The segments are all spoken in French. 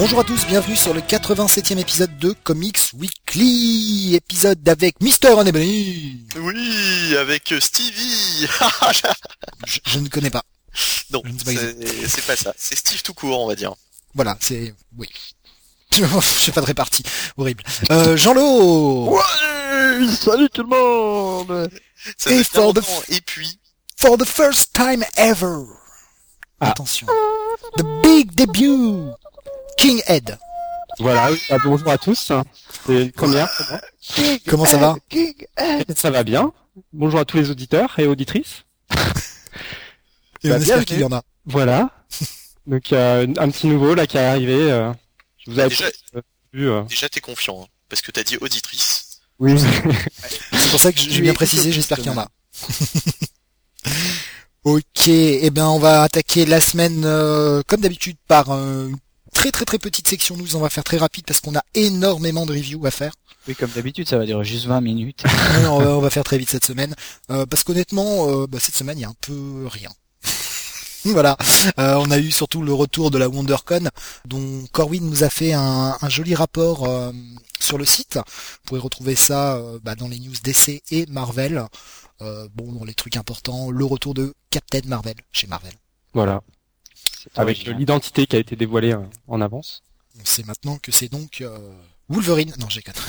Bonjour à tous, bienvenue sur le 87e épisode de Comics Weekly, épisode avec Mister Honeyberry. Oui, avec Stevie. je ne connais pas. Non, c'est pas ça. C'est Steve tout court, on va dire. Voilà, c'est... oui. Je fais pas de répartie. Horrible. Jean-Lo. Ouais, salut tout le monde. Ça fait longtemps. Et puis... For the first time ever. Attention. The big debut. King Ed. Voilà, bonjour à tous. C'est une première pour moi. Comment ça va? Ça va bien. Bonjour à tous les auditeurs et auditrices. Et on espère qu'il y en a. Voilà. Donc un petit nouveau là qui est arrivé. Je vous avais vu. Déjà t'es confiant, hein, parce que t'as dit auditrice. Oui. C'est pour ça que j'ai bien précisé, j'espère qu'il y en a. Ok, eh bien on va attaquer la semaine comme d'habitude par une très petite section news. On va faire très rapide parce qu'on a énormément de reviews à faire. Oui, comme d'habitude, ça va durer juste 20 minutes. Non, on va faire très vite cette semaine parce qu'honnêtement, cette semaine il y a un peu rien. Voilà, on a eu surtout le retour de la WonderCon dont Corwin nous a fait un joli rapport sur le site. Vous pourrez retrouver ça dans les news DC et Marvel. Dans les trucs importants, le retour de Captain Marvel chez Marvel. Voilà. Avec l'identité qui a été dévoilée en avance. On sait maintenant que c'est donc Wolverine. Non, j'ai 4.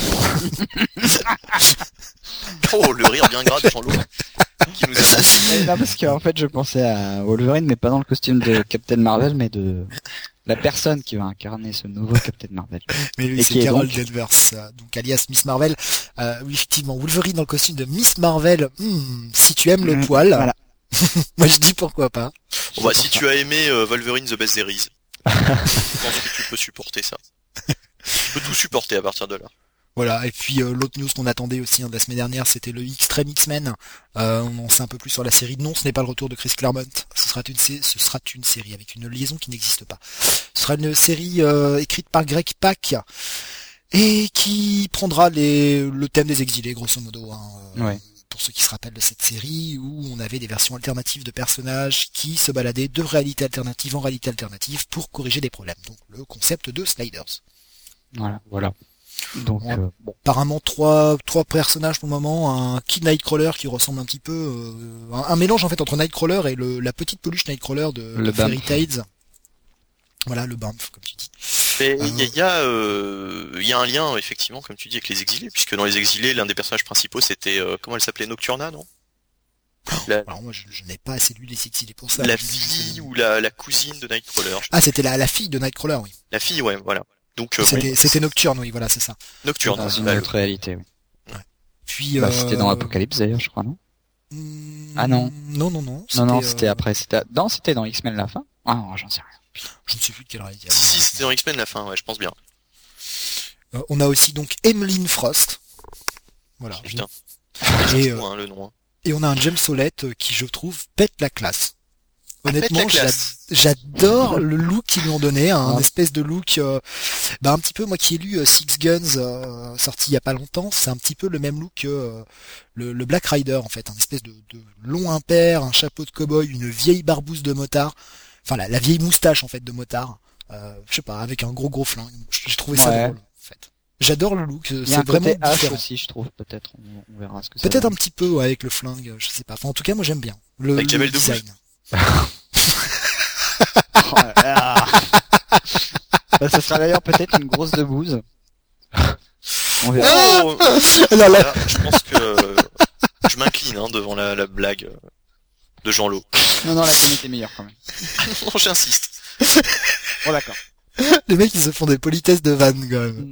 Oh, le rire bien gras de Jean-Loup qui nous a... Non, parce qu'en fait, je pensais à Wolverine, mais pas dans le costume de Captain Marvel, mais de la personne qui va incarner ce nouveau Captain Marvel. Mais lui, c'est Carol Danvers, donc alias Miss Marvel. Oui, effectivement, Wolverine dans le costume de Miss Marvel. Si tu aimes le poil, voilà. Moi je dis pourquoi pas. Bon bah si tu as aimé Wolverine The Best There Is, je pense que tu peux supporter ça. Tu peux tout supporter à partir de là. Voilà, et puis l'autre news qu'on attendait aussi de la semaine dernière, c'était le Extreme X-Men. On en sait un peu plus sur la série. Non, ce n'est pas le retour de Chris Claremont. Ce sera une série avec une liaison qui n'existe pas. Ce sera une série écrite par Greg Pak et qui prendra le thème des exilés, grosso modo. Ouais. Pour ceux qui se rappellent de cette série où on avait des versions alternatives de personnages qui se baladaient de réalité alternative en réalité alternative pour corriger des problèmes. Donc le concept de Sliders. Voilà. Donc, apparemment trois personnages pour le moment, un Kid Nightcrawler qui ressemble un petit peu, un mélange en fait entre Nightcrawler et la petite peluche Nightcrawler de Fairy Tales. Voilà, le Banff, comme tu dis. Mais il y a un lien effectivement, comme tu dis, avec les exilés, puisque dans les exilés, l'un des personnages principaux c'était comment elle s'appelait, Nocturna, non? Alors moi je n'ai pas assez lu les exilés pour ça. La fille ou la cousine de Nightcrawler. C'était la fille de Nightcrawler, oui. La fille, ouais, voilà. Donc c'était Nocturne, oui, voilà, c'est ça. Nocturne dans une autre réalité, oui. Ouais. Puis c'était dans Apocalypse d'ailleurs, je crois, non? Ah non. Non, c'était après, c'était dans X-Men la fin. Ah non, j'en sais rien. Je ne sais plus de quelle réalité. Si, c'était dans X-Men la fin, ouais, je pense bien. On a aussi donc Emmeline Frost. Voilà. Putain. Et le nom. Et on a un James Solette qui, je trouve, pète la classe. Honnêtement, j'adore le look qu'ils lui ont donné, un espèce de look, un petit peu, moi qui ai lu Six Guns, sorti il y a pas longtemps, c'est un petit peu le même look que le Black Rider, en fait, un espèce de long impair, un chapeau de cow-boy, une vieille barbouze de motard, enfin la vieille moustache en fait de motard, je sais pas, avec un gros flingue. J'ai trouvé ça drôle, en fait. J'adore le look, c'est vraiment différent. Aussi, je trouve, peut-être, on verra ce que ça peut-être un petit peu avec le flingue, je sais pas. Enfin, en tout cas, moi j'aime bien le design. Ça sera d'ailleurs peut-être une grosse debouse. On verra. Là, je pense que je m'incline devant la blague de Jean-Lo. Non, la mienne était meilleure quand même. Non, j'insiste. Bon, d'accord. Les mecs, ils se font des politesses de vanne quand même.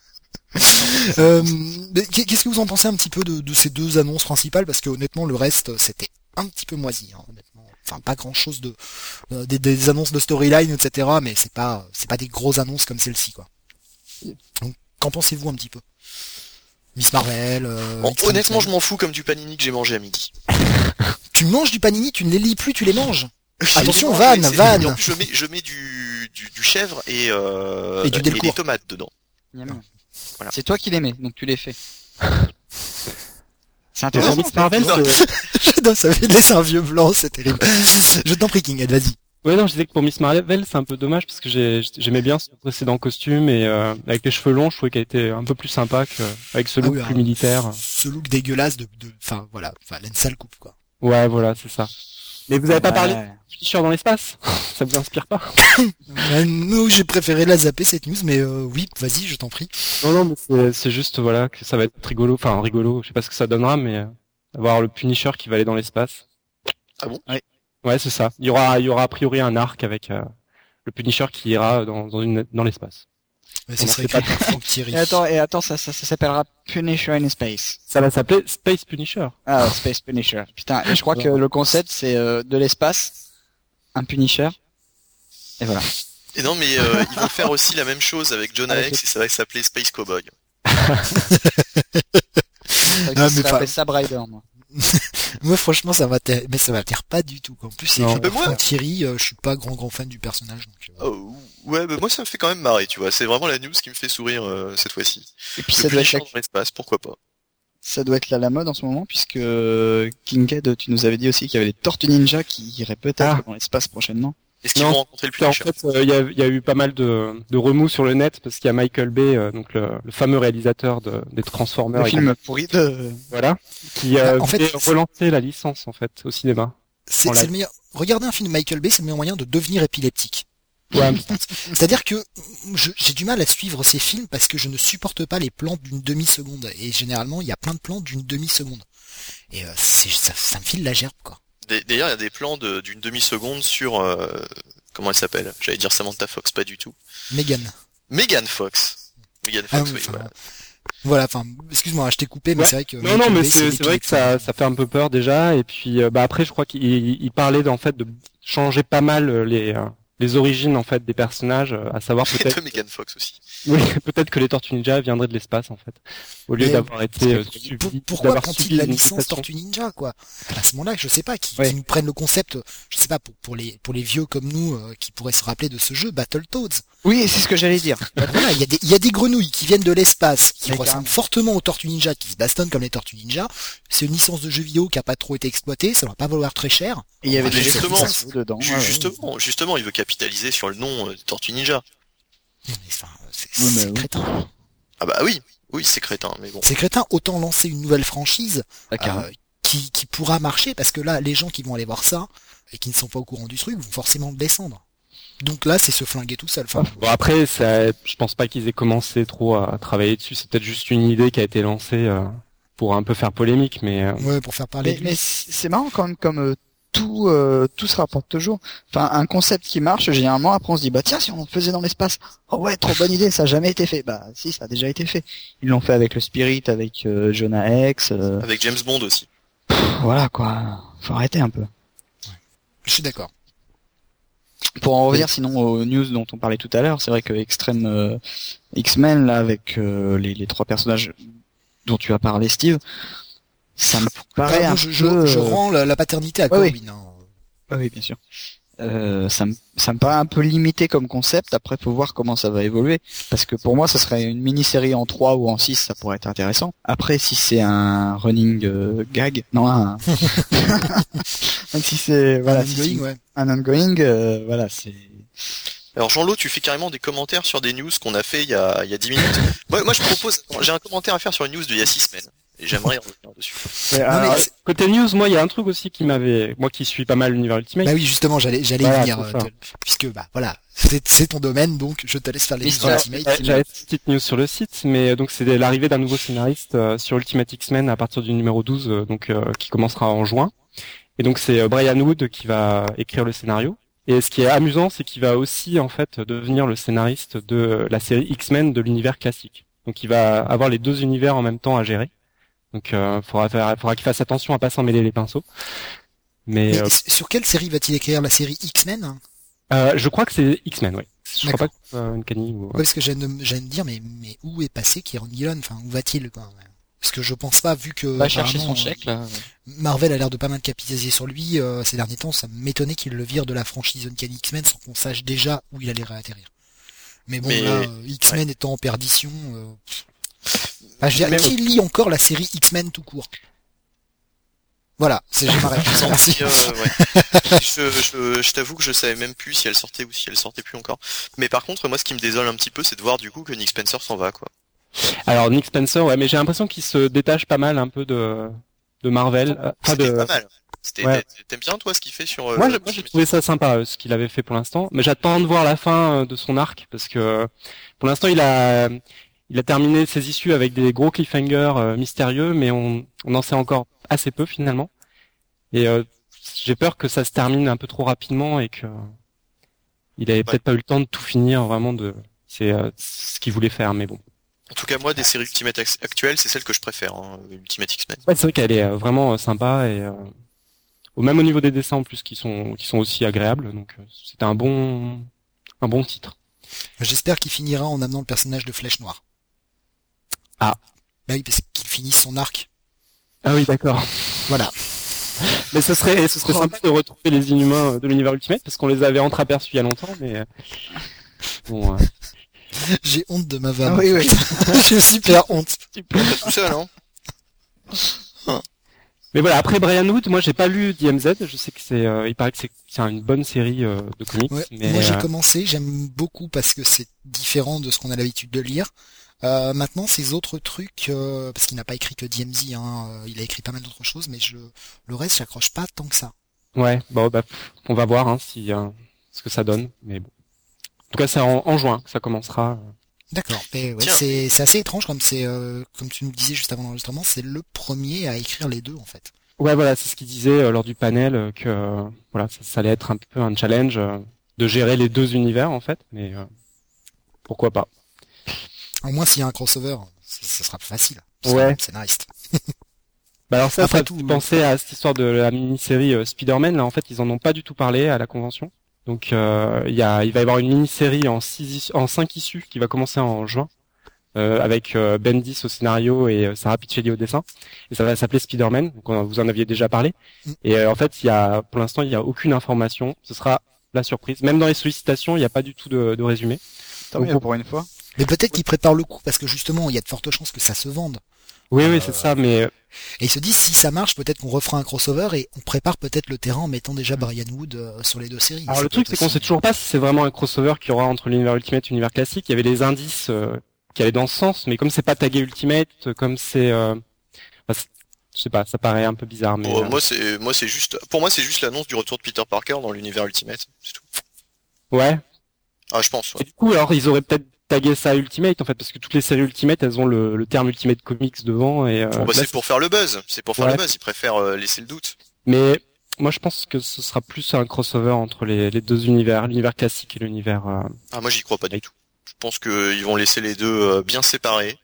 Qu'est-ce que vous en pensez un petit peu de ces deux annonces principales? Parce que honnêtement, le reste, c'était un petit peu moisi, honnêtement. Enfin, pas grand chose des annonces de storyline, etc. Mais c'est pas des grosses annonces comme celle-ci, quoi. Donc, qu'en pensez-vous un petit peu? Miss Marvel, honnêtement, je m'en fous comme du panini que j'ai mangé à midi. Tu manges du panini, tu ne les lis plus, tu les manges. Attention, non, vanne. Je mets du chèvre et des tomates dedans. Voilà. C'est toi qui les mets, donc tu les fais. C'est intéressant. Miss Marvel, non, ça fait laisser un vieux blanc, c'est terrible. Je t'en prie, King Ed, vas-y. Ouais, non, je disais que pour Miss Marvel, c'est un peu dommage parce que j'aimais bien son précédent costume et avec les cheveux longs, je trouvais qu'elle était un peu plus sympa avec ce look plus militaire. Ce look dégueulasse enfin voilà, une sale coupe quoi. Ouais, voilà, c'est ça. Mais vous avez pas parlé de Punisher dans l'espace? Ça vous inspire pas? Nous, j'ai préféré la zapper cette news, mais oui, vas-y, je t'en prie. Non, mais c'est juste voilà que ça va être rigolo, enfin rigolo, je sais pas ce que ça donnera, mais avoir le Punisher qui va aller dans l'espace. Ah bon? Ouais, c'est ça. Il y aura a priori un arc avec le Punisher qui ira dans l'espace. Mais ce serait pas Franck Thierry. Et attends, ça s'appellera Punisher in Space. Ça va s'appeler Space Punisher. Ah, Space Punisher. Putain, et je crois que le concept c'est de l'espace, un Punisher. Et voilà. Et non, mais ils vont faire aussi la même chose avec Jonah Hex et ça va s'appeler Space Cowboy. Ça s'appelle Sabre Rider, moi. Moi, franchement, mais ça m'atterre pas du tout. En plus, c'est Franck Thierry, je suis pas grand fan du personnage. Donc, ouais, bah moi, ça me fait quand même marrer, tu vois. C'est vraiment la news qui me fait sourire cette fois-ci. Et puis ça doit être dans l'espace, pourquoi pas. Ça doit être là la mode en ce moment, puisque Kinghead, tu nous avais dit aussi qu'il y avait des Tortues Ninja qui iraient peut-être dans l'espace prochainement. Est-ce qu'ils vont rencontrer le Punisher? En fait, il y a eu pas mal de remous sur le net parce qu'il y a Michael Bay, donc le fameux réalisateur des Transformers. Le film pourri voilà, qui voulait relancer la licence en fait au cinéma. C'est le meilleur. Regardez un film de Michael Bay, c'est le meilleur moyen de devenir épileptique. Ouais. C'est-à-dire que j'ai du mal à suivre ces films parce que je ne supporte pas les plans d'une demi-seconde. Et généralement, il y a plein de plans d'une demi-seconde. Et ça me file la gerbe, quoi. D'ailleurs, il y a des plans d'une demi-seconde sur... comment elle s'appelle? J'allais dire Samantha Fox, pas du tout. Megan Fox, oui, voilà. Voilà, enfin, excuse-moi, je t'ai coupé, mais c'est vrai que... Non, mais c'est vrai que ça fait un peu peur déjà, et puis après, je crois qu'il parlait en fait de changer pas mal les origines en fait des personnages, à savoir peut-être... de Megan Fox aussi. Oui, peut-être que les Tortues Ninja viendraient de l'espace en fait, au lieu d'avoir été pourquoi prend-il la licence Tortue Ninja, quoi? À ce moment-là, je sais pas, qui nous prennent le concept, je sais pas, pour les vieux comme nous qui pourraient se rappeler de ce jeu, Battletoads. Oui, c'est ce que j'allais dire. Voilà, il y a des grenouilles qui viennent de l'espace, qui ressemblent fortement aux Tortues Ninja, qui se bastonnent comme les Tortues Ninja. C'est une licence de jeu vidéo qui a pas trop été exploitée, ça va pas valoir très cher. Et il y avait des dedans. Justement, il veut capitaliser sur le nom Tortue Ninja. C'est crétin. Ah bah oui, c'est crétin, mais bon. C'est crétin, autant lancer une nouvelle franchise qui pourra marcher, parce que là, les gens qui vont aller voir ça, et qui ne sont pas au courant du truc, vont forcément descendre. Donc là, c'est se flinguer tout seul. Bon, après, je pense pas qu'ils aient commencé trop à travailler dessus, c'est peut-être juste une idée qui a été lancée pour un peu faire polémique, mais... Ouais, pour faire parler. Mais c'est marrant quand même, comme... tout se rapporte toujours. Enfin, un concept qui marche, généralement, après on se dit, bah tiens, si on le faisait dans l'espace, oh ouais, trop bonne idée, ça a jamais été fait. Bah si, ça a déjà été fait. Ils l'ont fait avec le Spirit, avec Jonah Hex. Avec James Bond aussi. Voilà quoi, faut arrêter un peu. Ouais. Je suis d'accord. Pour en revenir sinon aux news dont on parlait tout à l'heure, c'est vrai que Extreme X-Men, là, avec les trois personnages dont tu as parlé, Steve, ça me paraît je rends la paternité à Corbin. Oui. Oui, bien sûr. Ça me paraît un peu limité comme concept. Après, faut voir comment ça va évoluer. Parce que pour moi, ça serait une mini-série en 3 ou en 6, ça pourrait être intéressant. Après, si c'est un running gag, non, si c'est un ongoing, voilà, c'est... Alors Jean-Lo, tu fais carrément des commentaires sur des news qu'on a fait il y a 10 minutes. Moi je propose, j'ai un commentaire à faire sur une news d'il y a 6 semaines. Et j'aimerais revenir dessus. Côté news, moi, il y a un truc aussi moi qui suis pas mal l'univers Ultimate. Bah oui, justement, j'allais y venir, puisque, voilà, c'est ton domaine, donc je te laisse faire les news Ultimate. J'avais une petite news sur le site, mais donc c'est l'arrivée d'un nouveau scénariste sur Ultimate X-Men à partir du numéro 12, qui commencera en juin. Et donc c'est Brian Wood qui va écrire le scénario. Et ce qui est amusant, c'est qu'il va aussi, en fait, devenir le scénariste de la série X-Men de l'univers classique. Donc il va avoir les deux univers en même temps à gérer. Donc faudra qu'il fasse attention à pas s'en mêler les pinceaux. Mais sur quelle série va-t-il écrire? La série X-Men? Je crois que c'est X-Men, oui. Je crois pas que c'est Uncanny ou... Ouais, parce que j'aime dire, mais où est passé Kieron Gillen? Enfin, où va-t-il, quoi? Parce que je pense pas, vu que... Va chercher son chèque, là. Marvel a l'air de pas mal capitaliser sur lui, ces derniers temps, ça m'étonnait qu'il le vire de la franchise Uncanny X-Men sans qu'on sache déjà où il allait réatterrir. Mais bon, là, X-Men étant en perdition... qui lit encore la série X-Men tout court? Voilà, j'ai ma réponse. Merci. Ouais. Je t'avoue que je savais même plus si elle sortait ou si elle sortait plus encore. Mais par contre, moi, ce qui me désole un petit peu, c'est de voir du coup que Nick Spencer s'en va, quoi. Alors Nick Spencer, ouais, mais j'ai l'impression qu'il se détache pas mal un peu de Marvel. C'était pas mal. Ouais. T'aimes bien toi ce qu'il fait sur Moi j'ai trouvé ça sympa ce qu'il avait fait pour l'instant, mais j'attends de voir la fin de son arc parce que pour l'instant il a terminé ses issues avec des gros cliffhangers mystérieux, mais on en sait encore assez peu finalement. Et j'ai peur que ça se termine un peu trop rapidement et que il avait peut-être pas eu le temps de tout finir vraiment c'est ce qu'il voulait faire, mais bon. En tout cas, moi, des séries Ultimate actuelles, c'est celle que je préfère, hein, Ultimate X-Men. Ouais, c'est vrai qu'elle est vraiment sympa et même au niveau des dessins en plus qui sont aussi agréables, donc c'était un bon titre. J'espère qu'il finira en amenant le personnage de Flèche Noire. Ah. Bah oui, parce qu'il finisse son arc. Ah oui, d'accord. Voilà. Mais ce serait sympa de retrouver les Inhumains de l'univers Ultimate parce qu'on les avait entreaperçus il y a longtemps, mais bon. J'ai honte de ma vanne. Ah, oui. J'ai super honte. Tu peux pas tout seul, hein. Mais voilà, après Brian Wood, moi j'ai pas lu DMZ, je sais que il paraît que c'est une bonne série de comics. Ouais, mais moi j'ai commencé, j'aime beaucoup parce que c'est différent de ce qu'on a l'habitude de lire. Maintenant ces autres trucs, parce qu'il n'a pas écrit que DMZ, hein, il a écrit pas mal d'autres choses, mais le reste j'accroche pas tant que ça. Ouais, bon bah on va voir hein, si ce que ça donne, mais bon. En tout cas c'est en juin que ça commencera. D'accord, mais ouais, c'est assez étrange comme comme tu nous disais juste avant l'enregistrement, c'est le premier à écrire les deux en fait. Ouais voilà, c'est ce qu'il disait lors du panel que voilà ça allait être un peu un challenge de gérer les deux univers en fait, mais pourquoi pas. Au moins s'il y a un crossover, ça sera plus facile. Ouais. Scénariste. Bah alors ça Après fait penser à cette histoire de la mini-série Spider-Man. Là en fait ils en ont pas du tout parlé à la convention. Donc il va y avoir une mini-série en 5 issues qui va commencer en juin avec Bendis au scénario et Sarah Pichelli au dessin. Et ça va s'appeler Spider-Man. Donc vous en aviez déjà parlé. Et en fait pour l'instant il y a aucune information. Ce sera la surprise. Même dans les sollicitations il n'y a pas du tout de résumé. Donc, pour une fois. Mais peut-être qu'ils préparent le coup parce que justement il y a de fortes chances que ça se vende. Oui, c'est ça, mais... Et ils se disent, si ça marche, peut-être qu'on refera un crossover et on prépare peut-être le terrain en mettant déjà Brian Wood sur les deux séries. Alors le truc, c'est qu'on sait toujours pas si c'est vraiment un crossover qu'il y aura entre l'univers Ultimate et l'univers classique. Il y avait des indices qui allaient dans ce sens, mais comme c'est pas tagué Ultimate, comme c'est... je sais pas, ça paraît un peu bizarre, mais... Pour moi, c'est juste l'annonce du retour de Peter Parker dans l'univers Ultimate, c'est tout. Ouais. Ah, je pense, ouais. Et du coup, alors, ils auraient peut-être tagué ça Ultimate, en fait, parce que toutes les séries Ultimate, elles ont le terme Ultimate Comics devant, et... c'est pour faire le buzz, le buzz, ils préfèrent laisser le doute. Mais moi, je pense que ce sera plus un crossover entre les deux univers, l'univers classique et l'univers... Ah, moi, j'y crois pas du tout. Je pense qu'ils vont laisser les deux bien séparés.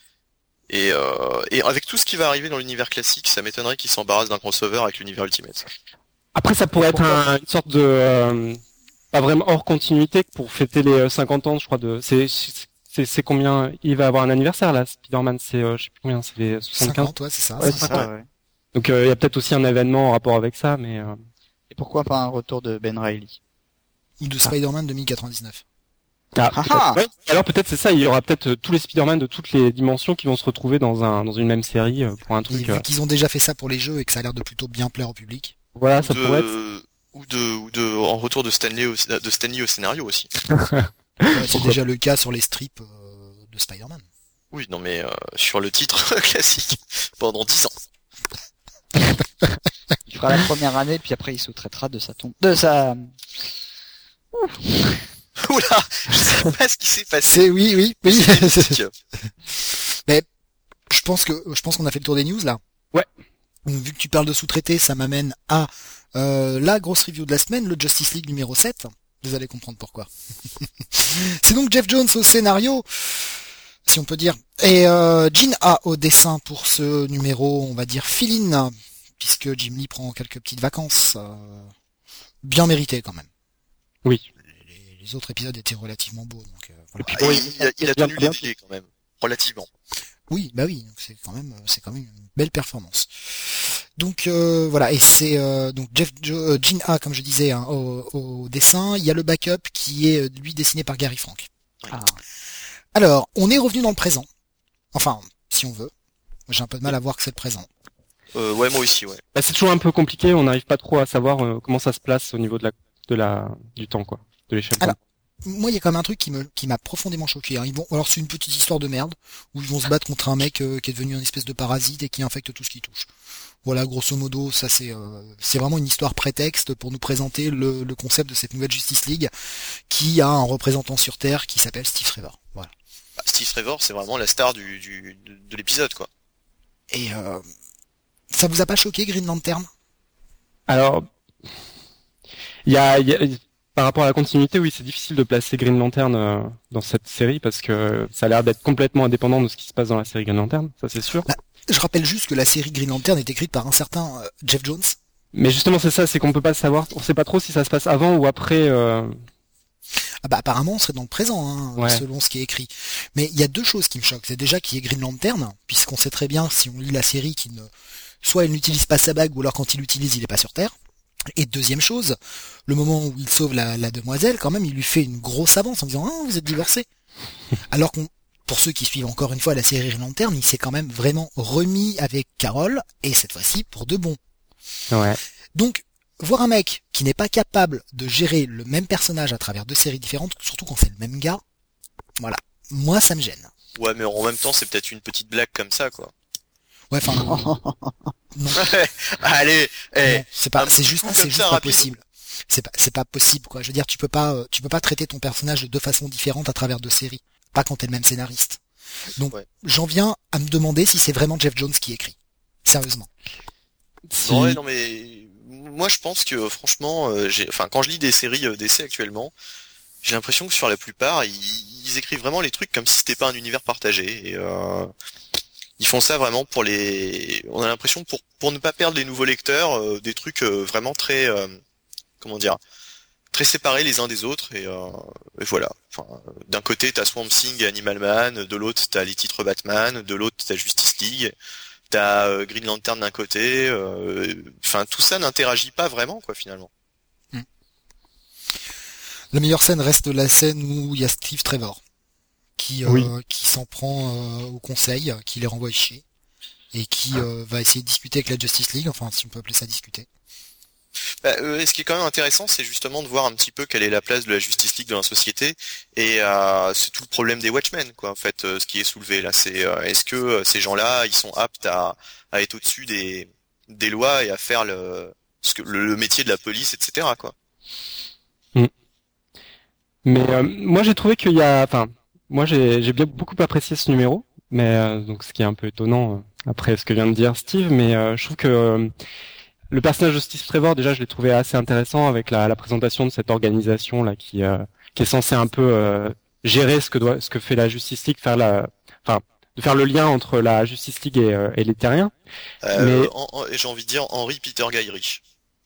Et avec tout ce qui va arriver dans l'univers classique, ça m'étonnerait qu'ils s'embarrassent d'un crossover avec l'univers Ultimate. Après, ça pourrait être une sorte de... pas vraiment hors continuité pour fêter les 50 ans, je crois, c'est combien il va avoir un anniversaire là, Spider-Man, c'est je sais plus combien, c'est les 75. 50, ouais, c'est ça. Ouais, c'est ça. Ouais. Donc il y a peut-être aussi un événement en rapport avec ça, mais et pourquoi pas un retour de Ben Reilly ou de Spider-Man 2099. Ouais. Alors peut-être c'est ça, il y aura peut-être tous les Spider-Man de toutes les dimensions qui vont se retrouver dans une même série pour un truc. Et vu qu'ils ont déjà fait ça pour les jeux et que ça a l'air de plutôt bien plaire au public. Voilà, ça pourrait être. Ou en retour de Stanley au scénario aussi. C'est déjà le cas sur les strips de Spider-Man. Oui, non mais sur le titre classique pendant 10 ans. Il fera la première année puis après il se traitera de sa Oula, je sais pas ce qui s'est passé. Oui. Mais je pense qu'on a fait le tour des news là. Ouais. Donc, vu que tu parles de sous-traité, ça m'amène à la grosse review de la semaine, le Justice League numéro 7. Vous allez comprendre pourquoi. C'est donc Jeff Jones au scénario, si on peut dire, et Jin A au dessin pour ce numéro, on va dire filine, puisque Jim Lee prend quelques petites vacances, bien méritées quand même. Oui. Les autres épisodes étaient relativement beaux, donc voilà. Et puis, il a tenu les délais quand même, relativement. Oui, bah oui, donc c'est quand même une belle performance. Donc voilà, et c'est donc Jin A, comme je disais, hein, au dessin. Il y a le backup qui est lui dessiné par Gary Frank. Ah. Alors, on est revenu dans le présent. Enfin, si on veut. J'ai un peu de mal à voir que c'est le présent. Ouais, moi aussi, ouais. Bah, c'est toujours un peu compliqué, on n'arrive pas trop à savoir comment ça se place au niveau du temps, quoi, de l'échelle. Alors, moi, il y a quand même un truc qui m'a profondément choqué. Hein. Alors c'est une petite histoire de merde où ils vont se battre contre un mec qui est devenu une espèce de parasite et qui infecte tout ce qui touche. Voilà, grosso modo, ça c'est vraiment une histoire prétexte pour nous présenter le concept de cette nouvelle Justice League qui a un représentant sur Terre qui s'appelle Steve Trevor. Voilà. Bah, Steve Trevor, c'est vraiment la star de l'épisode, quoi. Et ça vous a pas choqué, Green Lantern? Alors, par rapport à la continuité, oui, c'est difficile de placer Green Lantern dans cette série parce que ça a l'air d'être complètement indépendant de ce qui se passe dans la série Green Lantern, ça c'est sûr. Bah, je rappelle juste que la série Green Lantern est écrite par un certain Jeff Jones. Mais justement, c'est ça, c'est qu'on peut pas le savoir. On sait pas trop si ça se passe avant ou après. Ah bah apparemment on serait dans le présent, hein, Ouais. selon ce qui est écrit. Mais il y a deux choses qui me choquent. C'est déjà qu'il y ait Green Lantern, puisqu'on sait très bien si on lit la série qu'il ne soit il n'utilise pas sa bague ou alors quand il l'utilise il est pas sur Terre. Et deuxième chose, le moment où il sauve la demoiselle, quand même, il lui fait une grosse avance en disant ah, vous êtes divorcé. Alors qu'on, pour ceux qui suivent encore une fois la série Green Lantern, il s'est quand même vraiment remis avec Carol, et cette fois-ci pour de bon. Ouais. Donc, voir un mec qui n'est pas capable de gérer le même personnage à travers deux séries différentes, surtout quand c'est le même gars, voilà. Moi, ça me gêne. Ouais, mais en même temps, c'est peut-être une petite blague comme ça, quoi. Ouais, enfin, non. Allez, Non, c'est pas, un c'est petit juste, coup c'est comme juste ça, pas rapide. possible. C'est pas possible, quoi. Je veux dire, tu peux pas traiter ton personnage de deux façons différentes à travers deux séries. Pas quand t'es le même scénariste. Donc, Ouais. j'en viens à me demander si c'est vraiment Jeff Jones qui écrit. Sérieusement. Si- Non, ouais, non, mais moi, je pense que franchement, quand je lis des séries DC actuellement, j'ai l'impression que sur la plupart, ils écrivent vraiment les trucs comme si c'était pas un univers partagé. Et ils font ça vraiment on a l'impression pour ne pas perdre les nouveaux lecteurs, des trucs vraiment très, comment dire, très séparés les uns des autres. Et voilà. Enfin, d'un côté, t'as Swamp Thing et Animal Man, de l'autre, t'as les titres Batman, de l'autre, t'as Justice League. T'as Green Lantern d'un côté, enfin tout ça n'interagit pas vraiment quoi finalement. La meilleure scène reste la scène où il y a Steve Trevor Oui. qui s'en prend au conseil, qui les renvoie chier et qui va essayer de discuter avec la Justice League, enfin si on peut appeler ça discuter. Ce qui est quand même intéressant, c'est justement de voir un petit peu quelle est la place de la Justice League dans la société et c'est tout le problème des Watchmen quoi en fait ce qui est soulevé là c'est est-ce que ces gens-là ils sont aptes à être au-dessus des lois et à faire le métier de la police etc quoi. Mais moi j'ai trouvé qu'il y a, enfin, moi j'ai bien beaucoup apprécié ce numéro, mais donc ce qui est un peu étonnant après ce que vient de dire Steve, mais je trouve que le personnage de Steve Trevor déjà je l'ai trouvé assez intéressant avec la présentation de cette organisation là qui est censée un peu gérer ce que fait la Justice League, enfin de faire le lien entre la Justice League et les Terriens. Mais J'ai envie de dire Henry Peter Guy-Rich.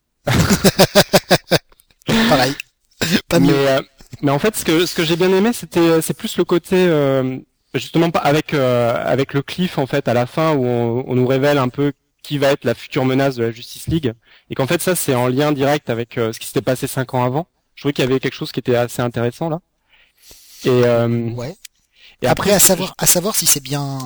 Pareil. Pas mais mieux. mais en fait ce que j'ai bien aimé c'est plus le côté justement pas avec le cliff en fait à la fin où on nous révèle un peu qui va être la future menace de la Justice League et qu'en fait ça c'est en lien direct avec ce qui s'était passé 5 ans avant. Je trouvais qu'il y avait quelque chose qui était assez intéressant là. Ouais. Et Après, à savoir si c'est bien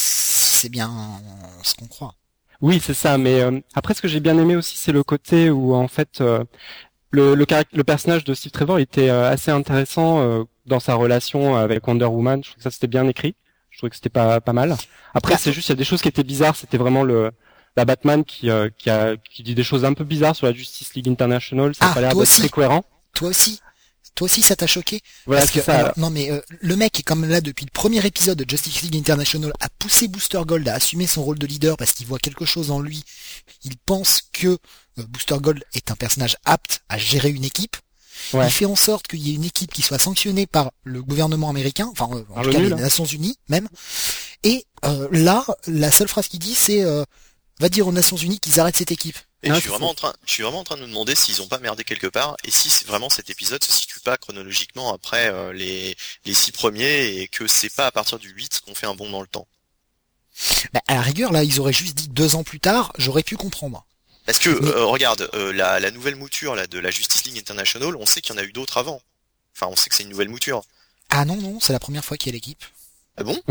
ce qu'on croit. oui, c'est ça. Mais après, ce que j'ai bien aimé aussi, c'est le côté où en fait le personnage de Steve Trevor était assez intéressant dans sa relation avec Wonder Woman. Je trouve que ça c'était bien écrit. Je trouvais que c'était pas mal. Après, Bah, c'est juste il y a des choses qui étaient bizarres. C'était vraiment la Batman qui dit des choses un peu bizarres sur la Justice League International. Ça a Ah, pas l'air toi d'être aussi. très cohérent. Toi aussi, ça t'a choqué? Voilà, Parce que, c'est ça. alors, non mais le mec est comme là depuis le premier épisode de Justice League International a poussé Booster Gold à assumer son rôle de leader parce qu'il voit quelque chose en lui. Il pense que Booster Gold est un personnage apte à gérer une équipe. Ouais. Il fait en sorte qu'il y ait une équipe qui soit sanctionnée par le gouvernement américain, enfin en tout cas l'ONU, les là. Nations Unies même. Et là, la seule phrase qu'il dit c'est va dire aux Nations Unies qu'ils arrêtent cette équipe. Et Ah, je suis vraiment en train de me demander s'ils ont pas merdé quelque part et si vraiment cet épisode se situe pas chronologiquement après les 6 premiers et que c'est pas à partir du 8 qu'on fait un bond dans le temps. Bah, à la rigueur, là, ils auraient juste dit 2 ans plus tard, j'aurais pu comprendre. Parce que Mais- regarde la nouvelle mouture là de la Justice League International, on sait qu'il y en a eu d'autres avant. Enfin, on sait que c'est une nouvelle mouture. Ah non, non, c'est la première fois qu'il y a l'équipe. Ah bon? Ouais.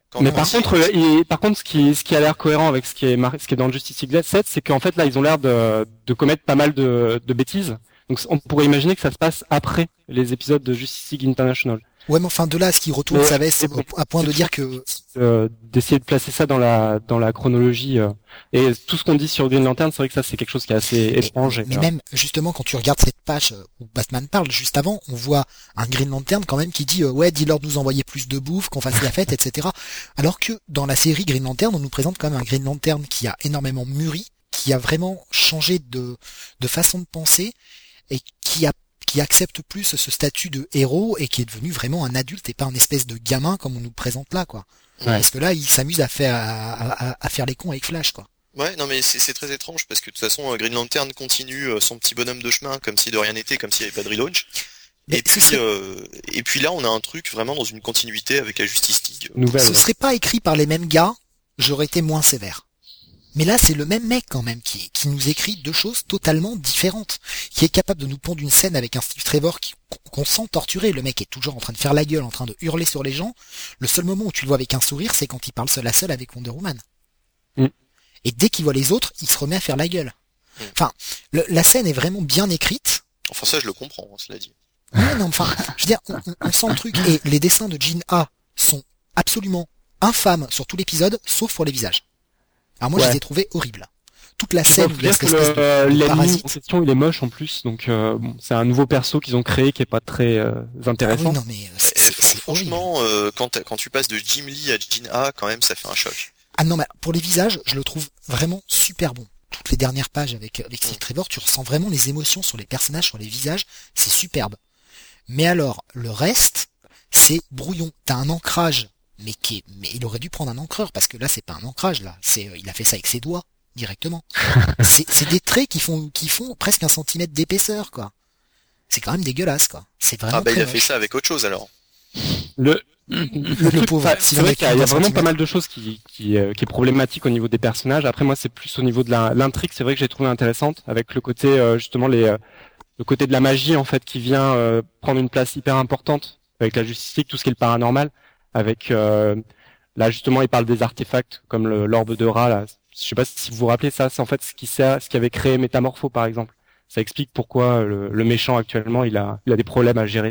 Mais par contre, ce qui a l'air cohérent avec ce qui est dans le Justice League 7, c'est qu'en fait là, ils ont l'air de commettre pas mal de bêtises. Donc on pourrait imaginer que ça se passe après les épisodes de Justice League International. Ouais, mais enfin de là à ce qu'il retourne sa veste à point de dire que d'essayer de placer ça dans la chronologie et tout ce qu'on dit sur Green Lantern, c'est vrai que ça c'est quelque chose qui est assez étrange. Mais même justement quand tu regardes cette page où Batman parle juste avant, on voit un Green Lantern quand même qui dit ouais, dis-leur de nous envoyer plus de bouffe, qu'on fasse la fête, etc. Alors que dans la série Green Lantern, on nous présente quand même un Green Lantern qui a énormément mûri, qui a vraiment changé de façon de penser et qui accepte plus ce statut de héros et qui est devenu vraiment un adulte et pas un espèce de gamin comme on nous le présente là, quoi. Ouais. Parce que là, il s'amuse à faire les cons avec Flash, quoi. Ouais, non mais c'est très étrange parce que de toute façon Green Lantern continue son petit bonhomme de chemin comme si de rien n'était, comme s'il n'y avait pas de relaunch. Et puis là, on a un truc vraiment dans une continuité avec la Justice League. Nouvelle, ce serait pas écrit par les mêmes gars, j'aurais été moins sévère. Mais là, c'est le même mec quand même qui nous écrit deux choses totalement différentes, qui est capable de nous pondre une scène avec un Steve Trevor qu'on sent torturé. Le mec est toujours en train de faire la gueule, en train de hurler sur les gens. Le seul moment où tu le vois avec un sourire, c'est quand il parle seul à seul avec Wonder Woman. Et dès qu'il voit les autres, il se remet à faire la gueule. Enfin, la scène est vraiment bien écrite. Enfin ça, je le comprends, cela dit. Ouais, non, enfin, je veux dire, on sent le truc. Et les dessins de Jean A sont absolument infâmes sur tout l'épisode, sauf pour les visages. Alors moi, je les ai trouvés horribles. Toute la scène où il y a cette espèce de parasite. En question, il est moche en plus, donc bon, c'est un nouveau perso qu'ils ont créé qui est pas très intéressant. Ah oui, non, mais c'est franchement, quand tu passes de Jim Lee à Jean A, quand même, ça fait un choc. Ah non, mais pour les visages, je le trouve vraiment super bon. Toutes les dernières pages avec Steve Trevor, tu ressens vraiment les émotions sur les personnages, sur les visages, c'est superbe. Mais alors, le reste, c'est brouillon. T'as un ancrage. Mais il aurait dû prendre un encreur parce que là c'est pas un ancrage là, il a fait ça avec ses doigts directement. c'est des traits qui font presque 1 centimètre d'épaisseur quoi. C'est quand même dégueulasse quoi. C'est vraiment. Ah bah il a fait ça avec autre chose alors. Le pauvre. C'est vrai qu'il y a vraiment pas mal de choses qui est problématique au niveau des personnages. Après moi c'est plus au niveau de l'intrigue, c'est vrai que j'ai trouvé intéressante avec le côté justement le côté de la magie en fait qui vient prendre une place hyper importante avec la Justice League, tout ce qui est le paranormal. Avec là justement il parle des artefacts comme l'orbe de Ra là. Je sais pas si vous vous rappelez ça, c'est en fait ce qui avait créé Métamorpho par exemple. Ça explique pourquoi le méchant actuellement il a des problèmes à gérer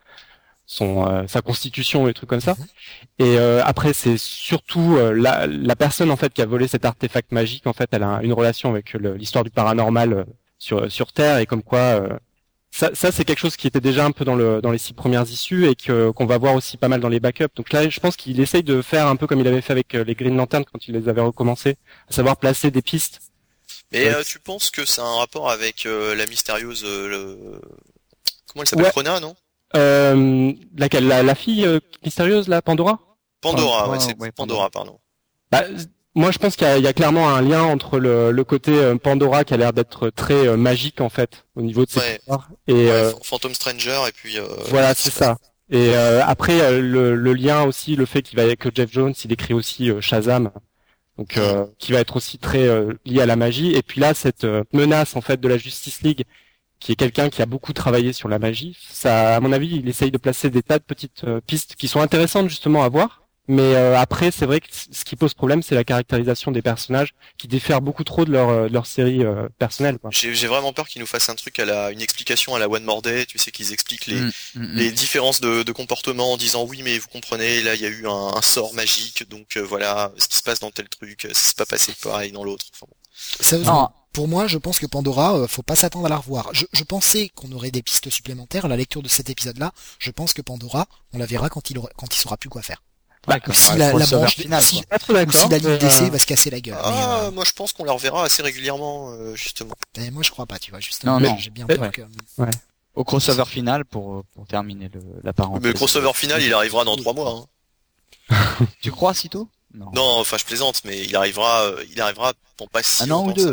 sa constitution et des trucs comme ça. Et après c'est surtout la personne en fait qui a volé cet artefact magique en fait, elle a une relation avec l'histoire du paranormal sur Terre et comme quoi ça c'est quelque chose qui était déjà un peu dans les 6 premières issues et qu'on va voir aussi pas mal dans les backups. Donc là, je pense qu'il essaye de faire un peu comme il avait fait avec les Green Lantern quand il les avait recommencés, à savoir placer des pistes. Mais tu penses que ça a un rapport avec la mystérieuse comment elle s'appelle, Crona, non Laquelle, la fille mystérieuse, là, Pandora. Pandora, c'est Pandora, pardon. Bah, moi, je pense qu'il y a clairement un lien entre le côté Pandora qui a l'air d'être très magique en fait au niveau de ses pouvoirs et Phantom Stranger et puis voilà, c'est ça. Et après le lien aussi, le fait qu'il va avec Jeff Jones, il écrit aussi Shazam, donc qui va être aussi très lié à la magie. Et puis là, cette menace en fait de la Justice League, qui est quelqu'un qui a beaucoup travaillé sur la magie. Ça, à mon avis, il essaye de placer des tas de petites pistes qui sont intéressantes justement à voir. Mais après, c'est vrai que ce qui pose problème, c'est la caractérisation des personnages qui diffèrent beaucoup trop de leur série personnelle. Quoi. J'ai vraiment peur qu'ils nous fassent un truc une explication à la One More Day, tu sais, qu'ils expliquent les différences de comportement en disant oui, mais vous comprenez, là il y a eu un sort magique, donc voilà, ce qui se passe dans tel truc, c'est pas passé pareil dans l'autre. Enfin, bon. Sérieusement, pour moi, je pense que Pandora, faut pas s'attendre à la revoir. Je pensais qu'on aurait des pistes supplémentaires à la lecture de cet épisode-là. Je pense que Pandora, on la verra quand il saura plus quoi faire. Ou si la branche finale, si la ligne DC va se casser la gueule. Moi je pense qu'on la reverra assez régulièrement justement. Et moi je crois pas, tu vois, justement. Non. J'ai bien peur que... Au crossover final pour terminer la parenthèse. Mais le crossover final, il arrivera dans 3 mois. Tu crois sitôt? Non, enfin je plaisante, mais il arrivera pour pas si longtemps. 1 an ou 2.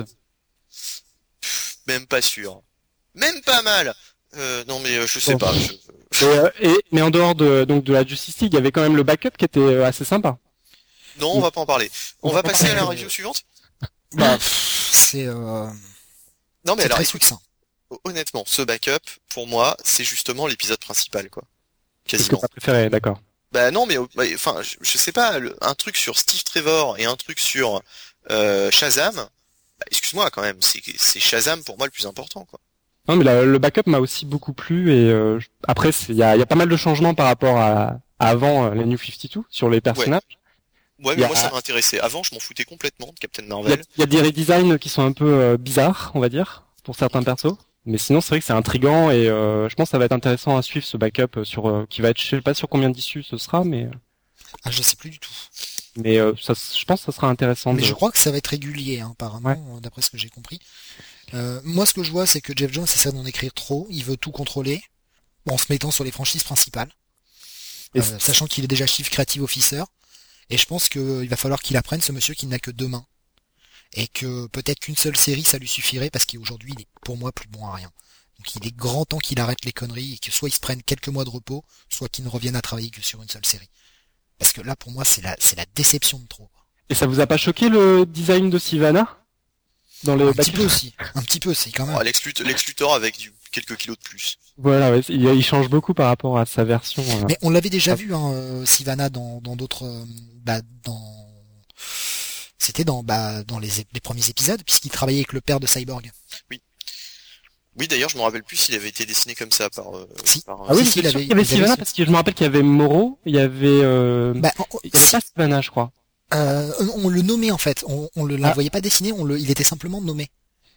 Même pas sûr. Même pas mal. Non mais je sais pas. Mais en dehors de la Justice League, il y avait quand même le backup qui était assez sympa. Non, on va pas en parler. On va passer à la review suivante. C'est non mais alors très succinct. Honnêtement, ce backup pour moi, c'est justement l'épisode principal quoi. Quasiment. C'est ce que t'as préféré, d'accord. Bah non, mais enfin, je sais pas, un truc sur Steve Trevor et un truc sur Shazam. Bah, excuse-moi quand même, c'est Shazam pour moi le plus important, quoi. Non, mais le backup m'a aussi beaucoup plu et après il y a pas mal de changements par rapport à avant les New 52 sur les personnages. Ouais, mais moi ça m'a intéressé. Avant, je m'en foutais complètement de Captain Marvel. Il y a des redesigns qui sont un peu bizarres, on va dire, pour certains persos. Mais sinon, c'est vrai que c'est intriguant et je pense que ça va être intéressant à suivre ce backup sur qui va être, je sais pas sur combien d'issues ce sera, mais je sais plus du tout. Mais je pense que ça sera intéressant. Mais je crois que ça va être régulier, hein, apparemment, d'après ce que j'ai compris. Moi, ce que je vois, c'est que Jeff Jones essaie d'en écrire trop. Il veut tout contrôler, en se mettant sur les franchises principales, sachant qu'il est déjà Chief Creative Officer. Et je pense qu'il va falloir qu'il apprenne, ce monsieur, qu'il n'a que 2 mains. Et que peut-être qu'une seule série, ça lui suffirait, parce qu'aujourd'hui, il est pour moi plus bon à rien. Donc il est grand temps qu'il arrête les conneries, et que soit il se prenne quelques mois de repos, soit qu'il ne revienne à travailler que sur une seule série. Parce que là, pour moi, c'est la déception de trop. Et ça vous a pas choqué le design de Sivana dans les Un petit peu aussi. Un petit peu, c'est quand même. Oh, Lex Luthor avec quelques kilos de plus. Voilà, ouais, il change beaucoup par rapport à sa version. Mais on l'avait déjà vu, hein, Sivana dans d'autres, c'était dans les premiers épisodes, puisqu'il travaillait avec le père de Cyborg. Oui. Oui, d'ailleurs, je me rappelle plus s'il avait été dessiné comme ça par. Si. Ah oui, il y avait Sivana parce que je me rappelle qu'il y avait Moreau, il y avait. Il y avait pas Sivana, je crois. On le nommait en fait. On le voyait pas dessiné, il était simplement nommé.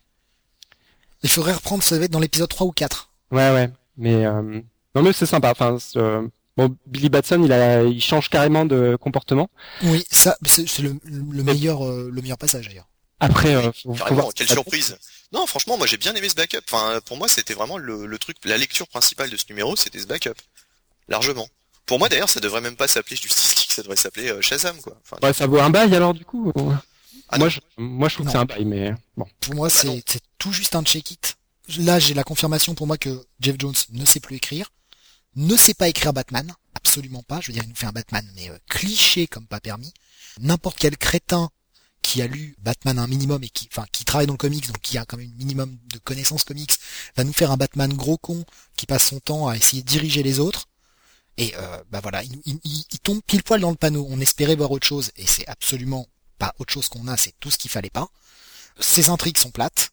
Il faudrait reprendre, ça va être dans l'épisode 3 ou 4. Ouais, mais non mais c'est sympa. Enfin, bon, Billy Batson, il change carrément de comportement. Oui, ça, c'est le meilleur passage d'ailleurs. Après, quelle surprise. Non, franchement, moi j'ai bien aimé ce backup. Enfin, pour moi, c'était vraiment le truc, la lecture principale de ce numéro, c'était ce backup, largement. Pour moi, d'ailleurs, ça devrait même pas s'appeler Justice League, ça devrait s'appeler Shazam, quoi. Enfin, ouais, ça vaut un bail alors du coup. Ah, moi, je trouve que c'est un bail, mais bon. Pour moi, c'est tout juste un check-it. Là, j'ai la confirmation pour moi que Jeff Jones ne sait plus écrire, ne sait pas écrire Batman, absolument pas. Je veux dire, il nous fait un Batman, mais cliché comme pas permis. N'importe quel crétin qui a lu Batman un minimum et qui travaille dans le comics, donc qui a quand même un minimum de connaissances comics, va nous faire un Batman gros con qui passe son temps à essayer de diriger les autres. Et voilà, il tombe pile poil dans le panneau. On espérait voir autre chose, et c'est absolument pas autre chose qu'on a, c'est tout ce qu'il fallait pas. Ses intrigues sont plates.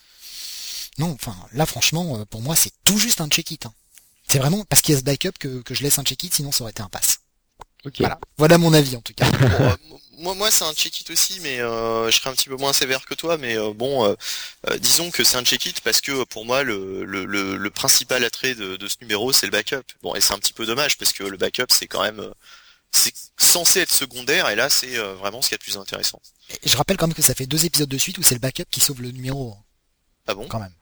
Non, enfin, là franchement, pour moi, c'est tout juste un check-it. Hein. C'est vraiment parce qu'il y a ce backup que je laisse un check-it, sinon ça aurait été un pass. Okay. Voilà mon avis en tout cas. Moi c'est un check-it aussi, mais je serais un petit peu moins sévère que toi, mais disons que c'est un check-it parce que pour moi le principal attrait de ce numéro c'est le backup. Bon, et c'est un petit peu dommage parce que le backup c'est quand même c'est censé être secondaire et là c'est vraiment ce qu'il y a de plus intéressant. Et je rappelle quand même que ça fait 2 épisodes de suite où c'est le backup qui sauve le numéro. Ah bon? Quand même.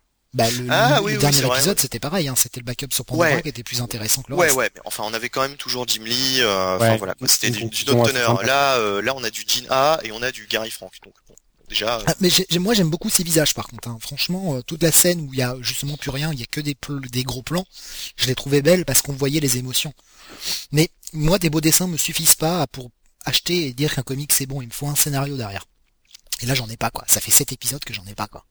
Le dernier épisode c'était pareil, hein, c'était le backup sur Pandora qui était plus intéressant que le reste. Ouais, mais enfin on avait quand même toujours Jim Lee, voilà, c'était d'une autre teneur. Là on a du Gene A et on a du Gary Frank, donc bon, déjà. Mais moi j'aime beaucoup ces visages par contre. Hein. Franchement, toute la scène où il y a justement plus rien, il y a que des gros plans, je les trouvais belles parce qu'on voyait les émotions. Mais moi des beaux dessins me suffisent pas pour acheter et dire qu'un comic c'est bon, il me faut un scénario derrière. Et là j'en ai pas quoi. Ça fait 7 épisodes que j'en ai pas quoi.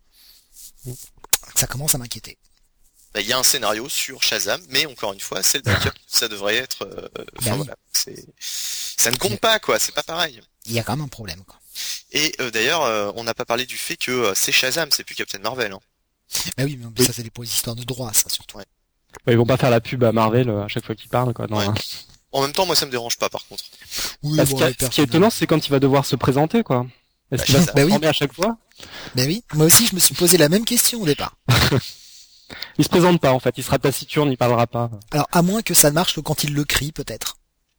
Ça commence à m'inquiéter. Il y a un scénario sur Shazam, mais encore une fois, c'est le backup. Ça devrait être. Voilà, ça ne compte pas, quoi. C'est pas pareil. Il y a quand même un problème, quoi. Et d'ailleurs, on n'a pas parlé du fait que c'est Shazam, c'est plus Captain Marvel. Hein. Bah oui, mais ça c'est des histoires de droit, ça surtout. Ouais. Ils vont pas faire la pub à Marvel à chaque fois qu'ils parlent, quoi. Non, En même temps, moi, ça me dérange pas, par contre. Oui, ce qui est étonnant, c'est quand il va devoir se présenter, quoi. Est-ce qu'il va se présenter à chaque fois? Ben oui, moi aussi je me suis posé la même question au départ. Il se présente pas en fait, il sera taciturne, il parlera pas. Alors à moins que ça marche que quand il le crie peut-être.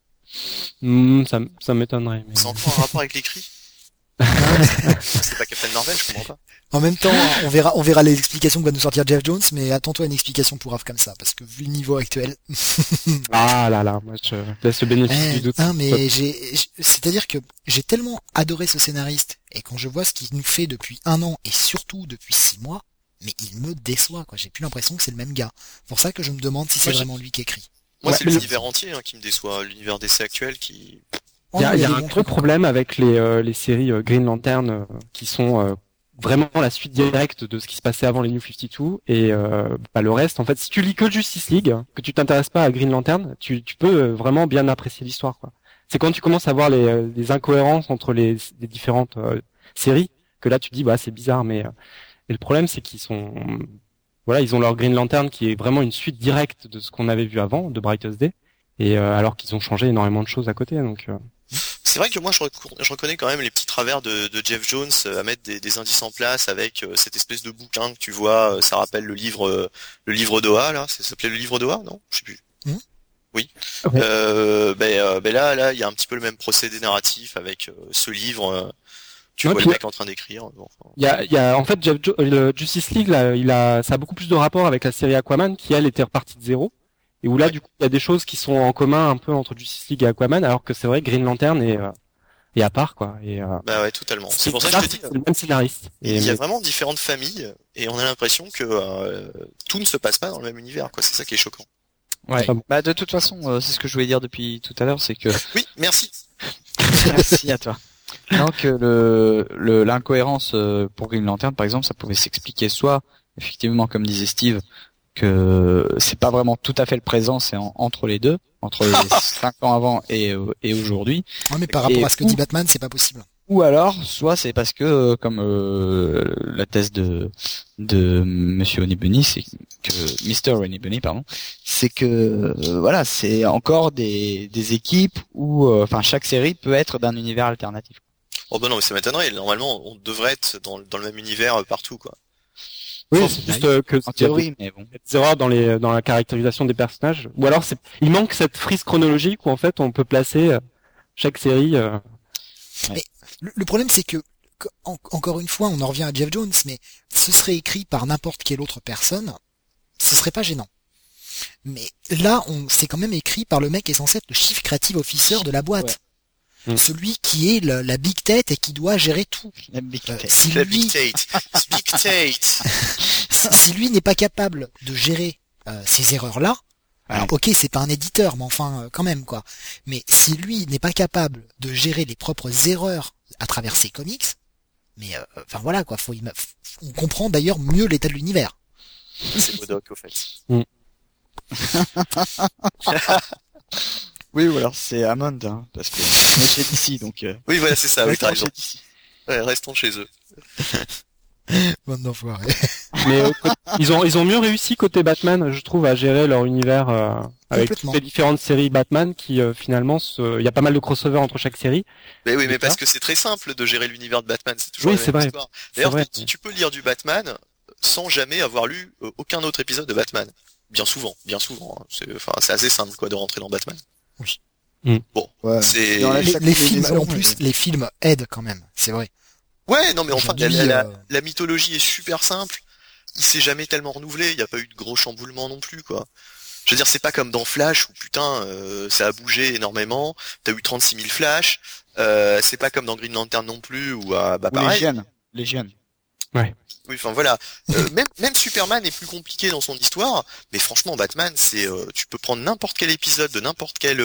Ça m'étonnerait. Mais... C'est encore un rapport avec les cris? C'est pas Captain Marvel, je comprends pas. En même temps, on verra les explications que va nous sortir Jeff Jones, mais attends-toi à une explication pour Raph comme ça, parce que vu le niveau actuel. Ah là, moi je laisse le bénéfice du doute. Mais c'est-à-dire que j'ai tellement adoré ce scénariste, et quand je vois ce qu'il nous fait depuis 1 an, et surtout depuis 6 mois, mais il me déçoit, quoi. J'ai plus l'impression que c'est le même gars. C'est pour ça que je me demande si c'est vraiment lui qui écrit. Moi, c'est l'univers entier qui me déçoit, l'univers DC actuel qui... Il y a un gros problème avec les séries Green Lantern qui sont vraiment la suite directe de ce qui se passait avant les New 52 et le reste en fait si tu lis que Justice League, que tu t'intéresses pas à Green Lantern, tu peux vraiment bien apprécier l'histoire quoi. C'est quand tu commences à voir les incohérences entre les différentes séries que là tu te dis bah c'est bizarre mais et le problème c'est qu'ils sont ils ont leur Green Lantern qui est vraiment une suite directe de ce qu'on avait vu avant de Brightest Day et alors qu'ils ont changé énormément de choses à côté donc C'est vrai que moi je reconnais quand même les petits travers de Jeff Jones à mettre des indices en place avec cette espèce de bouquin que tu vois, ça rappelle le livre d'Oa là, ça s'appelait le livre d'Oa, non? Je sais plus. Oui. Ouais. Là il y a un petit peu le même procédé narratif avec ce livre. Tu vois le mec en train d'écrire. Bon, enfin... Il y a en fait le Justice League là, ça a beaucoup plus de rapport avec la série Aquaman qui elle était repartie de zéro. Et où là, du coup, il y a des choses qui sont en commun un peu entre Justice League et Aquaman, alors que c'est vrai, Green Lantern est à part, quoi. Et, bah ouais, totalement. C'est pour ça que je te dis. C'est le même scénariste. Il y a vraiment différentes familles, et on a l'impression que tout ne se passe pas dans le même univers, quoi. C'est ça qui est choquant. Ouais. Bah de toute façon, c'est ce que je voulais dire depuis tout à l'heure, c'est que. Oui, merci. Merci à toi. Donc l'incohérence pour Green Lantern, par exemple, ça pouvait s'expliquer soit effectivement, comme disait Steve, que c'est pas vraiment tout à fait le présent, c'est entre les deux, entre les 5 ans avant et aujourd'hui. Ouais, mais par rapport à ce que dit Batman, c'est pas possible. Ou alors, soit c'est parce que, comme la thèse de Monsieur Onibunny, c'est que Mr. Onibunny, pardon, c'est que voilà, c'est encore des équipes où, chaque série peut être d'un univers alternatif. Oh bah non, mais ça m'étonnerait. Normalement, on devrait être dans le même univers partout, quoi. Oui, c'est juste que en théorie, mais bon. Des erreurs dans la caractérisation des personnages. Ou alors il manque cette frise chronologique où en fait on peut placer chaque série. Mais le problème c'est que encore une fois, on en revient à Jeff Jones, mais ce serait écrit par n'importe quelle autre personne, ce serait pas gênant. Mais là, c'est quand même écrit par le mec qui est censé être le chief creative officer de la boîte. Ouais. Celui qui est la big tête et qui doit gérer tout. La big tête. Si lui n'est pas capable de gérer ces erreurs-là, alors ok, c'est pas un éditeur, mais enfin quand même quoi. Mais si lui n'est pas capable de gérer les propres erreurs à travers ses comics, mais enfin voilà quoi, on comprend d'ailleurs mieux l'état de l'univers. C'est Modoc au fait. Oui, ou alors c'est Hammond, hein, parce que on est chez DC, donc. Oui, voilà, c'est ça. Oui, t'as raison. Ouais, restons chez eux. Bande d'enfoirés. Mais ils ont mieux réussi côté Batman, je trouve, à gérer leur univers avec toutes les différentes séries Batman qui finalement, il y a pas mal de crossover entre chaque série. Mais oui, mais parce que c'est très simple de gérer l'univers de Batman, c'est toujours la même histoire. D'ailleurs, tu peux lire du Batman sans jamais avoir lu aucun autre épisode de Batman. Bien souvent. Hein. C'est assez simple quoi de rentrer dans Batman. Oui. Bon, ouais. C'est les films en plus, les films aident quand même, c'est vrai. Ouais, non mais enfin la mythologie est super simple. Il s'est jamais tellement renouvelé, il n'y a pas eu de gros chamboulements non plus quoi. Je veux dire, c'est pas comme dans Flash où putain ça a bougé énormément, t'as eu 36 000 Flash, c'est pas comme dans Green Lantern non plus où pareil. Légion. Ouais. Oui, enfin voilà. Même Superman est plus compliqué dans son histoire, mais franchement Batman, c'est tu peux prendre n'importe quel épisode de n'importe quel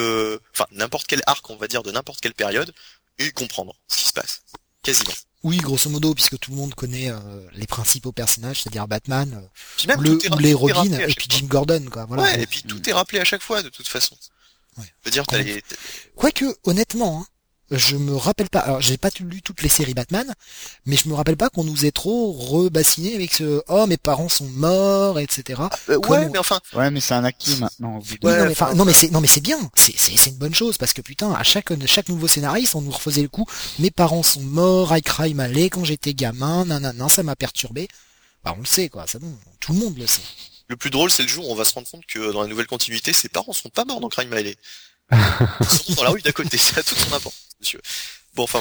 arc, on va dire, de n'importe quelle période et comprendre ce qui se passe. Quasiment. Oui, grosso modo, puisque tout le monde connaît les principaux personnages, c'est-à-dire Batman, ou les Robin et puis Jim Gordon, quoi. Voilà. Ouais, et puis tout est rappelé à chaque fois de toute façon. Ouais. Je veux dire, quoique honnêtement, hein, je me rappelle pas. Alors, j'ai pas lu toutes les séries Batman, mais je me rappelle pas qu'on nous ait trop rebassiné avec ce "oh mes parents sont morts", etc. Mais enfin. Ouais, mais c'est un acquis maintenant. Non mais c'est bien. C'est une bonne chose parce que putain, à chaque nouveau scénariste, on nous refaisait le coup "mes parents sont morts, I cry malais quand j'étais gamin, nanana, ça m'a perturbé". Bah on le sait quoi, c'est bon, tout le monde le sait. Le plus drôle, c'est le jour où on va se rendre compte que dans la nouvelle continuité, ses parents sont pas morts dans Crime Alley. Ils sont dans la rue d'à côté, ça a toute son importance, monsieur. Bon, enfin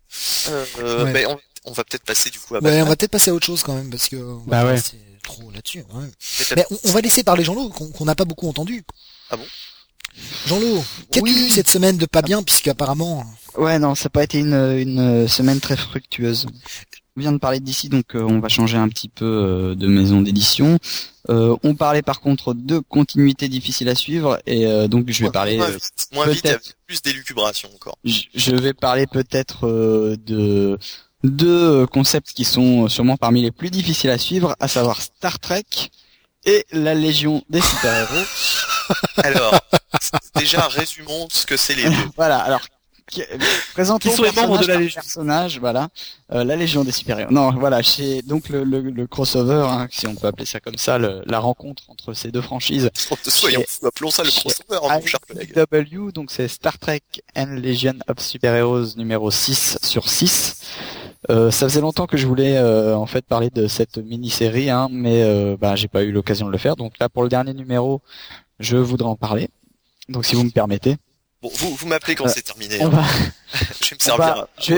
voilà. Mais on va peut-être passer du coup à Batman. Ouais, on va peut-être passer à autre chose quand même, parce que c'est trop là-dessus. Ouais. Mais on va laisser parler Jean-Loup, qu'on n'a pas beaucoup entendu. Ah bon? Jean-Loup, qu'as-tu lu cette semaine de pas bien, puisqu'apparemment... Ouais, non, ça n'a pas été une semaine très fructueuse. On vient de parler d'ici, donc on va changer un petit peu de maison d'édition. On parlait par contre de continuité difficile à suivre, et donc je vais parler... moins vite, il y a plus d'élucubration encore. Je vais parler peut-être deux concepts qui sont sûrement parmi les plus difficiles à suivre, à savoir Star Trek et la Légion des super-héros. Alors, déjà, résumons ce que c'est les deux. Voilà, alors présentons Qui sont les membres de la Légion. personnage, voilà, la Légion des super-héros. Non, voilà, c'est donc le crossover, hein, si on peut appeler ça comme ça, la rencontre entre ces deux franchises. Soyons fous, appelons ça le crossover, mon cher collègue. IDW, donc c'est Star Trek and Legion of Super-Heroes numéro 6 sur 6. Ça faisait longtemps que je voulais en fait parler de cette mini-série, hein, mais j'ai pas eu l'occasion de le faire. Donc là, pour le dernier numéro, je voudrais en parler. Donc si vous me permettez. Bon, vous m'appelez quand c'est terminé. On va... Je vais me servir. Je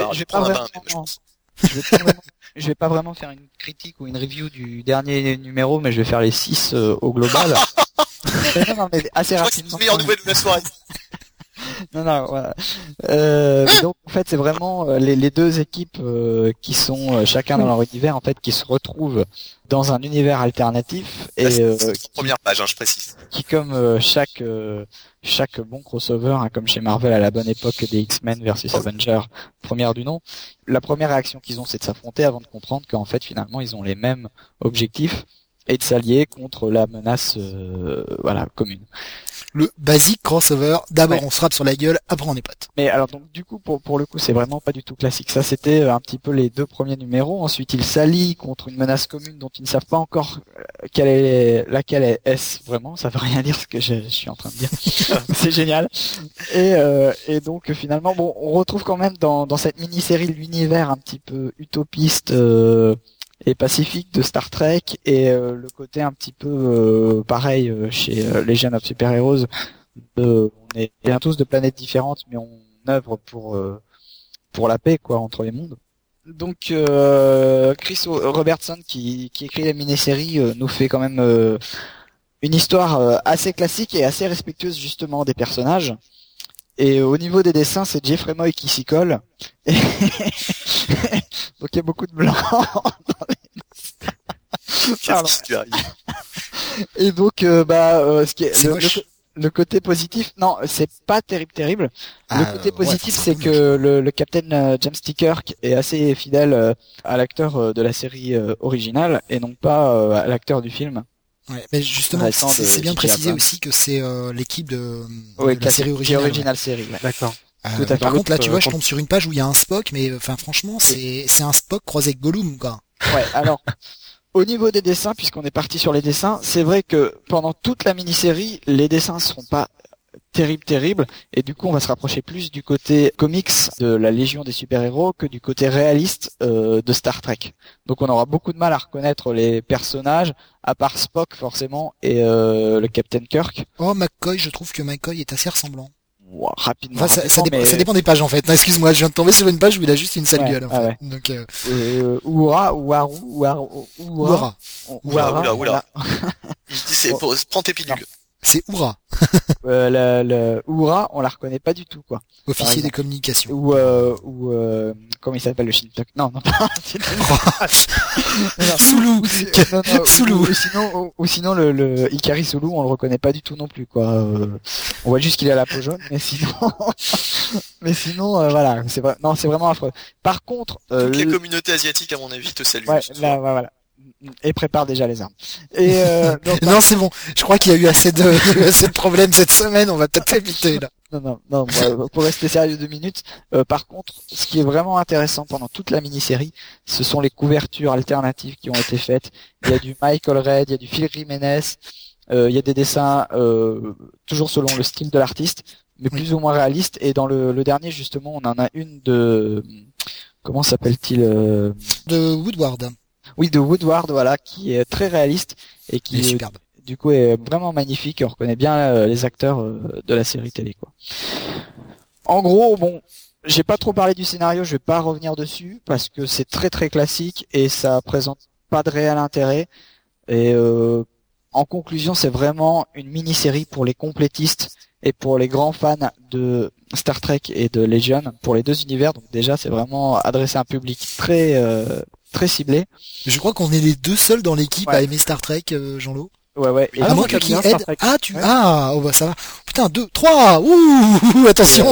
vais pas vraiment faire une critique ou une review du dernier numéro, mais je vais faire les 6 au global. Non, mais assez rapidement. C'est la meilleure nouvelle de la soirée. Non, voilà. Donc en fait, c'est vraiment les deux équipes qui sont chacun dans leur univers, en fait, qui se retrouvent dans un univers alternatif et première page, hein, je précise. Qui comme chaque bon crossover, hein, comme chez Marvel à la bonne époque des X-Men versus Avengers, première du nom, la première réaction qu'ils ont, c'est de s'affronter avant de comprendre qu'en fait, finalement, ils ont les mêmes objectifs et de s'allier contre la menace, commune. Le basique crossover, d'abord on se frappe sur la gueule, après on est potes. Mais alors donc du coup pour le coup c'est vraiment pas du tout classique. Ça c'était un petit peu les deux premiers numéros. Ensuite ils s'allient contre une menace commune dont ils ne savent pas encore laquelle est-ce vraiment. Ça veut rien dire ce que je suis en train de dire. C'est génial. Et donc finalement bon on retrouve quand même dans cette mini-série l'univers un petit peu utopiste et pacifique de Star Trek et le côté un petit peu pareil chez Legion of Super-Heroes. On est bien tous de planètes différentes, mais on œuvre pour la paix quoi entre les mondes. Donc Chris Robertson qui écrit la mini-série nous fait quand même une histoire assez classique et assez respectueuse justement des personnages. Et au niveau des dessins, c'est Jeffrey Moy qui s'y colle. Et donc il y a beaucoup de blanc dans Qu'est-ce qui arrive? Et donc ce qui est le côté positif, non, c'est pas terrible. Le côté positif, c'est que le Captain James T. Kirk est assez fidèle à l'acteur de la série originale et non pas à l'acteur du film. Ouais, mais justement, c'est bien précisé aussi que c'est l'équipe de la série originale. Original série. Ouais. D'accord. Par contre, là, tu vois, je tombe sur une page où il y a un Spock, mais enfin, franchement, c'est un Spock croisé avec Gollum, quoi. Ouais. Alors, au niveau des dessins, puisqu'on est parti sur les dessins, c'est vrai que pendant toute la mini-série, les dessins seront pas terribles, et du coup, on va se rapprocher plus du côté comics de la Légion des super-héros que du côté réaliste de Star Trek. Donc, on aura beaucoup de mal à reconnaître les personnages, à part Spock forcément et le Captain Kirk. Oh, McCoy, je trouve que McCoy est assez ressemblant. Wow, rapidement. Enfin, ça dépend des pages en fait. Non, excuse-moi, je viens de tomber sur une page où il a juste une sale gueule. En fait. Ouais. Donc, Oura. Il dit prends tes pilules. C'est Oura. Le Oura, on la reconnaît pas du tout quoi. Officier des communications. Ou comment il s'appelle le Shintok? Non, pas. Soulou. Soulou. Ou sinon le Ikari Soulou, on le reconnaît pas du tout non plus quoi. On voit juste qu'il a la peau jaune, mais sinon voilà, c'est vraiment affreux. Par contre, toutes les communautés asiatiques à mon avis te saluent. Ouais, là, voilà. Et prépare déjà les armes. Et non, c'est bon. Je crois qu'il y a eu assez de problèmes cette semaine. On va peut-être éviter là. Non. Pour rester sérieux 2 minutes. Par contre, ce qui est vraiment intéressant pendant toute la mini-série, ce sont les couvertures alternatives qui ont été faites. Il y a du Michael Red, il y a du Phil Jiménez, il y a des dessins toujours selon le style de l'artiste, mais plus ou moins réalistes. Et dans le dernier, justement, on en a une de comment s'appelle-t-il de Woodward. Oui, de Woodward, voilà, qui est très réaliste et qui est superbe. Du coup est vraiment magnifique. On reconnaît bien les acteurs de la série télé, quoi. En gros, bon, j'ai pas trop parlé du scénario, je vais pas revenir dessus parce que c'est très très classique et ça présente pas de réel intérêt. Et en conclusion, c'est vraiment une mini-série pour les complétistes et pour les grands fans de Star Trek et de Legion, pour les deux univers. Donc déjà, c'est vraiment adressé à un public très ciblé. Je crois qu'on est les deux seuls dans l'équipe à aimer Star Trek, Jean-Lo. Ouais. Et qui aide. Ah, ça va. Putain, 2, 3. Ouh, attention.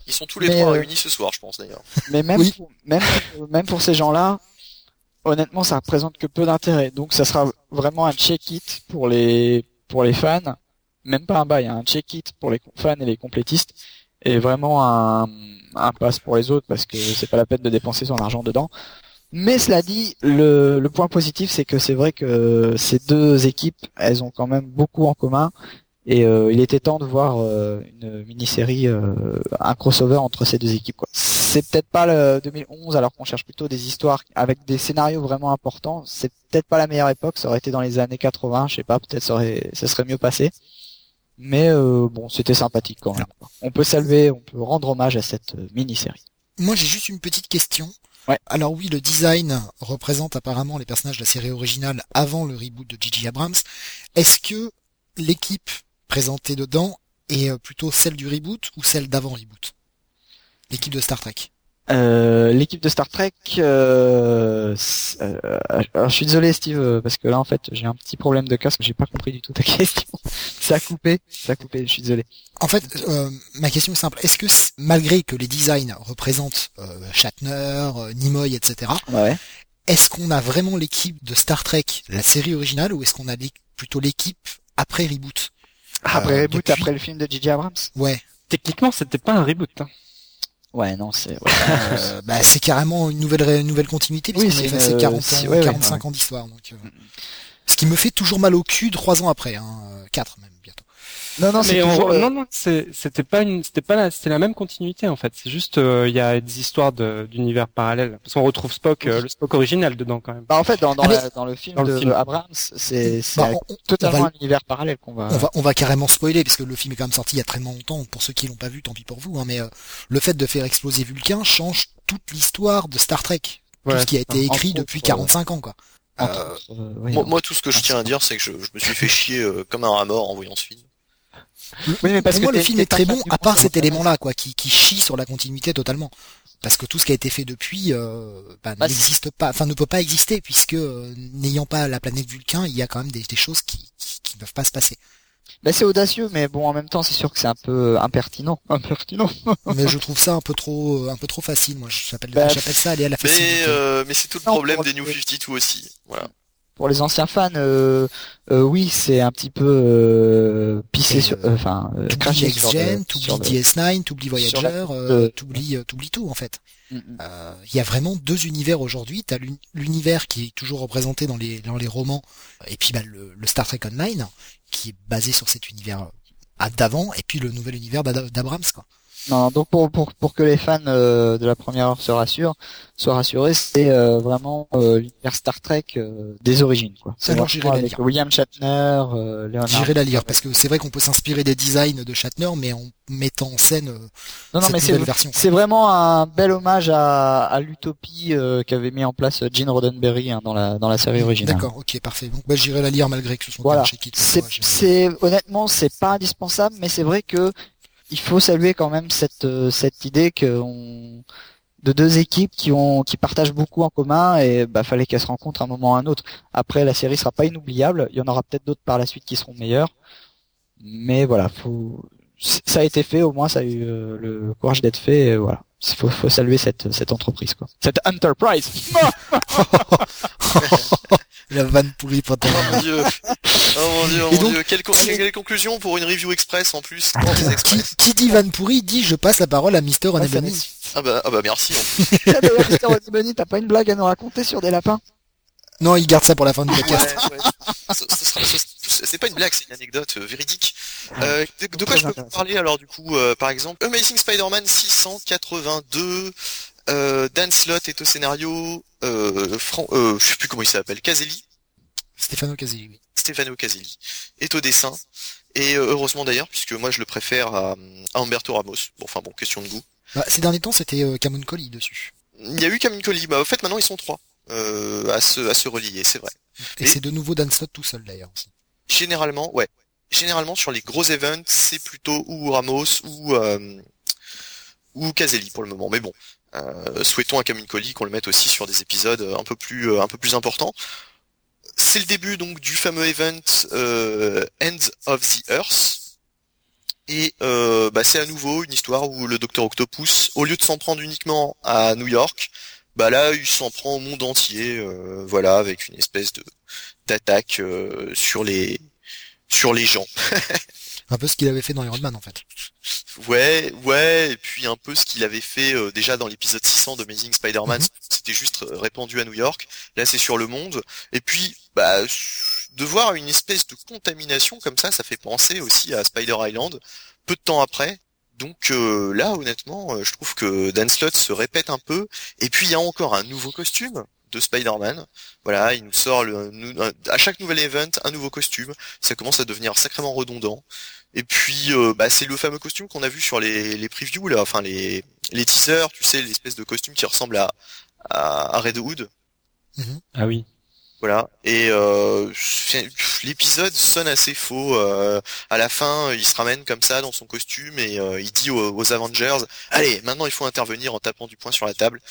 Ils sont tous les Mais, trois réunis ce soir, je pense d'ailleurs. Mais même, Oui. même pour ces gens-là, honnêtement, ça représente que peu d'intérêt. Donc, ça sera vraiment un check-it pour les fans. Même pas un bail, un check-it pour les fans et les complétistes. Et vraiment un pass pour les autres parce que c'est pas la peine de dépenser son argent dedans. Mais cela dit, le point positif, c'est que c'est vrai que ces deux équipes, elles ont quand même beaucoup en commun. Et il était temps de voir une mini-série, un crossover entre ces deux équipes, quoi. C'est peut-être pas le 2011, alors qu'on cherche plutôt des histoires avec des scénarios vraiment importants. C'est peut-être pas la meilleure époque. Ça aurait été dans les années 80, je sais pas. Peut-être ça serait mieux passé. Mais bon, c'était sympathique quand même. On peut saluer, on peut rendre hommage à cette mini-série. Moi, j'ai juste une petite question. Ouais. Alors oui, le design représente apparemment les personnages de la série originale avant le reboot de J.J. Abrams. Est-ce que l'équipe présentée dedans est plutôt celle du reboot ou celle d'avant reboot? L'équipe de Star Trek. L'équipe de Star Trek, alors, je suis désolé Steve, parce que là en fait j'ai un petit problème de casque, j'ai pas compris du tout ta question. Ça a coupé, je suis désolé. En fait, ma question est simple. Est-ce que malgré que les designs représentent Shatner, Nimoy, etc., Ouais. est-ce qu'on a vraiment l'équipe de Star Trek, la série originale, ou est-ce qu'on a plutôt l'équipe après reboot? Après reboot, depuis- après le film de J.J. Abrams. Ouais. Techniquement, c'était pas un reboot. Hein. Ouais, non, c'est. Ouais. Bah, c'est carrément une nouvelle continuité, Oui, puisqu'on a c'est effacé une- 40 c'est- ans, ouais, 45 ans d'histoire. Donc, ce qui me fait toujours mal au cul 3 ans après, 4 même bientôt. Non, c'est Mais toujours. non, c'était la même continuité en fait. C'est juste, il y a des histoires d'univers parallèles. Parce qu'on retrouve Spock, le Spock original dedans quand même. Bah en fait, dans Allez. le film Dans le de film. Abrams, c'est Bah, totalement on va- un univers parallèle qu'on va. on va carrément spoiler, parce que le film est quand même sorti il y a très longtemps. Pour ceux qui l'ont pas vu, tant pis pour vous. Mais le fait de faire exploser Vulcain change toute l'histoire de Star Trek. Tout Ouais, ce qui a été entre écrit autres, depuis 45 ans, quoi. entre autres, oui, Moi, tout ce que je tiens à dire, c'est que je me suis fait chier comme un rat mort en voyant ce film. Oui, mais parce Pour que moi, le t'es- film t'es est très pas bon, fan du à part concept. cet élément-là, quoi, qui chie sur la continuité totalement. Parce que tout ce qui a été fait depuis Bah, n'existe pas, enfin ne peut pas exister, puisque n'ayant pas la planète Vulcain, il y a quand même des choses qui ne peuvent pas se passer. Bah, c'est audacieux, mais bon, en même temps, c'est sûr que c'est un peu impertinent. Impertinent. Mais je trouve ça un peu trop facile. Moi, j'appelle Bah, ça aller à la facilité. Mais c'est tout le Non, problème pour- des New 52 aussi. Voilà. Pour les anciens fans, oui, c'est un petit peu pissé Et, sur, T'oublies craché sur X-Gen, le- t'oublies sur le- DS9, t'oublies sur la- Voyager, t'oublies tout en fait. Mm, mm. Il y a vraiment deux univers aujourd'hui. T'as l'univers qui est toujours représenté dans les romans, et puis bah, le Star Trek Online, qui est basé sur cet univers d'avant, et puis le nouvel univers d'Abrams, quoi. Non, donc pour que les fans de la première heure soient rassurés, c'est vraiment l'univers Star Trek des origines, quoi. C'est Alors, vraiment j'irai la avec lire. William Shatner, Leonard. J'irai la lire, parce que c'est vrai qu'on peut s'inspirer des designs de Shatner, mais en mettant en scène Non, cette mais nouvelle version. c'est vraiment un bel hommage à l'utopie qu'avait mis en place Gene Roddenberry dans la série originale. D'accord, ok, parfait. Donc bah, j'irai la lire malgré que ce soit Voilà. un check-it. Ouais, j'irai. C'est honnêtement, c'est pas indispensable, mais c'est vrai que il faut saluer quand même cette idée de deux équipes qui partagent beaucoup en commun et bah fallait qu'elles se rencontrent à un moment ou à un autre. Après, la série sera pas inoubliable, il y en aura peut-être d'autres par la suite qui seront meilleures, mais voilà, ça a été fait, au moins ça a eu le courage d'être fait, et voilà. Faut saluer cette entreprise, quoi. Cette enterprise. La vanne pourrie pas Oh mon dieu. Et donc- Quelle conclusion pour une review express en plus. Des express. Qui dit Van Pourri dit je passe la parole à Mister Ouais, ça Onebony. m'excite. Ah bah merci. Ah, d'ailleurs, Mr. Rodney, t'as pas une blague à nous raconter sur des lapins? Non, il garde ça pour la fin du podcast. Ouais. C'est pas une blague, c'est une anecdote véridique. De quoi je peux vous parler alors du coup par exemple Amazing Spider-Man 682, Dan Slott est au scénario, je sais plus comment il s'appelle, Caselli, Stefano Caselli, oui. Stefano Caselli est au dessin, et heureusement d'ailleurs, puisque moi je le préfère à Humberto Ramos. Bon, question de goût. Bah, ces derniers temps, c'était Cameron Collie dessus. Il y a eu Kamine Collie, en fait maintenant ils sont trois à se relier, c'est vrai. Et Mais- c'est de nouveau Dan Slott tout seul d'ailleurs aussi. Généralement, ouais. Généralement sur les gros events, c'est plutôt ou Ramos ou Caselli pour le moment. Mais bon, souhaitons à Kamine Collie qu'on le mette aussi sur des épisodes un peu plus importants. C'est le début donc du fameux event End of the Earth. Et c'est à nouveau une histoire où le Docteur Octopus, au lieu de s'en prendre uniquement à New York, là il s'en prend au monde entier, avec une espèce d'attaque sur les gens. Un peu ce qu'il avait fait dans Iron Man en fait. Ouais, et puis un peu ce qu'il avait fait déjà dans l'épisode 600 d'Amazing Spider-Man, c'était juste répandu à New York. Là c'est sur le monde. Et puis de voir une espèce de contamination comme ça fait penser aussi à Spider Island, peu de temps après. Donc là honnêtement, je trouve que Dan Slott se répète un peu. Et puis il y a encore un nouveau costume de Spider-Man. Voilà, il nous sort à chaque nouvel event un nouveau costume. Ça commence à devenir sacrément redondant. Et puis c'est le fameux costume qu'on a vu sur les previews là, enfin les teasers, tu sais, l'espèce de costume qui ressemble à Red Hood. Ah oui. Voilà. Et l'épisode sonne assez faux. À la fin, il se ramène comme ça dans son costume et il dit aux Avengers, allez, maintenant il faut intervenir en tapant du poing sur la table.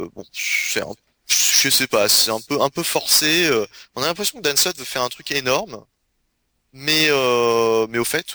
Je sais pas, c'est un peu forcé. On a l'impression que Dan Slott veut faire un truc énorme. Mais au fait,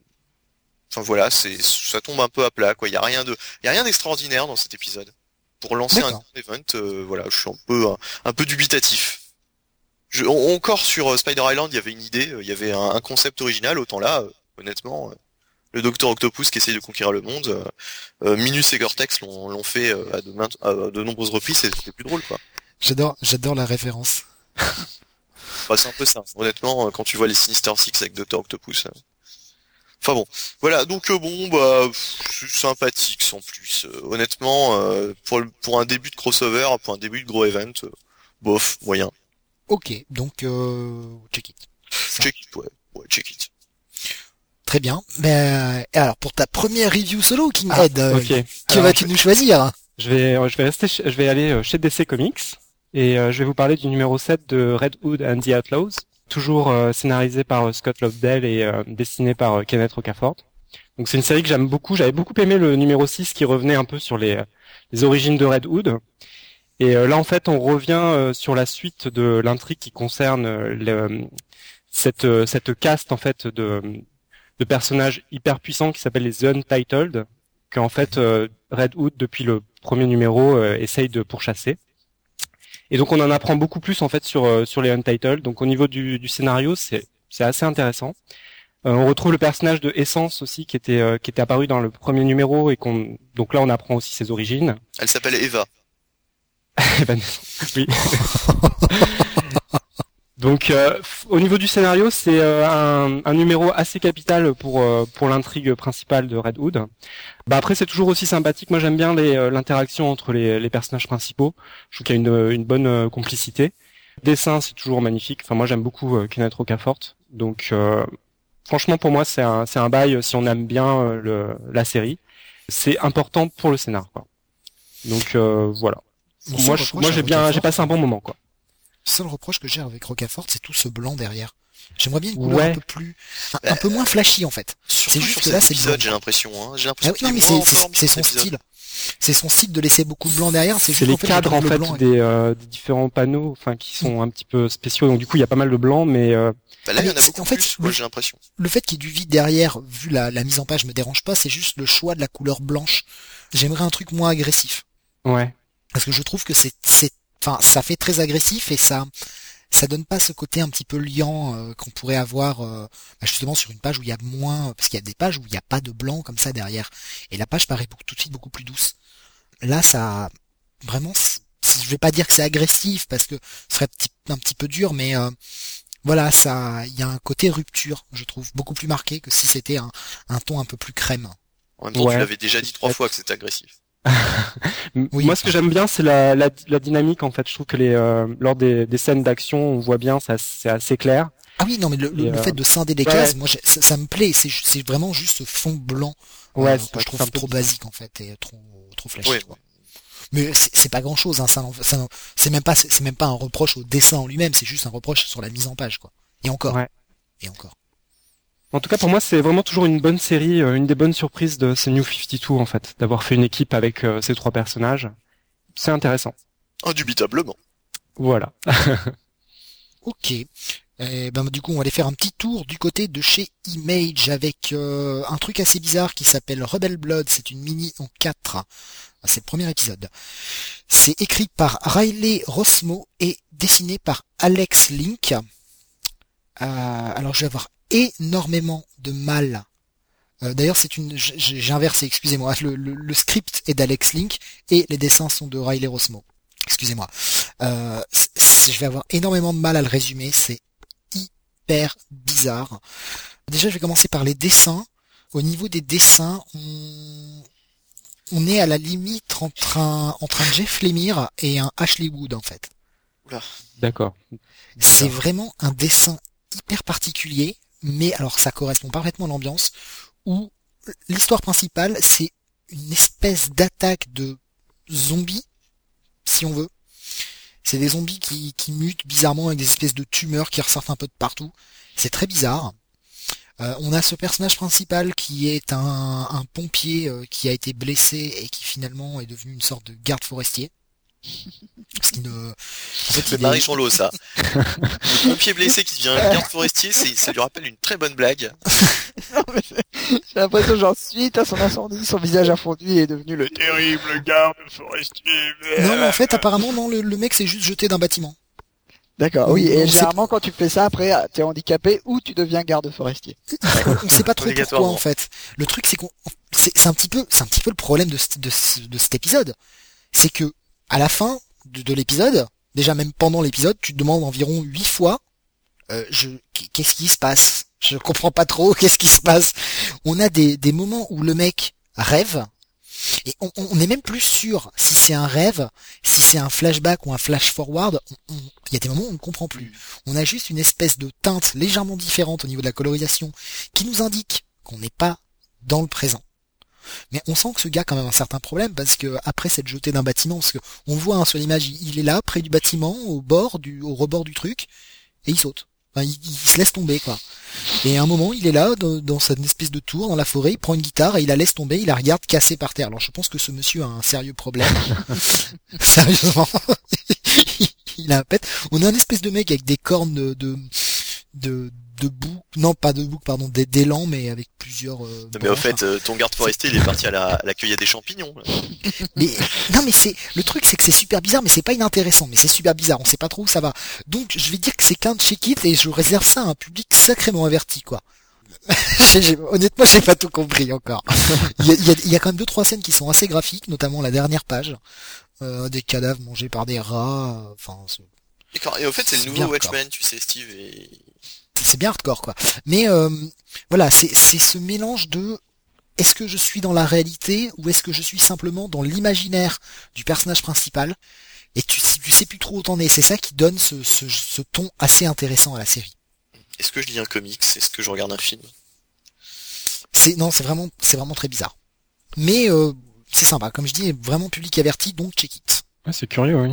ça tombe un peu à plat, quoi. Il y a rien d'extraordinaire dans cet épisode. Pour lancer un event, je suis un peu dubitatif. Encore sur Spider Island, il y avait une idée, il y avait un concept original. Autant là, honnêtement, le Docteur Octopus qui essaye de conquérir le monde, Minus et Gore-Tex l'ont fait à de nombreuses reprises. C'était plus drôle, quoi. J'adore la référence. C'est un peu ça. Honnêtement, quand tu vois les Sinister Six avec Dr. Octopus. Enfin bon, voilà. Donc c'est sympathique sans plus. Honnêtement, pour un début de crossover, pour un début de gros event, bof, moyen. Ok, donc check it. Check it, ouais, check it. Très bien. Alors pour ta première review solo, Kinghead, que vas-tu nous choisir? Je vais aller chez DC Comics. Et je vais vous parler du numéro 7 de Red Hood and the Outlaws, toujours scénarisé par Scott Lobdell et dessiné par Kenneth Rocafort. Donc c'est une série que j'aime beaucoup. J'avais beaucoup aimé le numéro 6 qui revenait un peu sur les origines de Red Hood. Et là en fait on revient sur la suite de l'intrigue qui concerne cette caste en fait de personnages hyper puissants qui s'appellent les The Untitled, que en fait Red Hood depuis le premier numéro essaye de pourchasser. Et donc on en apprend beaucoup plus en fait sur les Untitled. Donc au niveau du scénario, c'est assez intéressant. On retrouve le personnage de Essence aussi qui était apparu dans le premier numéro et donc là on apprend aussi ses origines. Elle s'appelle Eva. Oui. Donc au niveau du scénario, c'est un numéro assez capital pour l'intrigue principale de Red Hood. Après c'est toujours aussi sympathique. Moi j'aime bien l'interaction entre les personnages principaux. Je trouve qu'il y a une bonne complicité. Le dessin c'est toujours magnifique. Enfin moi j'aime beaucoup Kenneth Rocafort. Donc franchement pour moi c'est un bail si on aime bien la série. C'est important pour le scénar, quoi. Donc voilà. Moi j'ai passé un bon moment, quoi. Le seul reproche que j'ai avec Rocafort, c'est tout ce blanc derrière. J'aimerais bien une couleur un peu moins flashy en fait. C'est juste que là, c'est l'épisode, j'ai l'impression. J'ai l'impression qu'il est moins en forme. C'est son style. C'est son style de laisser beaucoup de blanc derrière. C'est les cadres en fait des différents panneaux, enfin qui sont un petit peu spéciaux. Donc du coup, il y a pas mal de blanc, mais là, il y en a beaucoup plus. Moi, j'ai l'impression. Le fait qu'il y ait du vide derrière, vu la mise en page, me dérange pas. C'est juste le choix de la couleur blanche. J'aimerais un truc moins agressif. Ouais. Parce que je trouve que ça fait très agressif et ça donne pas ce côté un petit peu liant qu'on pourrait avoir justement sur une page où il y a moins, parce qu'il y a des pages où il n'y a pas de blanc comme ça derrière et la page paraît tout de suite beaucoup plus douce. Là ça vraiment, je vais pas dire que c'est agressif parce que ce serait un petit peu dur, mais voilà, ça, il y a un côté rupture, je trouve, beaucoup plus marqué que si c'était un ton un peu plus crème. En même temps, tu l'avais déjà dit 3 fois que c'était agressif. Oui, moi, ce que j'aime bien, c'est la dynamique. En fait, je trouve que lors des scènes d'action, on voit bien, c'est assez clair. Ah oui, non, mais le fait de scinder les cases, moi, ça me plaît. C'est vraiment juste ce fond blanc que je trouve trop basique en fait et trop flashy. Ouais. Mais c'est pas grand chose, hein. C'est même pas un reproche au dessin en lui-même. C'est juste un reproche sur la mise en page, quoi. Et encore. Ouais. Et encore. En tout cas, pour moi, c'est vraiment toujours une bonne série, une des bonnes surprises de ces New 52, en fait, d'avoir fait une équipe avec ces 3 personnages. C'est intéressant. Indubitablement. Voilà. Ok. Et ben du coup, on va aller faire un petit tour du côté de chez Image avec un truc assez bizarre qui s'appelle Rebel Blood. C'est une mini en 4. C'est le premier épisode. C'est écrit par Riley Rossmo et dessiné par Alex Link. Alors je vais avoir énormément de mal. D'ailleurs, j'ai inversé, excusez-moi. Le script est d'Alex Link et les dessins sont de Riley Rossmo. Excusez-moi. Je vais avoir énormément de mal à le résumer. C'est hyper bizarre. Déjà, je vais commencer par les dessins. Au niveau des dessins, on est à la limite entre un Jeff Lemire et un Ashley Wood en fait. Oula. D'accord. C'est vraiment un dessin hyper particulier, mais alors ça correspond parfaitement à l'ambiance où l'histoire principale c'est une espèce d'attaque de zombies, si on veut. C'est des zombies qui mutent bizarrement avec des espèces de tumeurs qui ressortent un peu de partout. C'est très bizarre. On a ce personnage principal qui est un pompier qui a été blessé et qui finalement est devenu une sorte de garde forestier. Ce qui ne... En fait, C'est Marie Chanlot, ça. Le pompier blessé qui devient garde forestier, ça lui rappelle une très bonne blague. Non, mais j'ai l'impression genre suite à son incendie, son visage a fondu et est devenu le terrible garde forestier. Non, mais en fait, apparemment, non, le mec s'est juste jeté d'un bâtiment. D'accord, oui, et On généralement quand tu fais ça, après, t'es handicapé ou tu deviens garde forestier. On sait pas trop pourquoi Obligatoirement. en fait. Le truc c'est c'est un petit peu le problème de cet épisode. C'est que à la fin de l'épisode, déjà même pendant l'épisode, tu te demandes environ 8 fois qu'est-ce qui se passe? Je comprends pas trop qu'est-ce qui se passe. On a des moments où le mec rêve et on n'est même plus sûr si c'est un rêve, si c'est un flashback ou un flash forward. Il y a des moments où on ne comprend plus. On a juste une espèce de teinte légèrement différente au niveau de la colorisation qui nous indique qu'on n'est pas dans le présent. Mais on sent que ce gars a quand même un certain problème parce que après s'être jeté d'un bâtiment, parce que on voit sur l'image, il est là près du bâtiment, au rebord du truc, et il saute. Enfin, il se laisse tomber quoi. Et à un moment, il est là dans cette espèce de tour dans la forêt, il prend une guitare et il la laisse tomber, il la regarde cassée par terre. Alors je pense que ce monsieur a un sérieux problème. Sérieusement, il a un pet. On a un espèce de mec avec des cornes de bouc, non pas de bouc, pardon, d'élan, mais avec plusieurs. Non, mais au fait, ton garde forestier, il est parti à la cueillette des champignons. Là. Mais non, mais c'est le truc, c'est que c'est super bizarre, mais c'est pas inintéressant, mais c'est super bizarre. On sait pas trop où ça va. Donc je vais dire que c'est qu'un check-it et je réserve ça à un public sacrément averti, quoi. Honnêtement, j'ai pas tout compris encore. Il y a quand même 2-3 scènes qui sont assez graphiques, notamment la dernière page, des cadavres mangés par des rats. Enfin, D'accord. Et au fait, c'est le nouveau bien Watchmen, tu sais, Steve. Et... c'est bien hardcore, quoi. Mais voilà, c'est ce mélange de est-ce que je suis dans la réalité ou est-ce que je suis simplement dans l'imaginaire du personnage principal, et tu sais plus trop où t'en es. C'est ça qui donne ce ton assez intéressant à la série. Est-ce que je lis un comics? Est-ce que je regarde un film? Non, c'est vraiment très bizarre. Mais c'est sympa, comme je dis, vraiment public averti, donc check it. Ouais, c'est curieux, oui.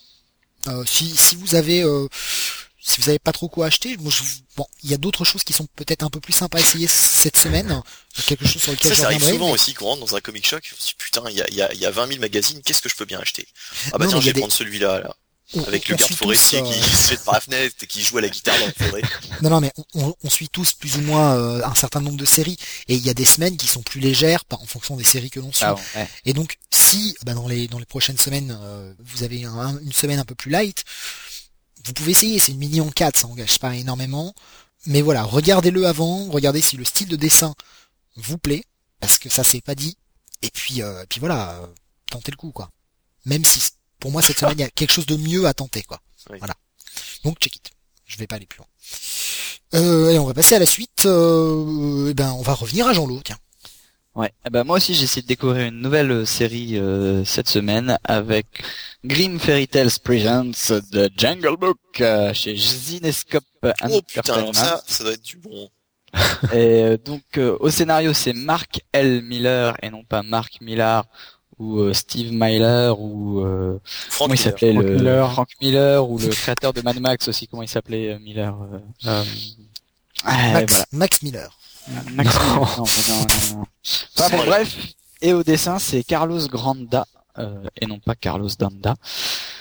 Si vous avez pas trop quoi acheter, bon, il y a d'autres choses qui sont peut-être un peu plus sympas à essayer cette semaine, quelque chose sur lequel je Ça arrive reviendrai. souvent aussi qu'on rentre dans un comic shop, on se dit putain, il y a 20 000 magazines, qu'est-ce que je peux bien acheter? Ah bah Non, tiens, mais je vais prendre celui-là, là. Avec le garde forestier qui se jette par la fenêtre et qui joue à la guitare dans la forêt. Non, mais on suit tous plus ou moins un certain nombre de séries, et il y a des semaines qui sont plus légères en fonction des séries que l'on suit. Ah bon, ouais. Et donc, si dans les prochaines semaines, vous avez une semaine un peu plus light, vous pouvez essayer. C'est une mini en 4, ça engage pas énormément. Mais voilà, regardez-le avant, regardez si le style de dessin vous plaît, parce que ça c'est pas dit. Et puis voilà, tentez le coup, quoi. Même si pour moi cette semaine il y a quelque chose de mieux à tenter, quoi. Oui. Voilà. Donc check it. Je vais pas aller plus loin. Et on va passer à la suite. On va revenir à Jean-Lot, tiens. Ouais. Moi aussi j'ai essayé de découvrir une nouvelle série cette semaine avec Grimm Fairy Tales Presents The Jungle Book chez Zinescope Oh putain, alors Entertainment. ça doit être du bon. Et donc au scénario c'est Mark L. Miller et non pas Mark Millar ou Steve Myler ou Frank comment il s'appelait Frank Miller. Frank Miller ou le créateur de Mad Max aussi, comment il s'appelait Miller voilà. Max Miller. Max Miller. Non. Enfin, bon, bref, et au dessin c'est Carlos Granda et non pas Carlos Danda.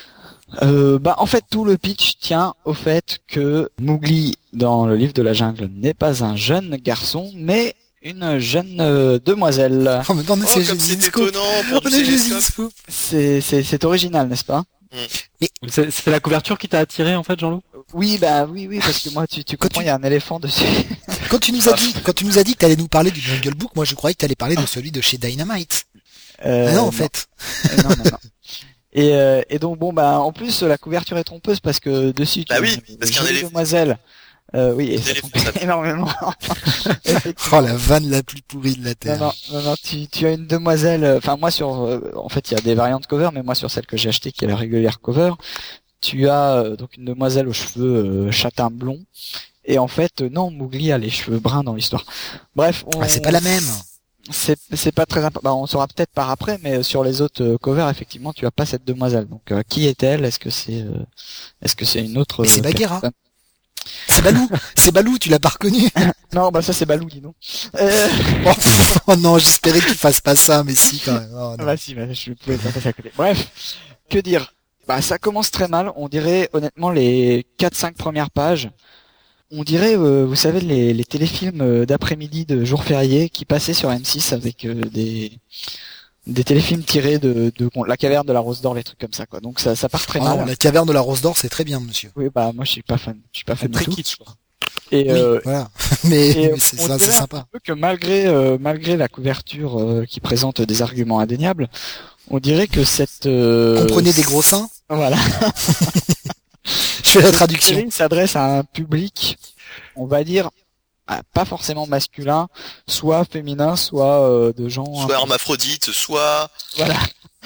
En fait, tout le pitch tient au fait que Mowgli, dans le livre de la jungle, n'est pas un jeune garçon, mais une jeune demoiselle. Oh, mais non, mais Oh, comme c'est étonnant pour du Cinescope. C'est original, n'est-ce pas? C'est la couverture qui t'a attiré en fait, Jean-Loup? Oui, parce que moi, tu comprends, il y a un éléphant dessus. Quand tu nous as dit que t'allais nous parler du Jungle Book, moi je croyais que t'allais parler de celui de chez Dynamite. Non, en fait. Non. Et donc en plus la couverture est trompeuse parce que dessus tu as parce qu'il y a un éléphant. demoiselle. Oui, et ça trompe énormément. Oh, la vanne la plus pourrie de la terre. Non, tu as une demoiselle. Enfin moi en fait il y a des variantes cover, mais moi sur celle que j'ai achetée qui est la régulière cover, tu as donc une demoiselle aux cheveux châtain blond. Et en fait non, Mowgli a les cheveux bruns dans l'histoire. Bref, c'est pas la même. C'est pas très important. On saura peut-être par après, mais sur les autres covers, effectivement, tu as pas cette demoiselle. Donc, qui est-elle? Est-ce que c'est une autre? C'est Bagheera. C'est Balou, tu l'as pas reconnu? Non, ça c'est Balou, dis donc. Oh non, j'espérais qu'il fasse pas ça, mais si quand même. Oh, non. Si, je pouvais pas passer à côté. Bref, que dire? Ça commence très mal. On dirait honnêtement les 4-5 premières pages. On dirait, vous savez, les téléfilms d'après-midi de jour férié qui passaient sur M6 avec des téléfilms tirés de La Caverne de la Rose d'Or, les trucs comme ça, quoi. Donc ça part très mal. Non, La Caverne de la Rose d'Or, c'est très bien, monsieur. Oui, moi je suis pas fan. Je suis pas fan très du tout. kitsch, quoi. Et voilà. mais c'est ça, c'est sympa. Que malgré la couverture qui présente des arguments indéniables, on dirait que cette comprenez des gros seins. Voilà. Je fais la traduction. Il s'adresse à un public, on va dire, pas forcément masculin, soit féminin, soit de gens... Soit hermaphrodite, soit... Voilà.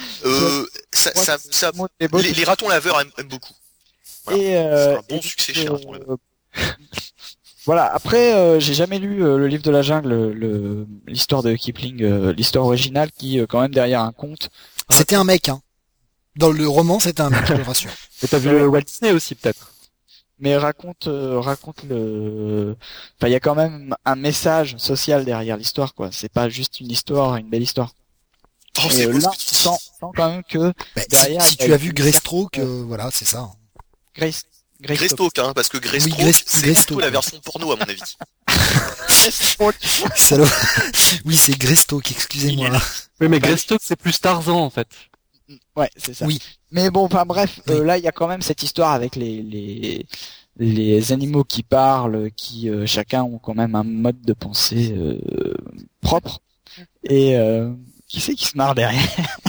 Les ratons laveurs aiment beaucoup. Voilà. C'est un bon succès chez les ratons laveurs. Voilà. Après, j'ai jamais lu le livre de la jungle, l'histoire de Kipling, l'histoire originale qui, quand même, derrière un conte... C'était un mec, hein. Dans le roman, c'était un mec, je le rassure. Et t'as vu Walt Disney aussi, peut-être? Mais raconte le... Enfin, il y a quand même un message social derrière l'histoire, quoi. C'est pas juste une histoire, une belle histoire. Oh, c'est beau là, on sent quand même que derrière... Si tu as vu Greystoke, voilà, c'est ça. Greystoke, hein, parce que Greystoke, c'est plutôt la version porno, à mon avis. Salaud. Oui, c'est Greystoke, excusez-moi. Oui, mais Greystoke, c'est plus Tarzan, en fait. Ouais, c'est ça. Oui. Mais bon, bref, là, il y a quand même cette histoire avec les animaux qui parlent, qui chacun ont quand même un mode de pensée propre. Et qui c'est qui se marre derrière?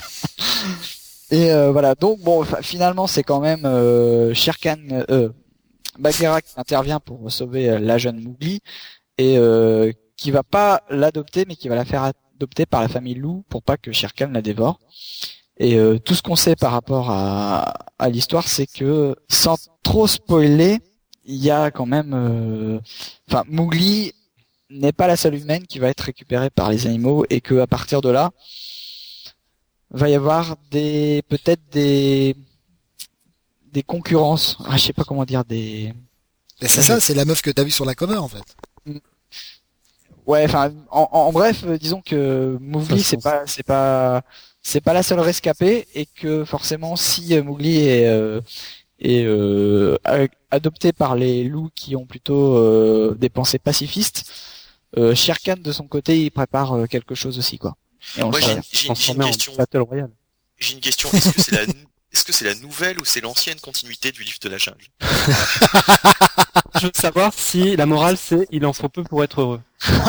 Et voilà. Donc finalement, c'est quand même Shere Khan, Bagheera qui intervient pour sauver la jeune Mowgli et qui va pas l'adopter, mais qui va la faire adopter par la famille Loup pour pas que Shere Khan la dévore. Et tout ce qu'on sait par rapport à l'histoire, c'est que, sans trop spoiler, il y a quand même... Mowgli n'est pas la seule humaine qui va être récupérée par les animaux, et que à partir de là, va y avoir peut-être des concurrences. Je sais pas comment dire, des... C'est ça, c'est la meuf que t'as vue sur la cover, en fait. Ouais, en bref, disons que Mowgli, c'est pas la seule rescapée, et que forcément si Mowgli est adopté par les loups qui ont plutôt des pensées pacifistes, Shere Khan de son côté il prépare quelque chose aussi, quoi. Et moi j'ai une question. Battle Royale. J'ai une question. Est-ce que c'est la nouvelle ou c'est l'ancienne continuité du livre de la jungle? Je veux savoir si la morale c'est il en faut peu pour être heureux.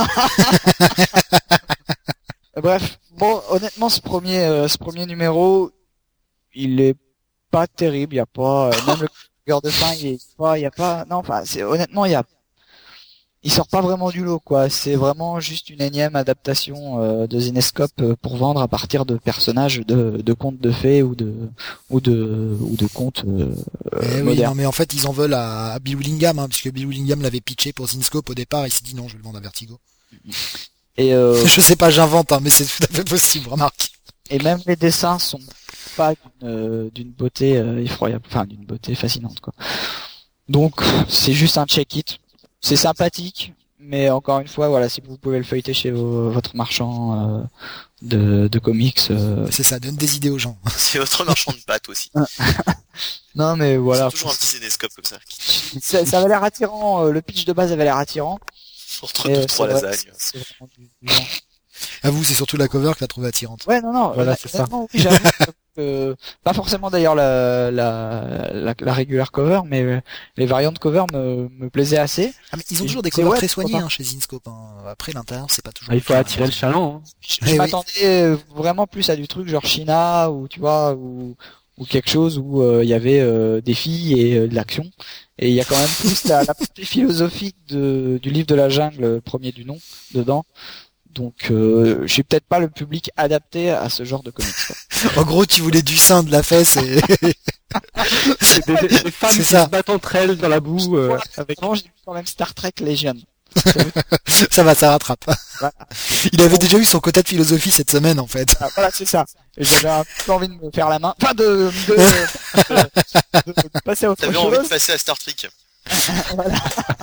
Bref, honnêtement, ce premier numéro, il est pas terrible. Il y a pas même le cœur de fin, il y a pas. Non, honnêtement, il sort pas vraiment du lot, quoi. C'est vraiment juste une énième adaptation de Cinescope pour vendre à partir de personnages de contes de fées ou de contes modernes. Oui, non, mais en fait, ils en veulent à Bill Willingham, hein, puisque Bill Willingham l'avait pitché pour Cinescope au départ. Il s'est dit non, je vais le vendre à Vertigo. Et je sais pas, j'invente, hein, mais c'est tout à fait possible, remarque. Et même les dessins sont pas d'une beauté effroyable, d'une beauté fascinante, quoi. Donc c'est juste un check-it. C'est sympathique, mais encore une fois, voilà, si vous pouvez le feuilleter chez votre marchand de comics, c'est ça, donne des idées aux gens. C'est votre marchand de pâtes aussi. Non, mais voilà. C'est toujours un petit zénescope comme ça. Ça avait l'air attirant. Le pitch de base avait l'air attirant. Entre deux, trois lasagnes. C'est vraiment du genre. À vous, c'est surtout la cover que t'as trouvé attirante. Ouais, non, Voilà, c'est ça. Oui, j'avoue que, pas forcément d'ailleurs la régulière cover, mais les variantes cover me plaisaient assez. Ah, mais ils ont toujours des C'est covers ouais, très soignés, pourquoi hein, chez Zinscope, hein. Après, l'intérieur, c'est pas toujours Il faut le cas, attirer le chaland. Hein. Je Eh oui. m'attendais vraiment plus à du truc genre China ou tu vois ou quelque chose où il y avait des filles et de l'action. Et il y a quand même plus la partie philosophique du livre de la jungle, premier du nom, dedans. Donc je suis peut-être pas le public adapté à ce genre de comics. Quoi. En gros, tu voulais du sein, de la fesse et... C'est des femmes C'est qui ça. se battent entre elles dans la boue. Avec non, j'ai vu quand même Star Trek Legion. ça va, ça rattrape. Voilà. Il avait déjà eu son quota de philosophie cette semaine, en fait. Ah, voilà, c'est ça. Et j'avais un peu envie de me faire la main, enfin de passer à autre T'avais envie de chose. passer à Star Trek. Voilà.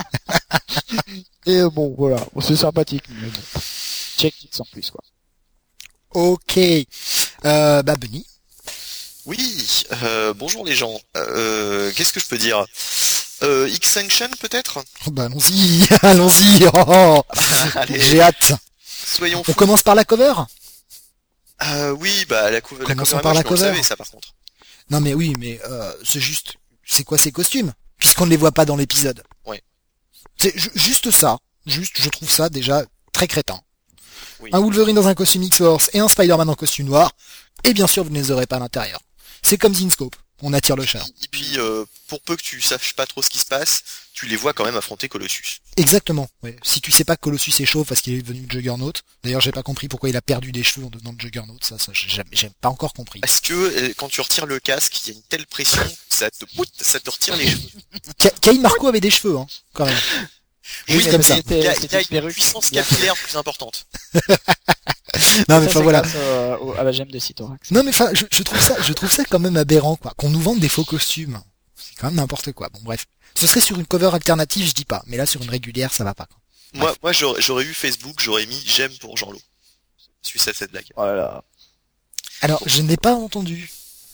Et bon, voilà, bon, c'est sympathique, mais bon. Check sans plus quoi. Ok. Benny. Oui, bonjour les gens. Qu'est-ce que je peux dire X-Sanction peut-être. Oh, bah, allons-y, allons-y. Oh, Allez, j'ai hâte. soyons On fous. commence par la cover? Oui, bah la cover Commençons par la image, on le cover. savait ça par contre. Non, mais oui, mais c'est juste... C'est quoi ces costumes? Puisqu'on ne les voit pas dans l'épisode. Ouais. C'est juste ça. Juste, je trouve ça déjà très crétin. Oui. Un Wolverine dans un costume X-Force et un Spider-Man en costume noir. Et bien sûr, vous ne les aurez pas à l'intérieur. C'est comme Zinscope. On attire le chat. Et puis, pour peu que tu saches pas trop ce qui se passe, tu les vois quand même affronter Colossus. Exactement. Ouais. Si tu sais pas que Colossus est chauve parce qu'il est devenu Juggernaut. D'ailleurs, j'ai pas compris pourquoi il a perdu des cheveux en devenant Juggernaut. Ça j'ai pas encore compris. Parce que quand tu retires le casque, il y a une telle pression que ça te retire les cheveux. Cain Marco avait des cheveux, hein, quand même. Oui, Juste comme ça. Il y a C'était une perruque. puissance capillaire plus importante. Non, mais enfin voilà. À la gemme de Cytorax. Non, mais enfin, je trouve ça quand même aberrant, quoi. Qu'on nous vende des faux costumes. C'est quand même n'importe quoi. Bon, bref. Ce serait sur une cover alternative, je dis pas. Mais là, sur une régulière, ça va pas, quoi. Moi, j'aurais eu Facebook, j'aurais mis j'aime pour Jean-Lot. Suisse à cette blague. Voilà. Alors, je n'ai pas entendu.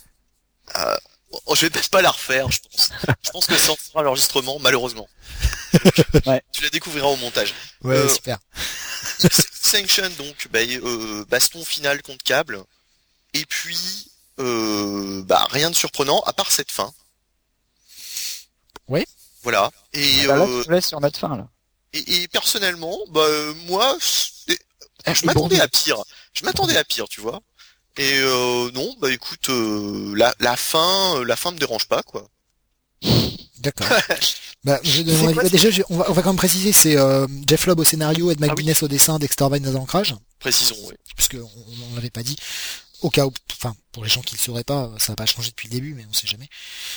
Je vais peut-être pas la refaire, je pense. Je pense que ça en fera l'enregistrement, malheureusement. Ouais. Tu la découvriras au montage. Ouais, super. Sanction, donc, baston final contre câble. Et puis, rien de surprenant, à part cette fin. Ouais. Voilà. Et, Là, tu te laisses sur notre fin, là. et personnellement, moi, je m'attendais à pire. Je m'attendais à pire, tu vois. Et non, écoute, la fin me dérange pas, quoi. D'accord. Déjà, on va quand même préciser, c'est Jeff Loeb au scénario, Ed McGuinness au dessin, Dexter Vine aux ancrages. Précisons, oui. Puisque on l'avait pas dit. Au cas où, enfin, pour les gens qui le sauraient pas, ça n'a pas changé depuis le début, mais on sait jamais.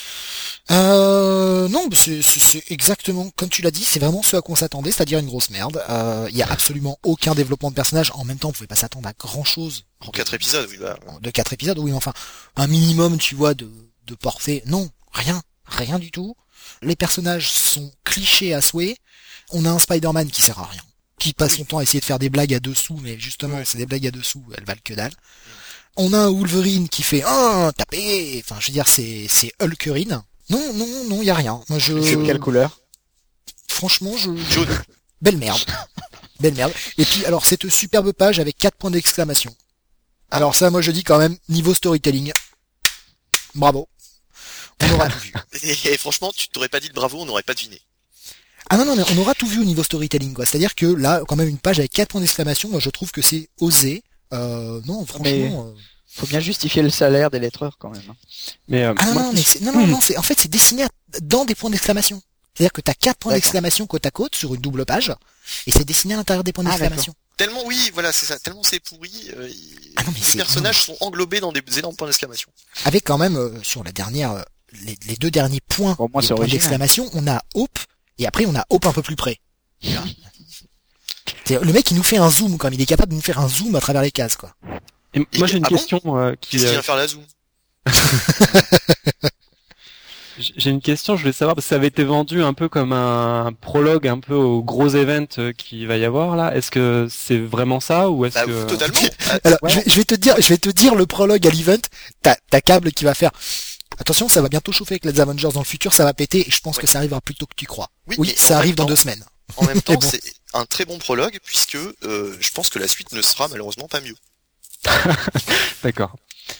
Non, c'est exactement comme tu l'as dit, c'est vraiment ce à quoi on s'attendait, c'est-à-dire une grosse merde. Il y a absolument aucun développement de personnage. En même temps, on pouvait pas s'attendre à grand chose. En 4 épisodes, oui, De 4 épisodes, oui, mais enfin, un minimum, tu vois, de portée. Non, rien du tout. Les personnages sont clichés à souhait. On a un Spider-Man qui sert à rien, qui passe son temps à essayer de faire des blagues à dessous, mais justement, c'est des blagues à dessous, elles valent que dalle. On a un Wolverine qui fait taper. Enfin, je veux dire, c'est Hulkerine. Non, y a rien. Moi, Quelle couleur? Franchement, jaune. Belle merde. Et puis, alors, cette superbe page avec 4 points d'exclamation. Alors ça, moi, je dis quand même, niveau storytelling. Bravo. On aura tout vu. Et franchement, tu t'aurais pas dit de bravo, on n'aurait pas deviné. Ah non, mais on aura tout vu au niveau storytelling, quoi. C'est-à-dire que là, quand même, une page avec 4 points d'exclamation, moi, je trouve que c'est osé. Non, franchement... Faut bien justifier le salaire des lettreurs, quand même. Mais, non, en fait, c'est dessiné dans des points d'exclamation. C'est-à-dire que t'as 4 points d'exclamation côte à côte sur une double page, et c'est dessiné à l'intérieur des points d'exclamation. Tellement, oui, voilà, c'est ça. Tellement c'est pourri, mais les personnages sont englobés dans des énormes points d'exclamation. Avec quand même, sur la dernière, les 2 derniers points, points d'exclamation, on a Hope, et après on a Hope un peu plus près. Le mec, il nous fait un zoom, comme il est capable de nous faire un zoom à travers les cases, quoi. Et moi, j'ai une question Qu'est-ce qu'il vient faire la zoom? J'ai une question, je voulais savoir, parce que ça avait été vendu un peu comme un prologue un peu au gros event qu'il va y avoir là. Est-ce que c'est vraiment ça ou est-ce que... Totalement. Alors, je vais te dire le prologue à l'event, t'as Cable qui va faire Attention, ça va bientôt chauffer avec les Avengers dans le futur, ça va péter, et je pense que ça arrivera plus tôt que tu crois. Oui, Oui, mais ça en arrive même dans temps- 2 semaines. En même temps, bon. c'est un très bon prologue, puisque je pense que la suite ne sera malheureusement pas mieux. D'accord.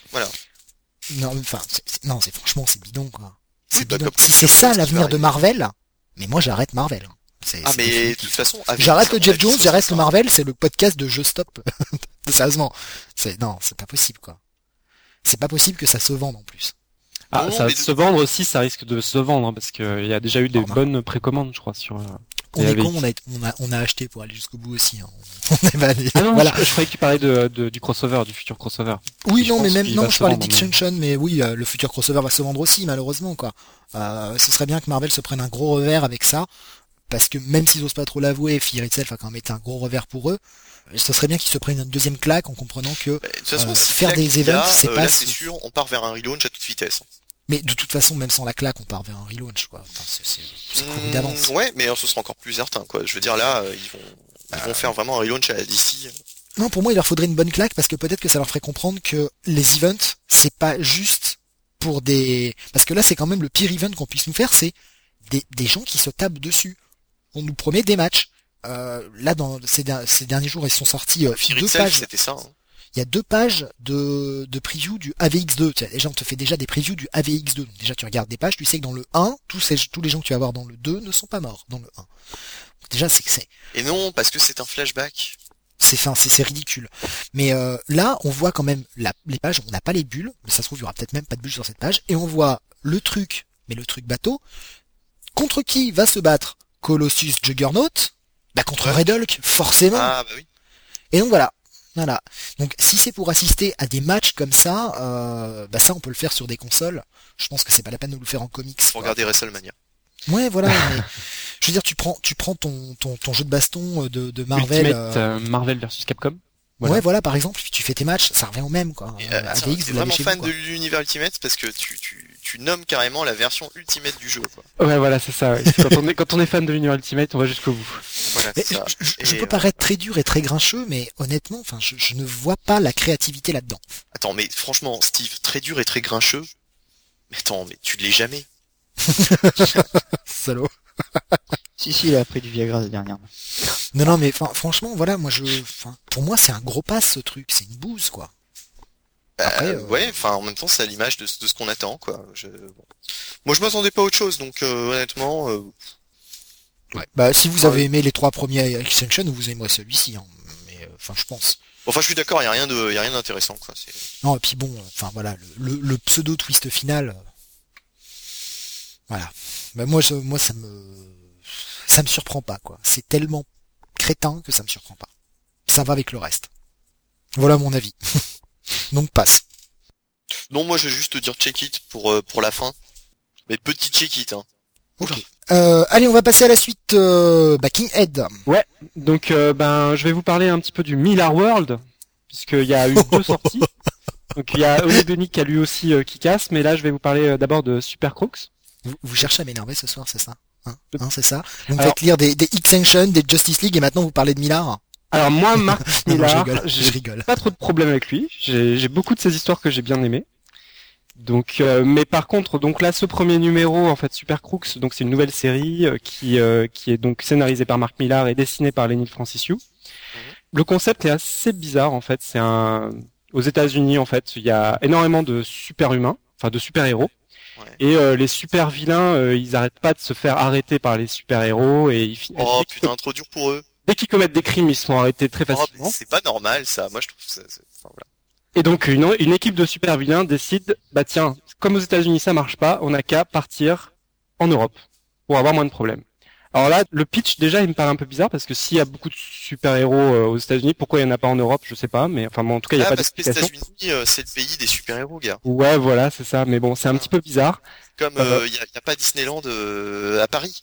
Non, mais enfin, non, franchement, c'est bidon, quoi. C'est Oui, bah, bidon. comme Si c'est Jeff ça Jones qui l'avenir va de arriver. Marvel, mais moi j'arrête Marvel. Ah, mais de définitif. toute façon, avec J'arrête ça, le on a Jeff dit Jones, ça, j'arrête c'est le ça. Marvel, c'est le podcast de Je Stop. Sérieusement. Non, c'est pas possible, quoi. C'est pas possible que ça se vende, en plus. Ah, Non, ça va mais se vendre aussi, ça risque de se vendre, hein, parce que il y a déjà eu des Remarque. bonnes précommandes, je crois, sur... On Et est avec- con, on a acheté pour aller jusqu'au bout aussi, hein. On est pas allé- Ah non, voilà. je croyais que tu parlais du crossover, du futur crossover. Oui, je non, mais pense même, qu'il non, va je se parlais vendre, d'Extinction, mais oui, le futur crossover va se vendre aussi, malheureusement, quoi. Ce serait bien que Marvel se prenne un gros revers avec ça, parce que même s'ils osent pas trop l'avouer, Fear Itself a quand même été un gros revers pour eux. Ce serait bien qu'ils se prennent une deuxième claque en comprenant que, De toute façon, si faire claque des il y a, events, c'est pas là, ce- c'est sûr, on part vers un relaunch à toute vitesse. mais de toute façon, même sans la claque, on part vers un relaunch, quoi. Enfin, c'est couru d'avance. Ouais, mais ce sera encore plus certain, quoi. Je veux dire, là, ils vont faire vraiment un relaunch à la DC. Non, pour moi, il leur faudrait une bonne claque parce que peut-être que ça leur ferait comprendre que les events, c'est pas juste pour des... Parce que là, c'est quand même le pire event qu'on puisse nous faire, c'est des gens qui se tapent dessus. On nous promet des matchs. Là, dans ces derniers jours, ils sont sortis Fear 2 Itself, pages. c'était ça. Hein. Il y a 2 pages de preview du AVX2. Tu sais, déjà, on te fait déjà des previews du AVX2. Donc déjà, tu regardes des pages, tu sais que dans le 1, tous les gens que tu vas voir dans le 2 ne sont pas morts dans le 1. Donc déjà, c'est Et non, parce que c'est un flashback. c'est ridicule. Mais là, on voit quand même les pages, on n'a pas les bulles, mais ça se trouve, il y aura peut-être même pas de bulles sur cette page, et on voit le truc, mais le truc bateau, contre qui va se battre Colossus Juggernaut? Bah contre Ouais. Red Hulk, forcément. Ah, bah oui. Et donc voilà. Voilà. Donc si c'est pour assister à des matchs comme ça, bah ça on peut le faire sur des consoles. Je pense que c'est pas la peine de le faire en comics. Pour quoi. regarder WrestleMania. Ouais, voilà. Mais, je veux dire, tu prends ton jeu de baston de Marvel. Ultimate Marvel versus Capcom. Voilà. Ouais, voilà, par exemple, tu fais tes matchs, ça revient au même, quoi. Et, AVX, tiens, vous t'es l'avez vraiment chez fan vous, de quoi. l'univers Ultimate parce que tu nommes carrément la version Ultimate du jeu, quoi. Ouais, voilà, c'est ça. Ouais. Quand on est fan de l'univers Ultimate, on va jusqu'au bout. Voilà, Mais c'est ça. je Et, peux paraître très dur et très grincheux, mais honnêtement, enfin, je ne vois pas la créativité là-dedans. Attends, mais franchement, Steve, très dur et très grincheux. Mais attends, mais tu l'es jamais. Salaud. Si, il a pris du Viagra la dernière. Non, mais franchement, voilà, pour moi, c'est un gros pass, ce truc. C'est une bouse, quoi. Après, Ouais, enfin, en même temps, c'est à l'image de ce qu'on attend, quoi. Bon. Moi, je m'attendais pas à autre chose, donc honnêtement, Ouais. Bah, si vous Ouais. avez aimé les 3 premiers Extinction, vous aimerez celui-ci, hein. Mais, enfin, je pense. enfin, je suis d'accord, y a rien d'intéressant, quoi. Non, et puis bon, enfin, voilà, le pseudo twist final. Voilà. Bah, moi, ça me surprend pas, quoi. C'est tellement crétin que ça me surprend pas. Ça va avec le reste. Voilà mon avis. Donc, passe. Non, moi, je vais juste te dire check it pour la fin. Mais petit check it, hein. Ok. Allez, on va passer à la suite. Kinghead. Donc, je vais vous parler un petit peu du Miller World, puisqu'il y a eu 2 sorties. Donc, il y a Onibonic qui a lui aussi qui casse, mais là, je vais vous parler d'abord de Super Crooks. Vous cherchez à m'énerver ce soir, c'est ça? Hein, c'est ça? Vous me Alors- faites lire des Extinction, des Justice League, et maintenant vous parlez de Millar? Alors, moi, Mark Non, Millar, je j'ai rigole. pas trop de problème avec lui. J'ai beaucoup de ses histoires que j'ai bien aimées. Donc, mais par contre, donc là, ce premier numéro, en fait, Super Crooks, donc c'est une nouvelle série qui est donc scénarisée par Mark Millar et dessinée par Lenny Franciszek. Le concept est assez bizarre, en fait. Aux États-Unis, en fait, il y a énormément de super-humains, enfin de super-héros. Ouais. Et les super-vilains, ils arrêtent pas de se faire arrêter par les super-héros et Oh putain, trop dur pour eux. dès qu'ils commettent des crimes, ils se font arrêter très Oh, facilement. mais c'est pas normal, ça. Moi, je trouve ça. Enfin, voilà. Et donc une équipe de super vilains décide, bah tiens, comme aux États-Unis ça marche pas, on n'a qu'à partir en Europe pour avoir moins de problèmes. Alors là, le pitch déjà il me paraît un peu bizarre parce que s'il y a beaucoup de super-héros aux États-Unis, pourquoi il y en a pas en Europe, je sais pas, mais enfin bon, en tout cas il y a pas parce que les d'explication. États-Unis, c'est le pays des super-héros, gars. Ouais, voilà, c'est ça, mais bon, c'est un petit peu bizarre. Comme y a pas Disneyland à Paris.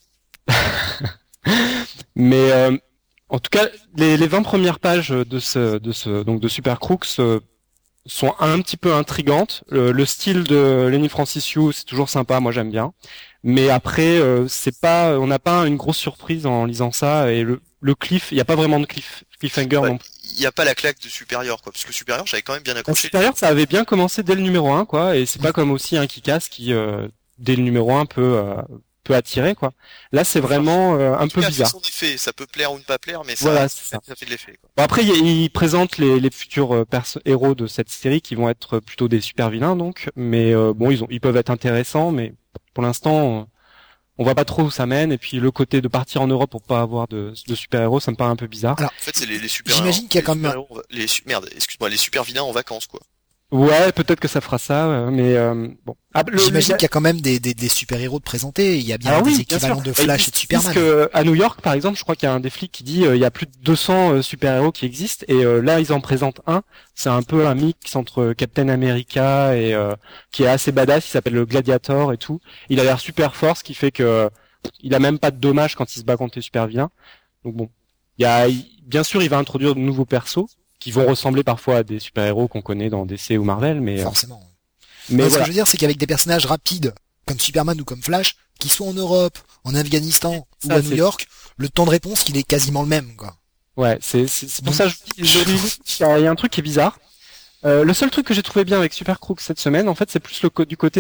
Mais en tout cas, les 20 premières pages donc de Super Crooks sont un petit peu intrigantes. Le style de Lenny Franciszek, c'est toujours sympa, moi j'aime bien. Mais après, on n'a pas une grosse surprise en lisant ça et le cliff, il n'y a pas vraiment de cliffhanger Ouais, non plus. il y a pas la claque de Supérieur, quoi, parce que Supérieur, j'avais quand même bien accroché. Supérieur, ça avait bien commencé dès le numéro 1, quoi, et c'est pas comme aussi un Kick-Ass qui, dès le numéro 1 peut attirer, quoi. Là, c'est vraiment un peu bizarre. Son effet, ça peut plaire ou ne pas plaire, mais voilà, ça fait de l'effet, quoi. Bon, après, il présente les futurs héros de cette série qui vont être plutôt des super vilains, donc, mais bon, ils peuvent être intéressants, mais pour l'instant, on voit pas trop où ça mène, et puis le côté de partir en Europe pour pas avoir de super-héros, ça me paraît un peu bizarre. Alors, en fait, c'est les super. J'imagine qu'il y a quand même les super vilains en vacances, quoi. Ouais, peut-être que ça fera ça, mais bon. J'imagine qu'il y a quand même des super-héros de présenter. Il y a bien des équivalents de Flash et de Superman. Parce que à New York, par exemple, je crois qu'il y a un des flics qui dit il y a plus de 200 super-héros qui existent, et là ils en présentent un. C'est un peu un mix entre Captain America et qui est assez badass. Il s'appelle le Gladiator et tout. Il a l'air super fort, ce qui fait que il a même pas de dommages quand il se bat contre les super-vilains. Donc bon, bien sûr, il va introduire de nouveaux persos qui vont ressembler parfois à des super-héros qu'on connaît dans DC ou Marvel, mais forcément. Mais ce que je veux dire, c'est qu'avec des personnages rapides comme Superman ou comme Flash, qui sont en Europe, en Afghanistan ou à New York, le temps de réponse il est quasiment le même, quoi. Ouais, c'est pour ça il y a un truc qui est bizarre. Le seul truc que j'ai trouvé bien avec Super Crooks cette semaine, en fait, c'est plus du côté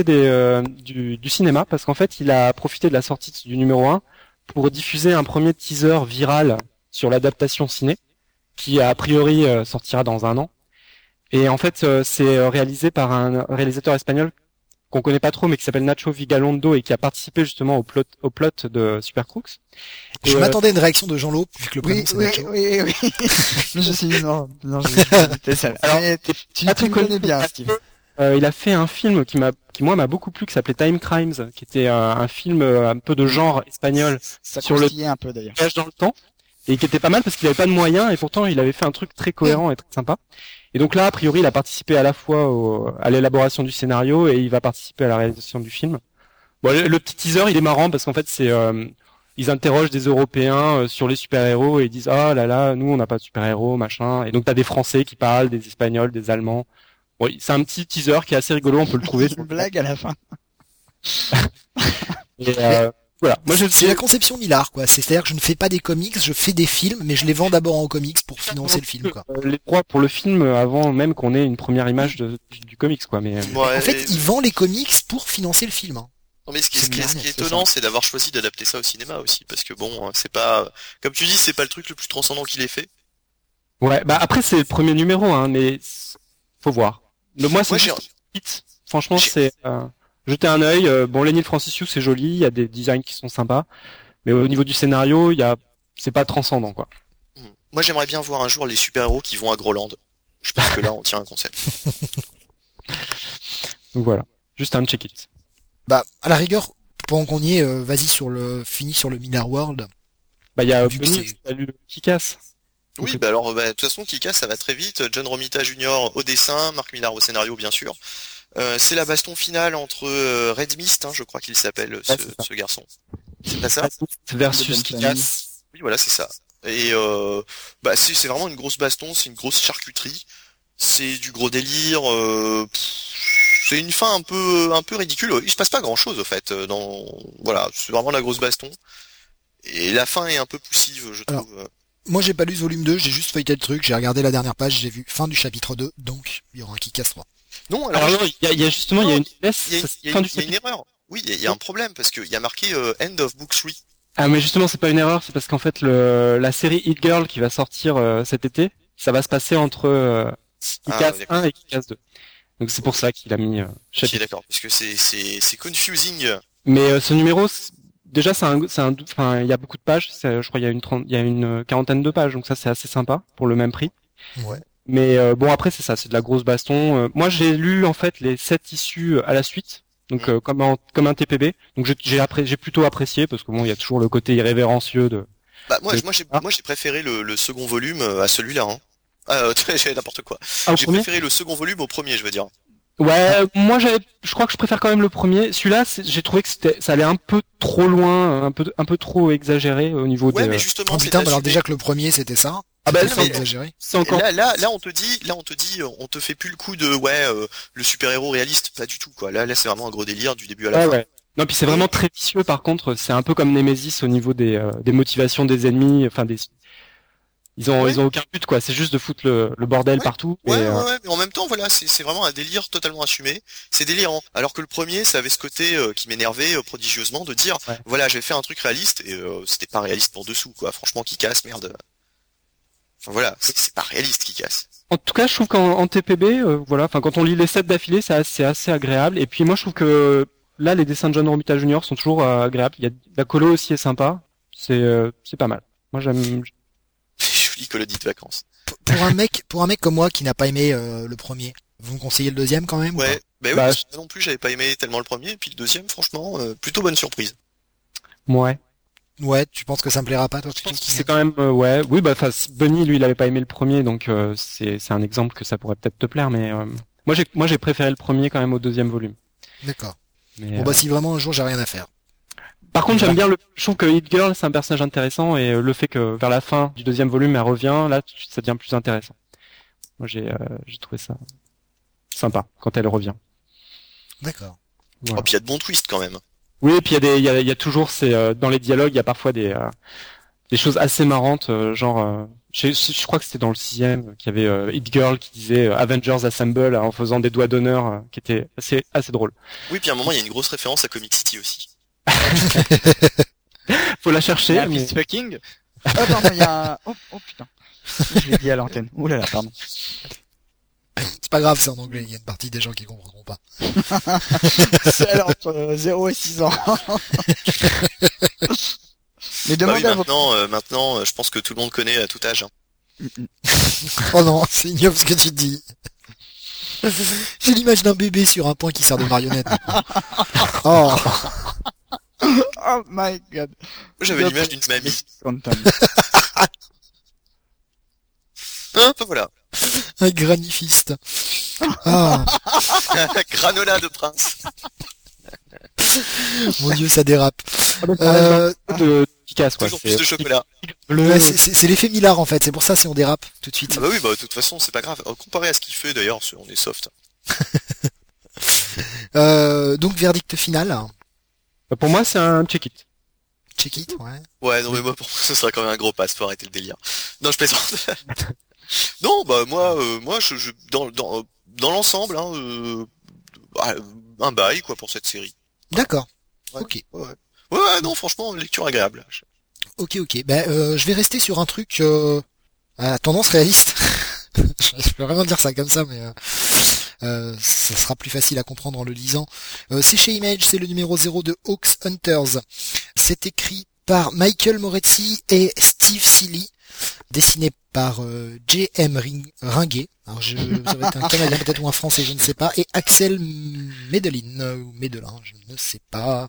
du cinéma, parce qu'en fait, il a profité de la sortie du numéro 1 pour diffuser un premier teaser viral sur l'adaptation ciné, qui a priori sortira dans un an. Et en fait, c'est réalisé par un réalisateur espagnol qu'on connaît pas trop, mais qui s'appelle Nacho Vigalondo et qui a participé justement au plot de Super Crooks. Je m'attendais à une réaction de Jean-Lop, vu que le prénom c'est Nacho. Oui. Mais je suis non, je ça. Alors, tu connais bien, Steve. Il a fait un film qui moi m'a beaucoup plu, qui s'appelait Time Crimes, qui était un film un peu de genre espagnol ça sur le un peu d'ailleurs. voyage dans le temps. Et qui était pas mal parce qu'il avait pas de moyens et pourtant il avait fait un truc très cohérent et très sympa. Et donc là, a priori, il a participé à la fois à l'élaboration du scénario et il va participer à la réalisation du film. Bon, le petit teaser, il est marrant parce qu'en fait, ils interrogent des Européens sur les super-héros et ils disent ah là là, nous on n'a pas de super-héros, machin. Et donc t'as des Français qui parlent, des Espagnols, des Allemands. Bon, c'est un petit teaser qui est assez rigolo, on peut le trouver. Une blague à la fin. Et, voilà. Moi, c'est la conception Millard, quoi. C'est-à-dire que je ne fais pas des comics, je fais des films, mais je les vends d'abord en comics pour financer le film, quoi. Les droits pour le film avant même qu'on ait une première image du comics, quoi. Mais en fait, il vend les comics pour financer le film. Hein. Non mais ce qui est étonnant, c'est d'avoir choisi d'adapter ça au cinéma aussi, parce que bon, c'est pas, comme tu dis, c'est pas le truc le plus transcendant qu'il ait fait. Ouais, bah après c'est le premier numéro, hein, mais faut voir. Franchement, c'est jeter un œil. Bon, Lenny Francissiou, c'est joli, il y a des designs qui sont sympas, mais au niveau du scénario, c'est pas transcendant, quoi. Moi, j'aimerais bien voir un jour les super-héros qui vont à Groland. Je pense que là, on tient un concept. Donc voilà, juste un check-it. Bah, à la rigueur, pendant qu'on y est, vas-y finis sur le Millard World. Bah, il y a Salut Kick-Ass. Oui, bah alors, de toute façon, Kick-Ass, ça va très vite. John Romita Jr. au dessin, Mark Millar au scénario, bien sûr. C'est la baston finale entre Red Mist, hein, je crois qu'il s'appelle ce garçon. C'est pas ça? Versus Kick-Ass. Oui, voilà, c'est ça. Et c'est vraiment une grosse baston, c'est une grosse charcuterie. C'est du gros délire. C'est une fin un peu ridicule. Il se passe pas grand-chose, au fait. Voilà, c'est vraiment la grosse baston. Et la fin est un peu poussive, je trouve. Alors, moi, j'ai pas lu ce volume 2, j'ai juste feuilleté le truc, j'ai regardé la dernière page, j'ai vu fin du chapitre 2, donc il y aura un Kick-Ass 3. Non, alors il y a justement, il y a une erreur. Oui, il y a un problème, parce qu'il y a marqué End of Book 3. Ah, mais justement, c'est pas une erreur, c'est parce qu'en fait, la série Hit Girl qui va sortir cet été, ça va se passer entre Kick-Ass 1 et Kick-Ass 2. Donc c'est pour ça qu'il a mis chapitre. Ok, d'accord, parce que c'est confusing. Mais ce numéro, déjà, il y a beaucoup de pages. Je crois il y a une quarantaine de pages, donc ça c'est assez sympa pour le même prix. Ouais. Mais bon, après c'est ça, c'est de la grosse baston. Moi, j'ai lu en fait les 7 issues à la suite, donc comme un TPB. Donc j'ai plutôt apprécié parce que bon, il y a toujours le côté irrévérencieux de. Bah moi j'ai préféré le second volume à celui-là. Hein. J'ai n'importe quoi. J'ai préféré le second volume au premier, je veux dire. Ouais, moi je crois que je préfère quand même le premier. Celui-là, j'ai trouvé que ça allait un peu trop loin, un peu trop exagéré au niveau mais justement. Oh putain, alors déjà que le premier c'était ça. Ah bah c'est exagéré. C'est encore. Là on te dit, on te fait plus le coup de le super-héros réaliste, pas du tout quoi. Là c'est vraiment un gros délire du début à la fin. Ouais. Non, puis c'est vraiment très vicieux par contre. C'est un peu comme Nemesis au niveau des motivations des ennemis, enfin des. Ils ont aucun but, quoi. C'est juste de foutre le bordel partout. Ouais, mais en même temps, voilà, c'est vraiment un délire totalement assumé. C'est délirant. Alors que le premier, ça avait ce côté qui m'énervait prodigieusement de dire, voilà, j'ai fait un truc réaliste et c'était pas réaliste pour dessous, quoi. Franchement, qui casse, merde. Enfin voilà, c'est pas réaliste qui casse. En tout cas, je trouve qu'en TPB, voilà, enfin quand on lit les 7 d'affilée, c'est assez agréable. Et puis moi, je trouve que là, les dessins de John Romita Jr. sont toujours agréables. Il y a la colo aussi est sympa. C'est pas mal. Moi, j'aime. Jolie colonie de vacances. Pour un mec comme moi qui n'a pas aimé le premier, vous me conseillez le deuxième quand même? Ouais, bah oui, parce que moi non plus, j'avais pas aimé tellement le premier, et puis le deuxième, franchement, plutôt bonne surprise. Ouais. Ouais, tu penses que ça me plaira pas, toi? Je pense que c'est quand même, oui, bah, enfin, Bunny, lui, il avait pas aimé le premier, donc c'est un exemple que ça pourrait peut-être te plaire, mais moi j'ai préféré le premier quand même au deuxième volume. D'accord. Mais, bon bah si vraiment un jour j'ai rien à faire. Par contre, j'aime bien je trouve que Hit Girl, c'est un personnage intéressant, et le fait que vers la fin du deuxième volume, elle revient, là, ça devient plus intéressant. Moi, j'ai trouvé ça sympa quand elle revient. D'accord. Voilà. Oh, puis il y a de bons twists quand même. Oui, et puis il y a toujours dans les dialogues, il y a parfois des choses assez marrantes, genre je crois que c'était dans le 6e qu'il y avait Hit Girl qui disait Avengers Assemble en faisant des doigts d'honneur qui était assez drôle. Oui, puis à un moment il y a une grosse référence à Comic City aussi. Faut la chercher. Mais... fucking. Oh pardon, il y a oh putain. Je l'ai dit à l'antenne. Ouh là là, pardon. C'est pas grave, c'est en anglais, il y a une partie des gens qui comprendront pas. C'est entre 0 et 6 ans. Mais demandez maintenant, je pense que tout le monde connaît à tout âge. Hein. Oh non, c'est ignoble ce que tu dis. J'ai l'image d'un bébé sur un point qui sert de marionnette. Oh. Oh my god. J'avais l'image d'une mamie. Hein, voilà. Un granifiste. Ah. Granola de prince. Mon Dieu, ça dérape. De Picasso, toujours plus de chocolat. Ouais, c'est l'effet Millard en fait, c'est pour ça si on dérape tout de suite. Ah bah oui, bah de toute façon c'est pas grave. Comparé à ce qu'il fait d'ailleurs, on est soft. Donc verdict final. Pour moi c'est un check it. Check it, ouais. Ouais, non mais moi pour moi ce serait quand même un gros pass, faut arrêter le délire. Non, je plaisante. Non, bah moi je dans l'ensemble un bail quoi pour cette série. D'accord. Ouais, ok. Ouais, non, franchement, lecture agréable. Ok. Je vais rester sur un truc à tendance réaliste. Je peux vraiment dire ça comme ça, mais ça sera plus facile à comprendre en le lisant. C'est chez Image, c'est le numéro 0 de Hawks Hunters. C'est écrit par Michael Moretti et Steve Seeley, dessiné par J.M. Ringuet. Alors ça va être un Canadien peut-être ou un Français, je ne sais pas. Et Axel Medelin, ou Medelin, je ne sais pas.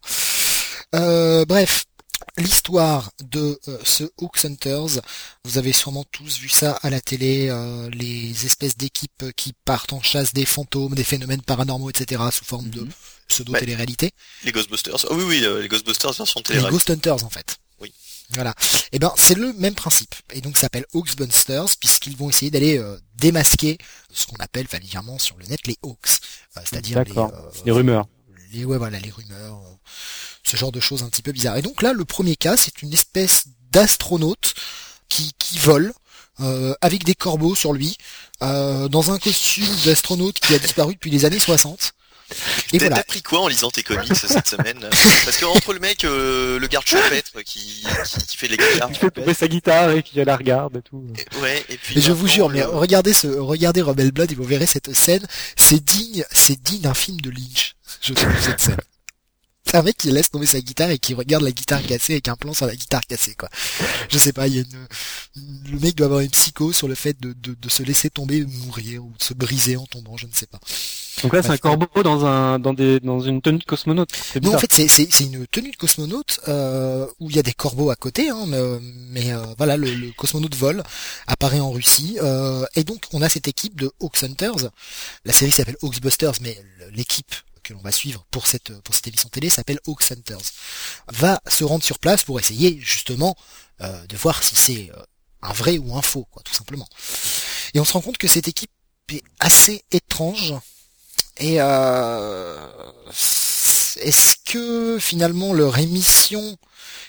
Bref, l'histoire de ce Hawks Hunters, vous avez sûrement tous vu ça à la télé, les espèces d'équipes qui partent en chasse des fantômes, des phénomènes paranormaux, etc. sous forme de pseudo-télé-réalité. Les Ghostbusters. Oh, oui, les Ghostbusters version télé-réalité. Les Ghost Hunters en fait. Oui. Voilà. Et ben c'est le même principe. Et donc ça s'appelle Hawksbusters puisqu'ils vont essayer d'aller démasquer ce qu'on appelle familièrement sur le net les Hawks, c'est-à-dire les rumeurs. Les rumeurs. Ce genre de choses un petit peu bizarres. Et donc là, le premier cas, c'est une espèce d'astronaute qui vole avec des corbeaux sur lui, dans un costume d'astronaute qui a disparu depuis les années 60. Et T'as appris quoi en lisant tes comics cette semaine? Parce que entre le mec, le garde champêtre qui fait les guitares, qui fait tomber sa guitare et qui la regarde et tout. Et puis. Et je vous jure, mais regardez Rebel Blood et vous verrez cette scène. C'est digne d'un film de Lynch. Je trouve cette scène. C'est un mec qui laisse tomber sa guitare et qui regarde la guitare cassée avec un plan sur la guitare cassée, quoi. Je sais pas, le mec doit avoir une psycho sur le fait de se laisser tomber, de mourir, ou de se briser en tombant, je ne sais pas. Donc là, c'est un corbeau dans une tenue de cosmonaute. Non, en fait, c'est une tenue de cosmonaute, où il y a des corbeaux à côté, hein, mais voilà, le cosmonaute vole, apparaît en Russie, et donc, on a cette équipe de Hawks Hunters. La série s'appelle Hawksbusters, mais l'équipe que l'on va suivre pour cette émission télé s'appelle Hawks Hunters, va se rendre sur place pour essayer justement de voir si c'est un vrai ou un faux, quoi, tout simplement. Et on se rend compte que cette équipe est assez étrange. Et est-ce que finalement leur émission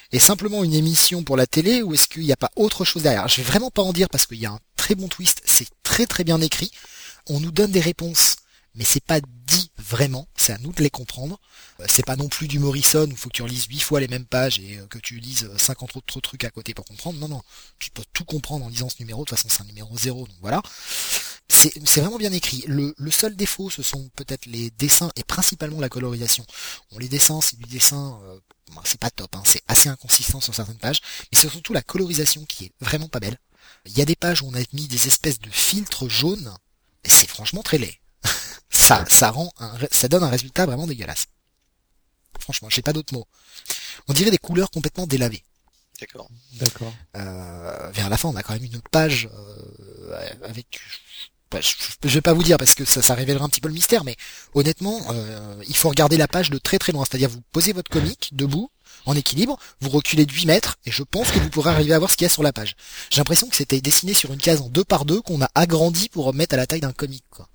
est simplement une émission pour la télé ou est-ce qu'il n'y a pas autre chose derrière? Je vais vraiment pas en dire parce qu'il y a un très bon twist, c'est très très bien écrit. On nous donne des réponses, mais c'est pas dit vraiment, c'est à nous de les comprendre. C'est pas non plus du Morrison où il faut que tu relises 8 fois les mêmes pages et que tu lises 50 autres trucs à côté pour comprendre. Non, tu peux tout comprendre en lisant ce numéro, de toute façon c'est un numéro 0, donc voilà. C'est vraiment bien écrit. Le seul défaut, ce sont peut-être les dessins et principalement la colorisation. Bon, les dessins, c'est du dessin, c'est pas top, hein, c'est assez inconsistant sur certaines pages, mais c'est surtout la colorisation qui est vraiment pas belle. Il y a des pages où on a mis des espèces de filtres jaunes, et c'est franchement très laid. Ça donne un résultat vraiment dégueulasse. Franchement, j'ai pas d'autres mots. On dirait des couleurs complètement délavées. D'accord. Vers la fin, on a quand même une autre page avec. Je vais pas vous dire parce que ça révélera un petit peu le mystère, mais honnêtement, il faut regarder la page de très très loin. C'est-à-dire, vous posez votre comic debout, en équilibre, vous reculez de 8 mètres, et je pense que vous pourrez arriver à voir ce qu'il y a sur la page. J'ai l'impression que c'était dessiné sur une case en 2x2 qu'on a agrandi pour mettre à la taille d'un comic, quoi.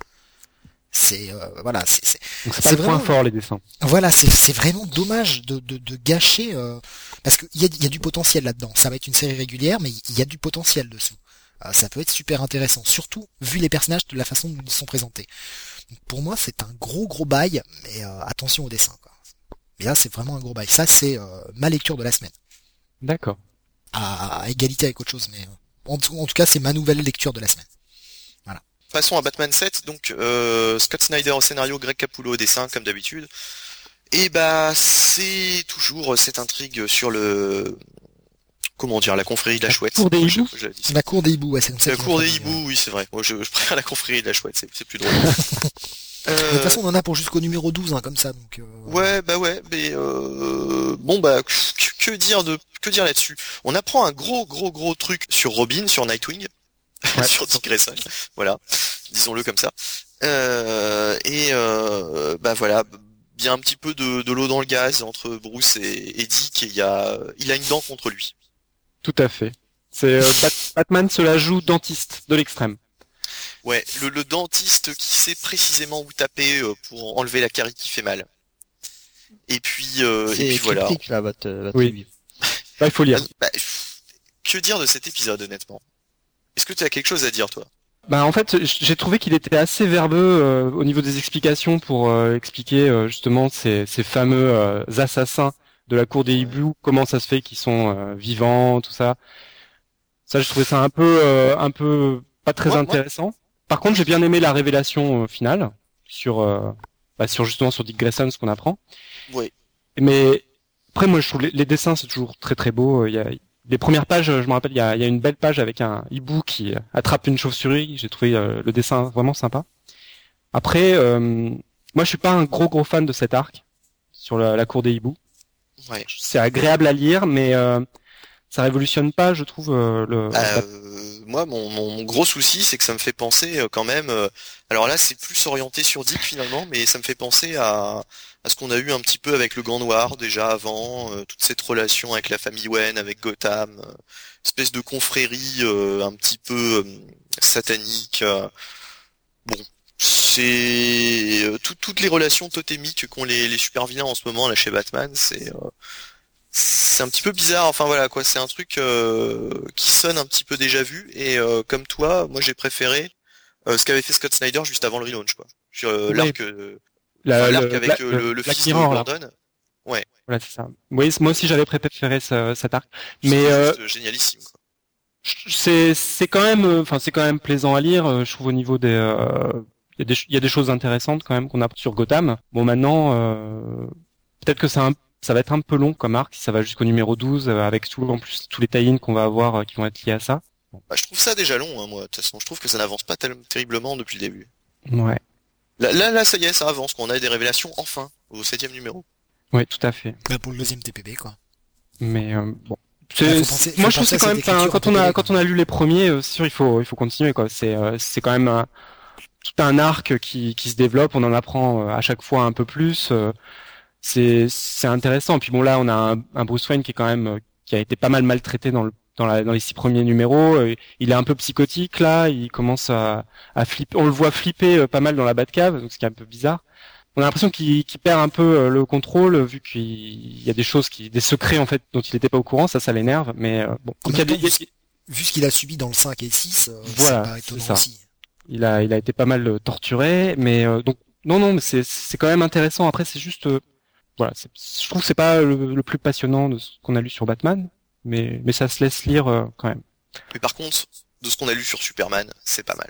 Voilà, donc c'est pas le vraiment point fort, les dessins. Voilà, c'est vraiment dommage de gâcher parce qu'il y a du potentiel là-dedans. Ça va être une série régulière, mais il y a du potentiel dessous. Ça peut être super intéressant, surtout vu les personnages de la façon dont ils sont présentés. Donc pour moi, c'est un gros bail, mais attention au dessin, quoi. Mais là, c'est vraiment un gros bail. Ça, c'est ma lecture de la semaine. D'accord. À égalité avec autre chose, mais en tout cas, c'est ma nouvelle lecture de la semaine. Passons à Batman 7, donc Scott Snyder au scénario, Greg Capullo au dessin, comme d'habitude. Et bah c'est toujours cette intrigue sur le... Comment dire, la confrérie de la chouette. Cour des hiboux. La cour des hiboux, ouais, c'est comme ça. La cour des hiboux, oui c'est vrai. Moi je préfère la confrérie de la chouette, c'est plus drôle. De toute façon on en a pour jusqu'au numéro 12, hein, comme ça, donc... Ouais, mais bon bah que dire là-dessus. On apprend un gros truc sur Robin, sur Nightwing. Ouais. Sur Dick Grayson, voilà, disons-le comme ça. Bah voilà, il y a un petit peu de l'eau dans le gaz entre Bruce et Dick, et il a une dent contre lui. Tout à fait. C'est Batman se la joue dentiste de l'extrême. Ouais, le dentiste qui sait précisément où taper pour enlever la carie qui fait mal. Et puis voilà. C'est là votre oui. Bah, il faut lire. Que dire de cet épisode honnêtement? Est-ce que tu as quelque chose à dire, toi? Bah en fait, j'ai trouvé qu'il était assez verbeux au niveau des explications pour expliquer justement ces fameux assassins de la cour des hiboux, comment ça se fait qu'ils sont vivants, tout ça. Ça, je trouvais ça un peu pas très intéressant. Par contre, j'ai bien aimé la révélation finale sur justement sur Dick Grayson, ce qu'on apprend. Oui. Mais après, moi, je trouve les dessins c'est toujours très très beau. Il y a les premières pages, je me rappelle, il y a une belle page avec un hibou qui attrape une chauve-souris. J'ai trouvé le dessin vraiment sympa. Après, moi, je suis pas un gros fan de cet arc sur la cour des hiboux. Ouais. C'est agréable à lire, mais ça révolutionne pas, je trouve. Moi, mon gros souci, c'est que ça me fait penser quand même. Alors là, c'est plus orienté sur Dick finalement, mais ça me fait penser à ce qu'on a eu un petit peu avec le Gant Noir déjà avant, toute cette relation avec la famille Wayne, avec Gotham, espèce de confrérie un petit peu satanique. Bon, c'est toutes les relations totémiques qu'ont les super vilains en ce moment là chez Batman, c'est un petit peu bizarre. Enfin voilà quoi, c'est un truc qui sonne un petit peu déjà vu. Et comme toi, moi j'ai préféré ce qu'avait fait Scott Snyder juste avant le relaunch quoi. L'arc avec le fils de Gordon. Là. Ouais. Voilà, c'est ça. Oui, moi aussi j'avais préféré cet arc. Mais juste génialissime. Quoi. C'est quand même plaisant à lire. Je trouve au niveau des il y a des choses intéressantes quand même qu'on a sur Gotham. Bon maintenant peut-être que ça va être un peu long comme arc, ça va jusqu'au numéro 12 avec en plus tous les tie-ins qu'on va avoir qui vont être liés à ça. Bah, je trouve ça déjà long, hein, moi. De toute façon, je trouve que ça n'avance pas terriblement depuis le début. Ouais. Là, ça y est, ça avance. On a des révélations enfin au 7e numéro. Ouais, tout à fait. Bah, pour le 2e TPB, quoi. Mais bon. Moi, je trouve que c'est quand même, quand on a lu les premiers, c'est sûr, il faut continuer, quoi. C'est quand même tout un arc qui se développe. On en apprend à chaque fois un peu plus. C'est intéressant. Puis bon, là, on a un Bruce Wayne qui est quand même qui a été pas mal maltraité dans les 6 premiers numéros. Il est un peu psychotique là. Il commence à flipper. On le voit flipper pas mal dans la Batcave, donc ce qui est un peu bizarre. on a l'impression qu'il perd un peu le contrôle vu qu'il y a des secrets en fait dont il n'était pas au courant, ça l'énerve, mais bon. En même temps, vu ce qu'il a subi dans le 5 et 6, voilà, c'est pas étonnant aussi. Il a été pas mal torturé, mais donc non, mais c'est quand même intéressant. Après, c'est juste, voilà, je trouve que c'est pas le plus passionnant de ce qu'on a lu sur Batman, mais ça se laisse lire quand même. Mais par contre, de ce qu'on a lu sur Superman, c'est pas mal.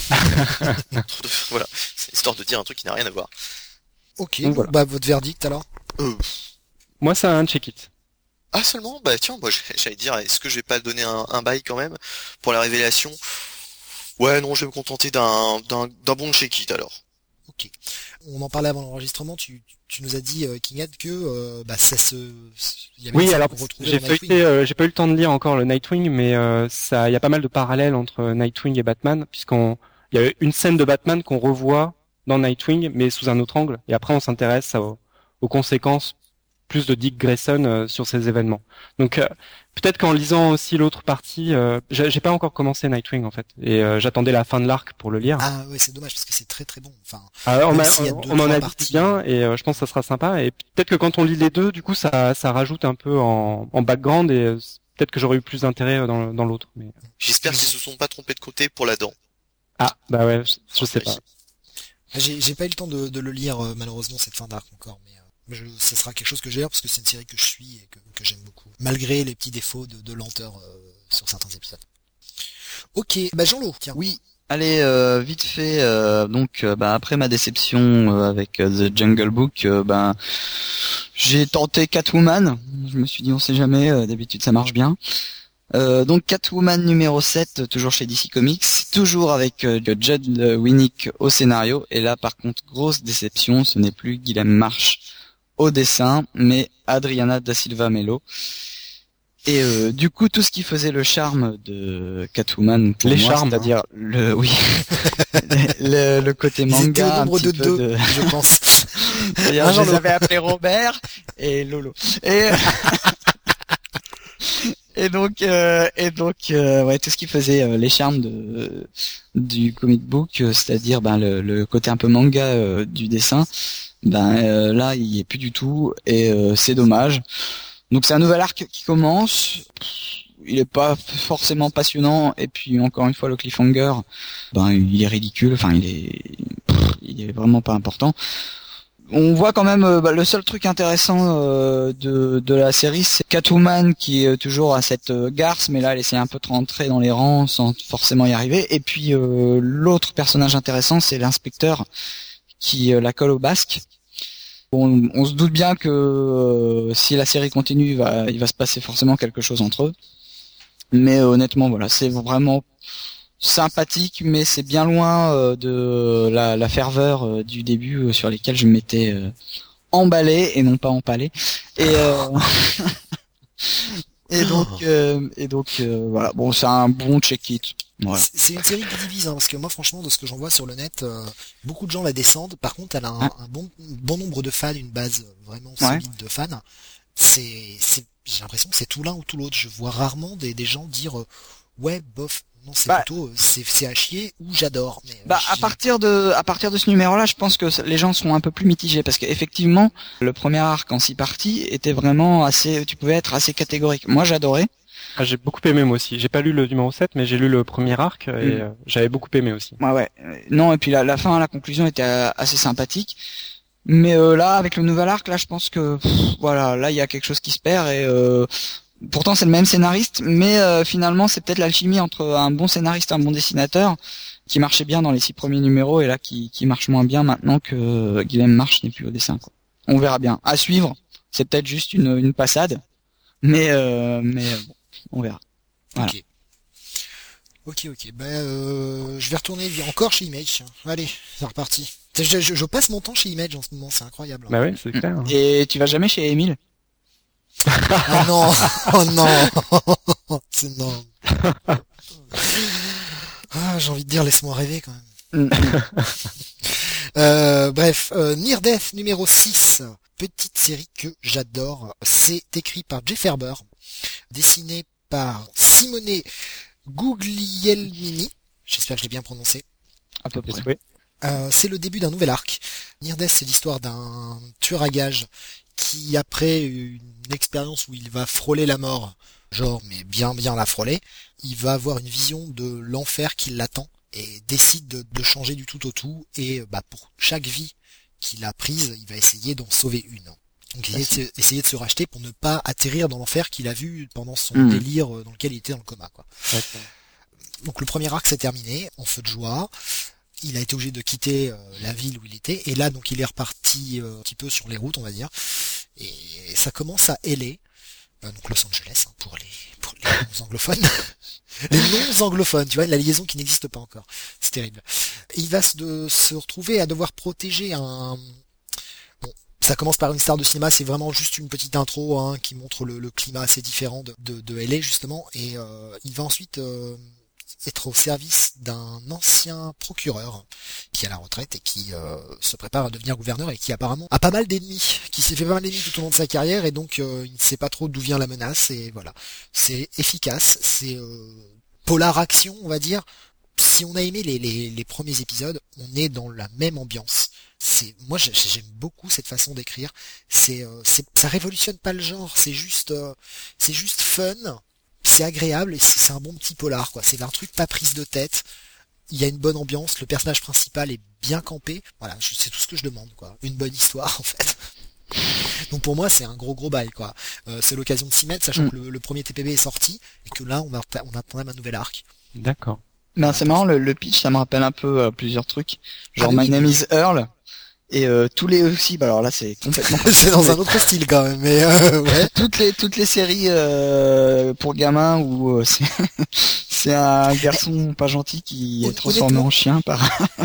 Voilà, c'est histoire de dire un truc qui n'a rien à voir. Ok, donc, voilà. Bah votre verdict alors Moi, c'est un check-it. Ah seulement? Bah tiens, moi j'allais dire, est-ce que je vais pas donner un bail quand même pour la révélation? Ouais, non, je vais me contenter d'un bon check-it alors. Ok. On en parlait avant l'enregistrement, tu nous as dit, Kinghead, que ça y avait oui, alors j'ai pas eu le temps de lire encore le Nightwing, mais il y a pas mal de parallèles entre Nightwing et Batman, il y a une scène de Batman qu'on revoit dans Nightwing, mais sous un autre angle, et après on s'intéresse aux conséquences plus de Dick Grayson sur ces événements. Donc peut-être qu'en lisant aussi l'autre partie, j'ai pas encore commencé Nightwing en fait, et j'attendais la fin de l'arc pour le lire. Ah ouais, c'est dommage parce que c'est très très bon. Enfin, on m'en a dit bien, et je pense que ça sera sympa. Et peut-être que quand on lit les deux, du coup, ça rajoute un peu en background, et peut-être que j'aurais eu plus d'intérêt dans l'autre. Mais j'espère qu'ils se sont pas trompés de côté pour la dent. Ah bah ouais, je sais pas. J'ai pas eu le temps de le lire malheureusement cette fin d'arc encore, mais ça sera quelque chose que j'ai parce que c'est une série que je suis et que j'aime beaucoup, malgré les petits défauts de lenteur sur certains épisodes. Ok, Jean-Lo, tiens. Oui, allez, vite fait, après ma déception avec The Jungle Book, j'ai tenté Catwoman, je me suis dit on sait jamais, d'habitude ça marche bien. Donc Catwoman numéro 7, toujours chez DC Comics, toujours avec Judd Winnick au scénario, et là par contre grosse déception, ce n'est plus Guillaume March au dessin, mais Adriana Da Silva Melo. Et du coup, tout ce qui faisait le charme de Catwoman pour moi, charmes, c'est-à-dire le côté manga, ils étaient au nombre un petit de peu deux, je pense. D'ailleurs, je les avais appelés Robert et Lolo. Et donc, ouais, tout ce qui faisait les charmes du comic book, c'est-à-dire le côté un peu manga du dessin, là, il y est plus du tout, et c'est dommage. Donc c'est un nouvel arc qui commence. Il est pas forcément passionnant, et puis encore une fois le cliffhanger, il est ridicule. Enfin, il est vraiment pas important. On voit quand même le seul truc intéressant de la série, c'est Catwoman qui est toujours à cette garce, mais là elle essaie un peu de rentrer dans les rangs sans forcément y arriver. Et puis l'autre personnage intéressant, c'est l'inspecteur qui la colle au basque. On se doute bien que si la série continue, il va se passer forcément quelque chose entre eux. Mais honnêtement, voilà, c'est vraiment sympathique, mais c'est bien loin de la ferveur du début sur lesquels je m'étais emballé et non pas empalé. Et donc voilà, bon, c'est un bon check-it. Voilà. C'est une série qui divise, parce que moi franchement, de ce que j'en vois sur le net, beaucoup de gens la descendent. Par contre, elle a un bon nombre de fans, une base vraiment solide de fans. J'ai l'impression que c'est tout l'un ou tout l'autre. Je vois rarement des gens dire ouais, bof. Non, c'est plutôt c'est à chier ou j'adore. Mais à partir de ce numéro-là, je pense que les gens seront un peu plus mitigés, parce qu'effectivement, le premier arc en 6 parties était vraiment tu pouvais être assez catégorique. Moi, j'adorais. Ah, j'ai beaucoup aimé moi aussi. J'ai pas lu le numéro 7, mais j'ai lu le premier arc et j'avais beaucoup aimé aussi. Ouais. Non, et puis la fin, la conclusion était assez sympathique. Mais là, avec le nouvel arc, là, je pense que voilà, là, il y a quelque chose qui se perd, et pourtant c'est le même scénariste, mais finalement c'est peut-être l'alchimie entre un bon scénariste et un bon dessinateur qui marchait bien dans les 6 premiers numéros, et là qui marche moins bien maintenant que Guillaume March n'est plus au dessin, quoi. On verra bien. À suivre. C'est peut-être juste une passade, mais bon, on verra. Voilà. Ok. Je vais retourner encore chez Image. Allez, c'est reparti. Je passe mon temps chez Image en ce moment, c'est incroyable. Bah oui, c'est clair. Et tu vas jamais chez Emile? Oh non, c'est non. J'ai envie de dire laisse-moi rêver quand même. Bref, Near Death numéro 6, petite série que j'adore. C'est écrit par Jeff Herber, dessiné par Simone Guglielmini. J'espère que je l'ai bien prononcé. À peu près. Oui. C'est le début d'un nouvel arc. Near Death, c'est l'histoire d'un tueur à gages qui, après une expérience où il va frôler la mort, genre, mais bien la frôler, il va avoir une vision de l'enfer qui l'attend et décide de changer du tout au tout, et pour chaque vie qu'il a prise, il va essayer d'en sauver une. Donc essayer de se racheter pour ne pas atterrir dans l'enfer qu'il a vu pendant son délire dans lequel il était dans le coma, quoi. D'accord. Donc le premier arc s'est terminé, en feu de joie. Il a été obligé de quitter la ville où il était, et là donc il est reparti un petit peu sur les routes, on va dire, et ça commence à LA, donc Los Angeles, hein, pour les non-anglophones. Les non-anglophones, tu vois, la liaison qui n'existe pas encore. C'est terrible. Et il va se retrouver à devoir protéger un... Bon, ça commence par une star de cinéma, c'est vraiment juste une petite intro, hein, qui montre le climat assez différent de LA, justement, et il va ensuite... être au service d'un ancien procureur qui est à la retraite et qui se prépare à devenir gouverneur et qui apparemment a pas mal d'ennemis, qui s'est fait pas mal d'ennemis tout au long de sa carrière, et donc il ne sait pas trop d'où vient la menace, et voilà. C'est efficace, c'est polar action, on va dire. Si on a aimé les premiers épisodes, on est dans la même ambiance. Moi j'aime beaucoup cette façon d'écrire. Ça révolutionne pas le genre, c'est juste fun. C'est agréable et c'est un bon petit polar, quoi. C'est un truc pas prise de tête. Il y a une bonne ambiance, le personnage principal est bien campé. Voilà, c'est tout ce que je demande, quoi. Une bonne histoire, en fait. Donc pour moi, c'est un gros bail, quoi. C'est l'occasion de s'y mettre, sachant que le premier TPB est sorti et que là, on attend même un nouvel arc. D'accord. Ben c'est marrant, le pitch, ça me rappelle un peu plusieurs trucs. Genre My Name is Earl. Et tous les aussi, alors là c'est complètement c'est dans un autre style quand même, mais ouais. toutes les séries pour gamins où c'est un garçon pas gentil qui est transformé en chien par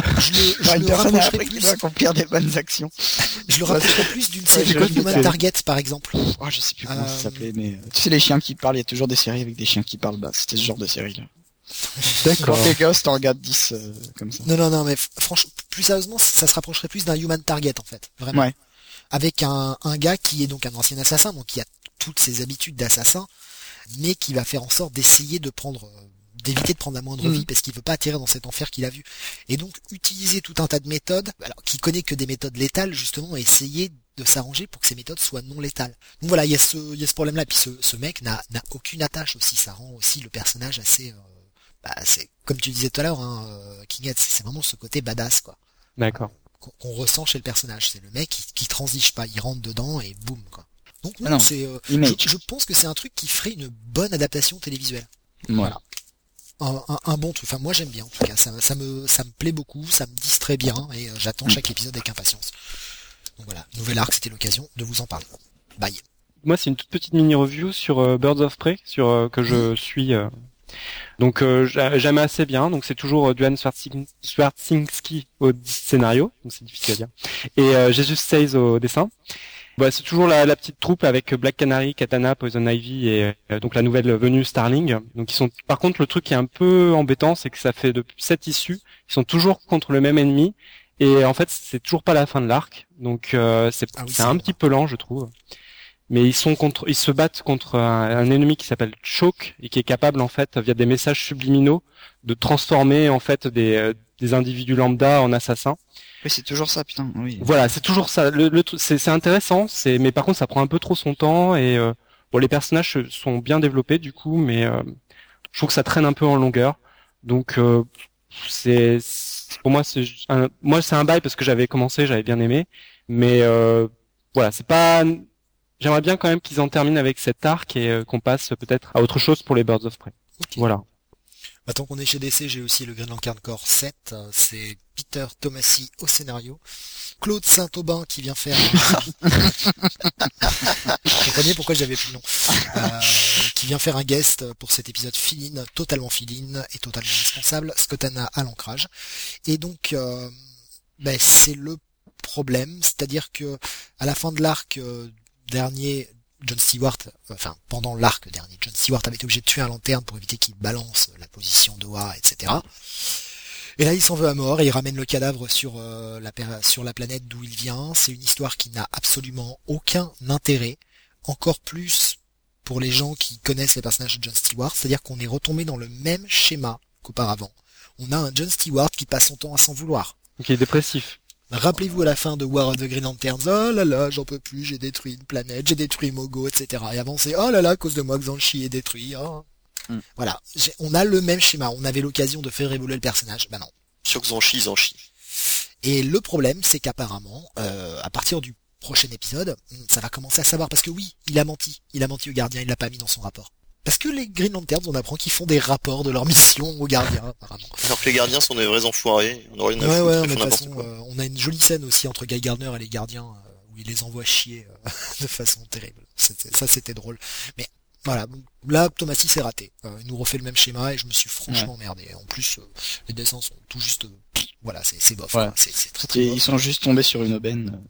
une personne après qui doit accomplir des bonnes actions. Je le rapprocherais plus d'une série comme Human Target par exemple. Je sais plus comment ça s'appelait, mais tu sais les chiens qui parlent, il y a toujours des séries avec des chiens qui parlent, c'était ce genre de série là. D'accord. Quand t'es gosse, t'en regardes 10 comme ça. Non, mais franchement, plus sérieusement, ça se rapprocherait plus d'un Human Target en fait, vraiment. Ouais. Avec un gars qui est donc un ancien assassin, donc qui a toutes ses habitudes d'assassin, mais qui va faire en sorte d'éviter de prendre la moindre vie parce qu'il veut pas atterrir dans cet enfer qu'il a vu. Et donc utiliser tout un tas de méthodes, alors qui connaît que des méthodes létales justement, et essayer de s'arranger pour que ces méthodes soient non létales. Donc voilà, il y a ce problème-là. Puis ce mec n'a aucune attache aussi, ça rend aussi le personnage assez c'est comme tu disais tout à l'heure, hein, Kinghead, c'est vraiment ce côté badass, quoi. D'accord. Qu'on ressent chez le personnage. C'est le mec qui transige pas, il rentre dedans et boum, quoi. Donc je pense que c'est un truc qui ferait une bonne adaptation télévisuelle. Voilà. Un bon truc. Enfin, moi j'aime bien en tout cas. Ça me plaît beaucoup, ça me distrait bien et j'attends chaque épisode avec impatience. Donc voilà, nouvel arc, c'était l'occasion de vous en parler. Bye. Moi, c'est une toute petite mini-review sur Birds of Prey, que je suis. Donc j'aime assez bien. Donc c'est toujours Duane Swartzinski au scénario, donc c'est difficile à dire. Et Jesus Says au dessin. C'est toujours la petite troupe avec Black Canary, Katana, Poison Ivy et donc la nouvelle venue Starling. Donc ils sont. Par contre, le truc qui est un peu embêtant, c'est que ça fait depuis 7 issues, ils sont toujours contre le même ennemi. Et en fait, c'est toujours pas la fin de l'arc. Donc c'est un petit peu lent, je trouve. Mais ils se battent contre un ennemi qui s'appelle Choke et qui est capable en fait via des messages subliminaux de transformer en fait des individus lambda en assassins. Oui, c'est toujours ça, putain. Oui. Voilà, c'est toujours ça. C'est intéressant, mais par contre ça prend un peu trop son temps et les personnages sont bien développés du coup, mais je trouve que ça traîne un peu en longueur. Donc pour moi c'est un bail parce que j'avais bien aimé, mais voilà, c'est pas. J'aimerais bien quand même qu'ils en terminent avec cet arc et qu'on passe peut-être à autre chose pour les Birds of Prey. Okay. Voilà. Tant qu'on est chez DC, j'ai aussi le Green Lantern Corps 7. C'est Peter Tomasi au scénario. Claude Saint-Aubin qui vient faire... Vous comprenez pourquoi j'avais plus le nom. Qui vient faire un guest pour cet épisode fill-in, totalement fill-in et totalement indispensable. Scottana à l'ancrage. Et donc, c'est le problème. C'est-à-dire que à la fin de l'arc... dernier, pendant l'arc dernier, John Stewart avait été obligé de tuer un lanterne pour éviter qu'il balance la position d'Oa, etc. Et là, il s'en veut à mort et il ramène le cadavre sur la planète d'où il vient. C'est une histoire qui n'a absolument aucun intérêt, encore plus pour les gens qui connaissent les personnages de John Stewart, c'est-à-dire qu'on est retombé dans le même schéma qu'auparavant. On a un John Stewart qui passe son temps à s'en vouloir. Donc il est dépressif. Rappelez-vous à la fin de War of the Green Lanterns, oh là là, j'en peux plus, j'ai détruit une planète, j'ai détruit Mogo, etc. Et avant c'est, oh là là, à cause de moi, Xanshi est détruit. Oh. Voilà, on a le même schéma, on avait l'occasion de faire évoluer le personnage, bah non. Sur Xanshi. Et le problème, c'est qu'apparemment, à partir du prochain épisode, ça va commencer à savoir, parce que oui, il a menti au gardien, il l'a pas mis dans son rapport. Parce que les Green Lanterns, on apprend qu'ils font des rapports de leur mission aux gardiens, apparemment. Alors que les gardiens sont des vrais enfoirés. On aurait une mais de toute façon, on a une jolie scène aussi entre Guy Gardner et les gardiens, où il les envoie chier de façon terrible. C'était drôle. Mais voilà, là, Tomasi s'est raté. Il nous refait le même schéma et je me suis franchement emmerdé. En plus, les dessins sont tout juste... voilà, c'est bof. Voilà. C'est très très bof. Ils sont juste tombés sur une aubaine.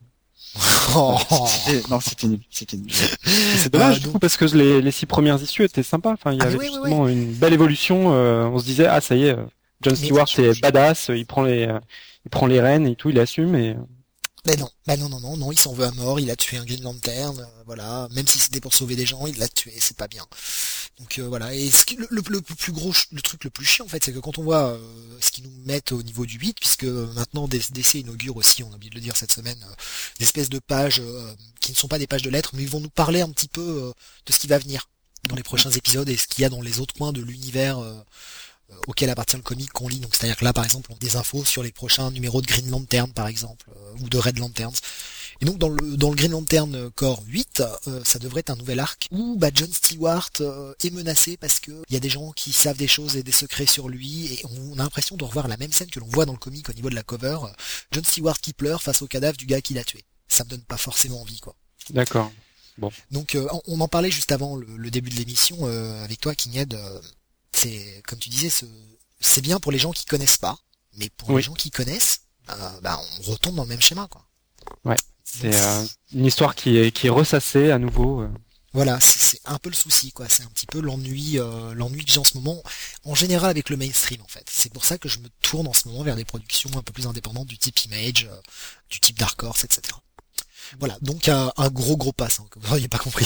Non, c'était nul. C'est dommage du coup parce que les 6 premières issues étaient sympas. Enfin, il y avait justement une belle évolution. On se disait ça y est, John Stewart est badass, il prend les rênes et tout, il assume et. Mais non, il s'en veut à mort, il a tué un Green Lantern, voilà, même si c'était pour sauver des gens, il l'a tué, c'est pas bien. Donc voilà, et le plus gros, le truc le plus chiant en fait, c'est que quand on voit ce qu'ils nous mettent au niveau du 8, puisque maintenant DC inaugure aussi, on a oublié de le dire cette semaine, des espèces de pages qui ne sont pas des pages de lettres, mais ils vont nous parler un petit peu de ce qui va venir dans les prochains épisodes et ce qu'il y a dans les autres coins de l'univers auquel appartient le comic qu'on lit. Donc c'est-à-dire que là par exemple on a des infos sur les prochains numéros de Green Lantern par exemple ou de Red Lanterns. Et donc dans le Green Lantern Corps 8, ça devrait être un nouvel arc où John Stewart est menacé parce que il y a des gens qui savent des choses et des secrets sur lui et on a l'impression de revoir la même scène que l'on voit dans le comic au niveau de la cover, John Stewart qui pleure face au cadavre du gars qui l'a tué. Ça me donne pas forcément envie quoi. D'accord. Bon. Donc on en parlait juste avant le début de l'émission avec toi Kinghead. C'est comme tu disais, c'est bien pour les gens qui connaissent pas, mais pour les gens qui connaissent, on retombe dans le même schéma quoi. Ouais, c'est une histoire qui est ressassée à nouveau. Voilà, c'est un peu le souci quoi. C'est un petit peu l'ennui que j'ai en ce moment, en général avec le mainstream en fait. C'est pour ça que je me tourne en ce moment vers des productions un peu plus indépendantes du type Image, du type Dark Horse, etc. Voilà, donc un gros pass, hein, comme vous n'auriez pas compris.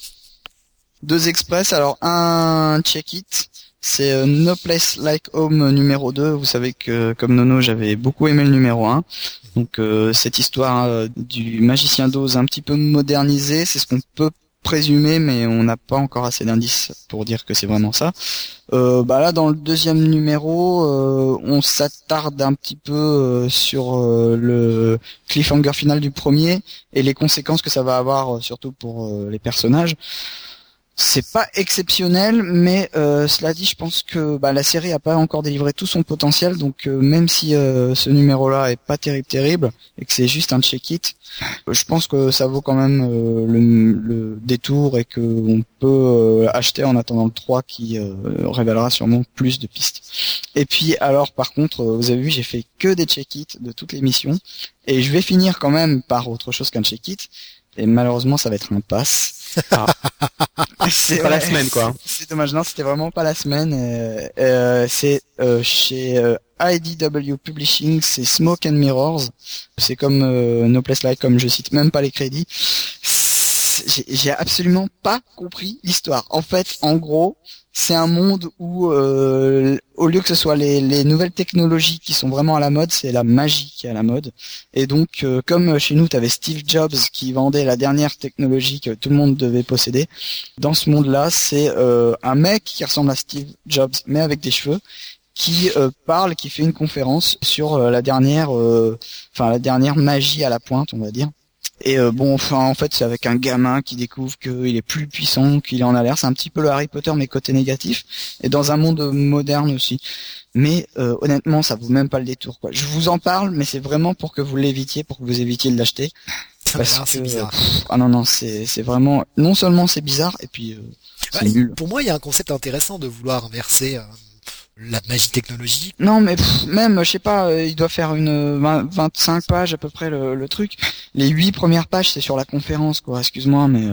2 express, alors un check-it, c'est No Place Like Home numéro 2, vous savez que comme Nono j'avais beaucoup aimé le numéro 1, donc cette histoire du magicien d'Oz un petit peu modernisée, c'est ce qu'on peut présumer mais on n'a pas encore assez d'indices pour dire que c'est vraiment ça. Là dans le 2e numéro, on s'attarde un petit peu sur le cliffhanger final du premier et les conséquences que ça va avoir surtout pour les personnages. C'est pas exceptionnel, mais cela dit, je pense que la série a pas encore délivré tout son potentiel, donc même si ce numéro-là est pas terrible et que c'est juste un check-it, je pense que ça vaut quand même le détour et que on peut acheter en attendant le 3 qui révélera sûrement plus de pistes. Et puis alors par contre, vous avez vu, j'ai fait que des check-it de toutes les missions et je vais finir quand même par autre chose qu'un check-it et malheureusement ça va être un pass. Ah. C'est pas la semaine quoi. C'est dommage, non, c'était vraiment pas la semaine. C'est chez IDW Publishing, c'est Smoke and Mirrors. C'est comme No Place Like, comme je cite même pas les crédits. J'ai absolument pas compris l'histoire. En fait, en gros, c'est un monde où au lieu que ce soit les nouvelles technologies qui sont vraiment à la mode, c'est la magie qui est à la mode. Et donc, comme chez nous, t'avais Steve Jobs qui vendait la dernière technologie que tout le monde devait posséder. Dans ce monde-là, c'est un mec qui ressemble à Steve Jobs, mais avec des cheveux, qui parle, qui fait une conférence sur la dernière magie à la pointe, on va dire. Et en fait, c'est avec un gamin qui découvre qu'il est plus puissant qu'il en a l'air. C'est un petit peu le Harry Potter, mais côté négatif. Et dans un monde moderne aussi. Mais honnêtement, ça vaut même pas le détour, quoi. Je vous en parle, mais c'est vraiment pour que vous l'évitiez, pour que vous évitiez de l'acheter. Parce que c'est bizarre. Non, c'est vraiment. Non seulement c'est bizarre, et puis c'est nul. Pour moi, il y a un concept intéressant de vouloir inverser la magie technologique. Non, mais même, je sais pas, il doit faire une 25 pages à peu près le truc. Les 8 premières pages, c'est sur la conférence, quoi. Excuse-moi, mais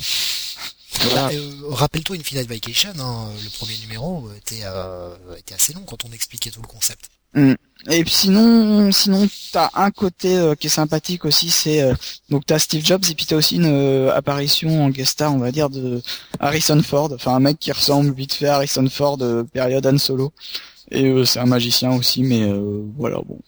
voilà. Rappelle-toi Infinite Vacation, hein, le premier numéro était assez long quand on expliquait tout le concept. Et puis sinon t'as un côté qui est sympathique aussi, c'est donc t'as Steve Jobs et puis t'as aussi une apparition en guest star, on va dire, de Harrison Ford, enfin un mec qui ressemble vite fait à Harrison Ford période Han Solo, et c'est un magicien aussi, mais voilà, bon,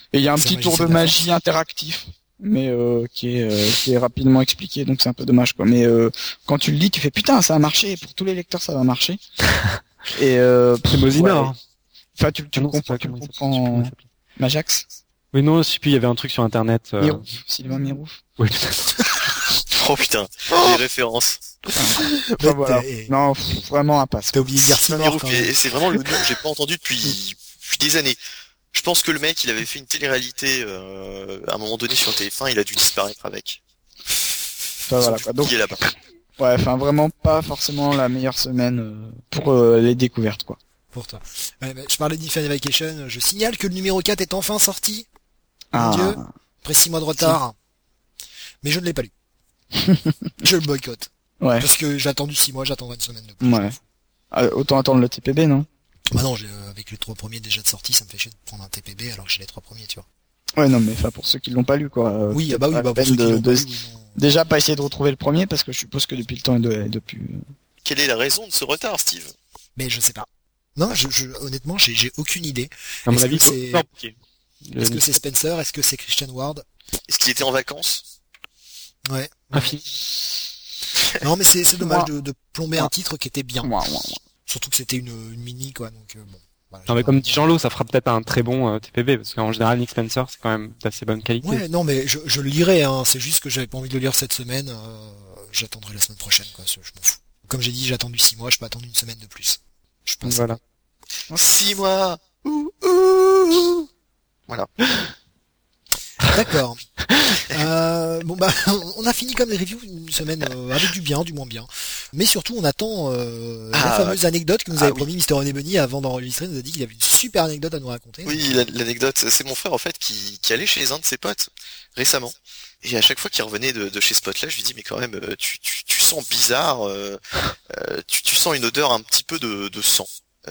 Et il y a un C'est petit un tour de magicien de la magie interactif, mais qui est rapidement expliqué, donc c'est un peu dommage quoi. Mais quand tu le lis, tu fais putain, ça a marché. Pour tous les lecteurs, ça va marcher. Et C'est Mosinor. ouais. Enfin, tu Ah non, c'est comprends, pas tu comment il comprends. s'appelle. Majax, Oui, non, je sais plus, il y avait un truc sur internet. Mirouf, Sylvain Mirouf. Oui, peut-être. Oh putain, les références. Enfin, voilà. Non, vraiment impasse. T'as oublié de dire Sylvain Simor Mirouf, quand même. et c'est vraiment le nom que j'ai pas entendu depuis des années. Je pense que le mec, il avait fait une télé-réalité à un moment donné sur TF1, il a dû disparaître avec. Enfin, voilà quoi. Donc, Qui est là-bas. ouais, enfin vraiment pas forcément la meilleure semaine pour les découvertes quoi. Pour toi. Ouais, mais je parlais d'Infinite Vacation, je signale que le numéro 4 est enfin sorti. Mon Ah, Dieu. Après 6 mois de retard. Mais je ne l'ai pas lu. Je le boycotte. ouais, Parce que j'ai attendu 6 mois, j'attendrai une semaine de plus. ouais. Autant attendre le TPB, non? Bah non, avec les 3 premiers déjà de sortie, ça me fait chier de prendre un TPB alors que j'ai les 3 premiers, tu vois. Ouais, non, mais enfin pour ceux qui l'ont pas lu quoi. Oui, peut-être bah oui, pas bah la pour peine ceux qui l'ont de- pas lu, oui, non. Déjà pas essayer de retrouver le premier parce que je suppose que depuis le temps depuis. Quelle est la raison de ce retard, Steve? Mais je sais pas. Non, honnêtement, j'ai aucune idée. À mon Est-ce avis, que c'est- non, ok. Est-ce que c'est Spencer? Est-ce que c'est Christian Ward? Est-ce qu'il était en vacances? Ouais. Infini. Non, mais c'est dommage Moi. de plomber un titre qui était bien. Moi. Surtout que c'était une mini, quoi, donc bon. Voilà, Non, mais comme dit Jean-Lo, ça fera peut-être un très bon TPB, parce qu'en général, Nick Spencer, c'est quand même d'assez bonne qualité. Ouais, non, mais je le lirai, hein. C'est juste que j'avais pas envie de le lire cette semaine. J'attendrai la semaine prochaine, quoi. Je m'en fous. Comme j'ai dit, j'ai attendu 6 mois, je peux attendre une semaine de plus. Je pense. Voilà. 6 mois. Ouh. Voilà. D'accord. Bon bah, on a fini comme les reviews une semaine avec du bien, du moins bien. Mais surtout, on attend la fameuse anecdote que nous avait promis Mr. Honey avant d'enregistrer. Il nous a dit qu'il avait une super anecdote à nous raconter. Oui, l'anecdote, c'est mon frère en fait qui allait chez un de ses potes récemment. Et à chaque fois qu'il revenait de chez ce pote-là, je lui dis mais quand même, tu sens bizarre, tu sens une odeur un petit peu de sang.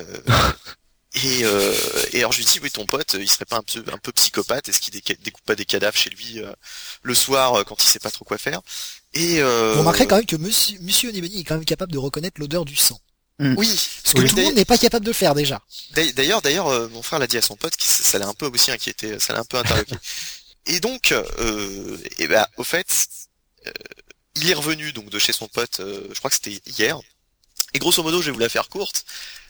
Et alors je lui dis oui, ton pote, il serait pas un peu psychopathe? Est-ce qu'il découpe pas des cadavres chez lui le soir quand il sait pas trop quoi faire? Et Vous remarquerez quand même que Monsieur Onebeni est quand même capable de reconnaître l'odeur du sang. oui, Ce que tout le monde n'est pas capable de faire déjà. D'ailleurs, mon frère l'a dit à son pote, ça l'a un peu aussi inquiété, ça l'a un peu interloqué. Et donc, et ben, au fait, il est revenu donc de chez son pote, je crois que c'était hier. Et grosso modo, je vais vous la faire courte.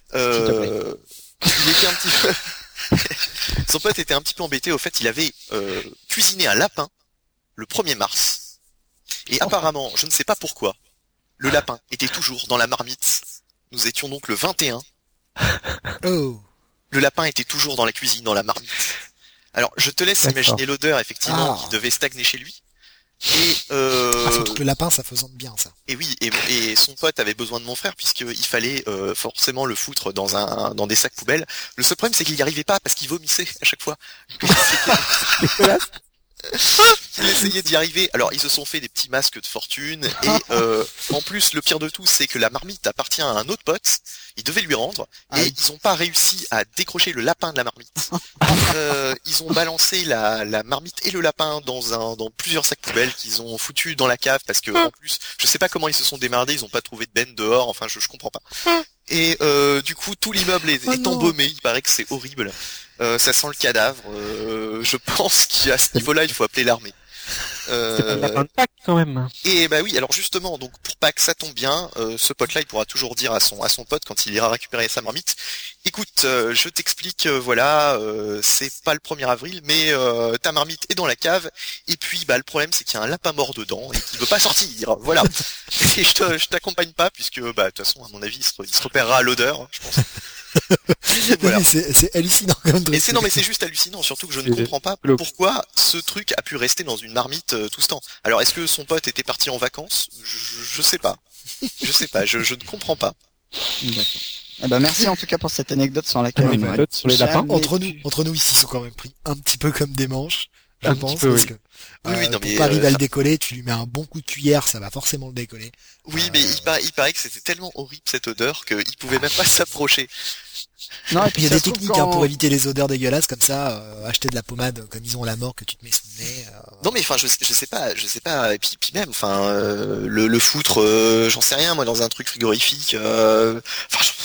Il était un petit peu, son pote était un petit peu embêté. Au fait, il avait cuisiné un lapin le 1er mars. Et apparemment, je ne sais pas pourquoi, le lapin était toujours dans la marmite. Nous étions donc le 21. Oh. Le lapin était toujours dans la cuisine, dans la marmite. Alors, je te laisse imaginer l'odeur, effectivement, qui devait stagner chez lui. Et surtout que le lapin, ça faisante bien, ça. et oui, et son pote avait besoin de mon frère puisqu'il fallait forcément le foutre dans des sacs poubelles. Le seul problème, c'est qu'il n'y arrivait pas parce qu'il vomissait à chaque fois. Il essayait d'y arriver. Alors, ils se sont fait des petits masques de fortune. Et en plus, le pire de tout, c'est que la marmite appartient à un autre pote. Ils devaient lui rendre. Et ils n'ont pas réussi à décrocher le lapin de la marmite. Ils ont balancé la marmite et le lapin dans plusieurs sacs poubelles qu'ils ont foutus dans la cave. Parce que, en plus, je sais pas comment ils se sont démerdés. Ils n'ont pas trouvé de benne dehors. Enfin, je comprends pas. Et du coup, tout l'immeuble est embaumé. Il paraît que c'est horrible. Ça sent le cadavre. Je pense qu'à ce niveau-là, il faut appeler l'armée. C'est pas le lapin de Pâques, quand même. Et bah oui, alors justement, donc pour Pâques, ça tombe bien. Ce pote-là, il pourra toujours dire à son pote quand il ira récupérer sa marmite, écoute, je t'explique, voilà, c'est pas le 1er avril, mais ta marmite est dans la cave. Et puis bah le problème, c'est qu'il y a un lapin mort dedans et qu'il veut pas sortir. Voilà. Et je t'accompagne pas puisque bah de toute façon, à mon avis, il se repérera à l'odeur, hein, je pense. Voilà. C'est hallucinant comme truc. Non mais c'est juste hallucinant, surtout que je ne comprends pas pourquoi ce truc a pu rester dans une marmite tout ce temps. Alors est-ce que son pote était parti en vacances? Je sais pas. Je ne comprends pas. D'accord. Eh ben merci en tout cas pour cette anecdote sans laquelle Anecdote sur les lapins. Entre nous ici, ils sont quand même pris un petit peu comme des manches, je Un pense, petit peu, parce oui. que Oui, non, pour mais, pas arriver à le décoller, tu lui mets un bon coup de cuillère, ça va forcément le décoller. Oui, mais il paraît que c'était tellement horrible cette odeur qu'il pouvait même pas s'approcher. Non, et Puis il y a ça des se trouve techniques pour éviter les odeurs dégueulasses comme ça, acheter de la pommade comme ils ont à la mort que tu te mets sous le nez. Non mais enfin je sais pas et puis même enfin le foutre j'en sais rien moi dans un truc frigorifique enfin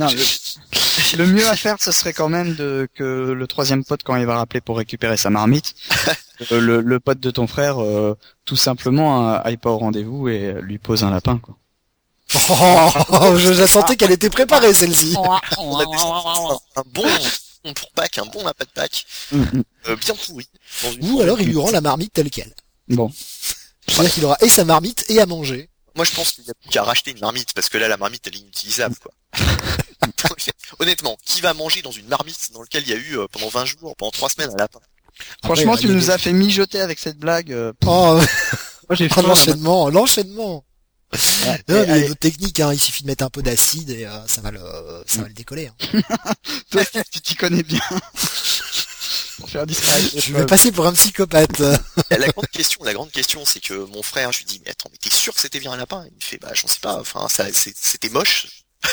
Non, le mieux à faire, ce serait quand même que le troisième pote, quand il va rappeler pour récupérer sa marmite, le pote de ton frère, tout simplement, aille pas au rendez-vous et lui pose un lapin, quoi. Oh, je sentais qu'elle était préparée, celle-ci. On a un bon pour Pâques, un bon lapin de Pâques, bien pourri. Ou alors il lui rend la marmite telle quelle. Bon. C'est-à-dire qu'il aura et sa marmite et à manger. Moi, je pense qu'il n'y a plus qu'à racheter une marmite, parce que là, la marmite, elle est inutilisable, quoi. Honnêtement, qui va manger dans une marmite dans laquelle il y a eu, pendant 20 jours, pendant 3 semaines, un lapin? Franchement, Après, tu nous as fait mijoter avec cette blague. Oh, Moi, j'ai faim. l'enchaînement. Ouais. Non, mais il y a Allez. d'autres techniques, hein. Il suffit de mettre un peu d'acide et ça va le décoller. Hein. Toi, tu t'y connais bien. Pour faire disparaître les Je vais preuves. passer pour un psychopathe. La grande question, c'est que mon frère, je lui dis, mais attends, mais t'es sûr que c'était bien un lapin? Il me fait, bah, j'en sais pas, enfin, c'était moche.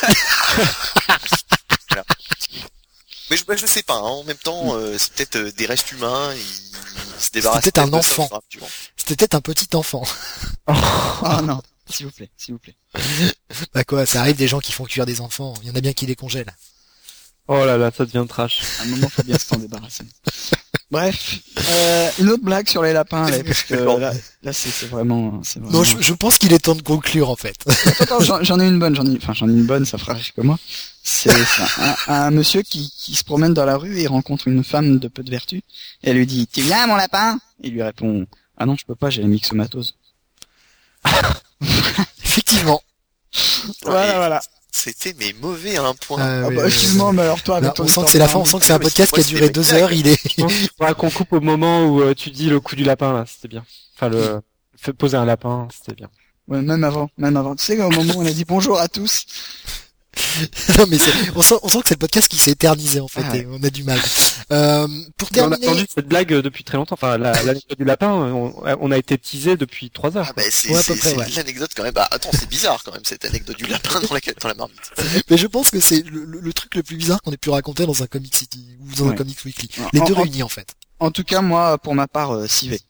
Voilà. Mais je sais pas, hein. En même temps, c'est peut-être des restes humains, il se débarrasse C'était peut-être un de ça au enfant. fur et à mesure. C'était peut-être un petit enfant. Ah non, s'il vous plaît. Bah quoi, ça arrive des gens qui font cuire des enfants. Il y en a bien qui les congèlent. Oh là là, ça devient trash. À un moment, faut bien s'en débarrasser. Bref, une autre blague sur les lapins, allez, parce que là c'est vraiment. Non, je pense qu'il est temps de conclure en fait. Attends, j'en ai une bonne, j'en ai une bonne, ça fera rire que moi. C'est un monsieur qui se promène dans la rue et il rencontre une femme de peu de vertu. Et elle lui dit, tu viens mon lapin? Il lui répond, ah non, je peux pas, j'ai la myxomatose. Effectivement. Voilà. C'était mais mauvais à un point. Ah bah, excuse-moi, mais alors toi, Là, avec ton on sent que histoire c'est la de fin, on marmite, sent que c'est un podcast qui a duré 2 heures, il est... Je pense qu'il faudra qu'on coupe au moment où tu dis le coup du lapin, là, c'était bien. Enfin, fait poser un lapin, c'était bien. Ouais, même avant. Tu sais, au moment où on a dit bonjour à tous. Non mais on sent que c'est le podcast qui s'est éternisé en fait, Ah ouais. et on a du mal. Pour Mais on a terminer, attendu cette blague depuis très longtemps. Enfin, l'anecdote du lapin, on a été teasé depuis 3 heures. Ah bah c'est Ouais, à peu près, ouais. l'anecdote quand même. Bah attends, c'est bizarre quand même cette anecdote du lapin dans la marmite. mais je pense que c'est le truc le plus bizarre qu'on ait pu raconter dans un Comic City ou dans un Ouais. Comics Weekly. En- Les deux en- réunis en fait. En tout cas, moi, pour ma part, Civet.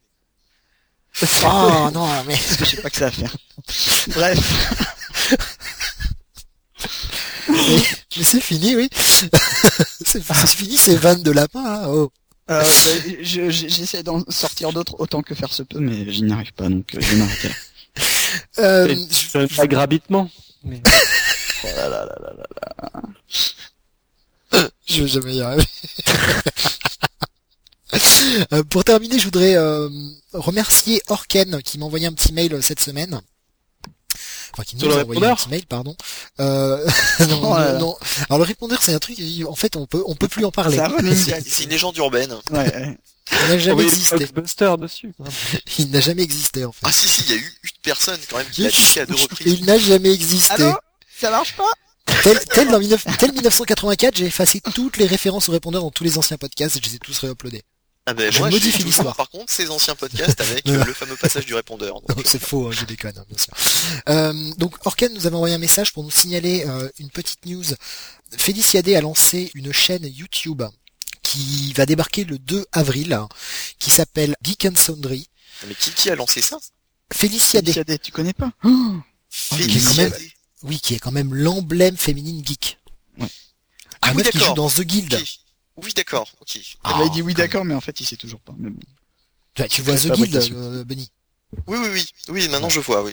Oh non mais Parce que je sais pas que ça à faire. Bref. mais c'est fini, oui. c'est fini ces vannes de lapin là. Oh. J'essaie d'en sortir d'autres autant que faire se peut, mais j'y n'arrive pas, donc je vais m'arrêter là. C'est un blague rabitement. Mais... Oh là là là là là. Je vais jamais y arriver. Pour terminer, je voudrais remercier Orken qui m'a envoyé un petit mail cette semaine. Enfin, qui nous Sur le a envoyé un répondeur petit mail, pardon. Non, Oh là là. non. Alors le répondeur, c'est un truc. En fait, on peut plus en parler. C'est un running gag. C'est une légende urbaine. Ouais. Il n'a jamais Envoyez existé. Buster dessus. Il n'a jamais existé en fait. Ah si, il y a eu une personne quand même qui l'a dit à 2 Et reprises. il n'a jamais existé. Allô? Ça marche pas? Tel 1984, j'ai effacé toutes les références aux répondeurs dans tous les anciens podcasts et je les ai tous réuploadés. Ah ben Je moi modifie j'ai toujours l'histoire. par contre ces anciens podcasts avec le fameux passage du répondeur. Donc, Non, c'est faux, hein, je déconne, hein, bien sûr. Donc Orkan nous avait envoyé un message pour nous signaler une petite news. Féliciadé a lancé une chaîne YouTube qui va débarquer le 2 avril, hein, qui s'appelle Geek and Sundry. mais qui a lancé ça? Féliciadé, Féliciadé, tu connais pas? qui est quand même- Féliciadé. oui, qui est quand même l'emblème féminine geek. Ouais. Ah Un oui mec qui joue d'accord. dans The Guild. Ok. Oui d'accord. Ok. Il a dit oui quand d'accord, mais en fait il sait toujours pas. Mais bon. Tu vois The Guild, Fabrication. Benny. Oui. Maintenant je vois. Oui.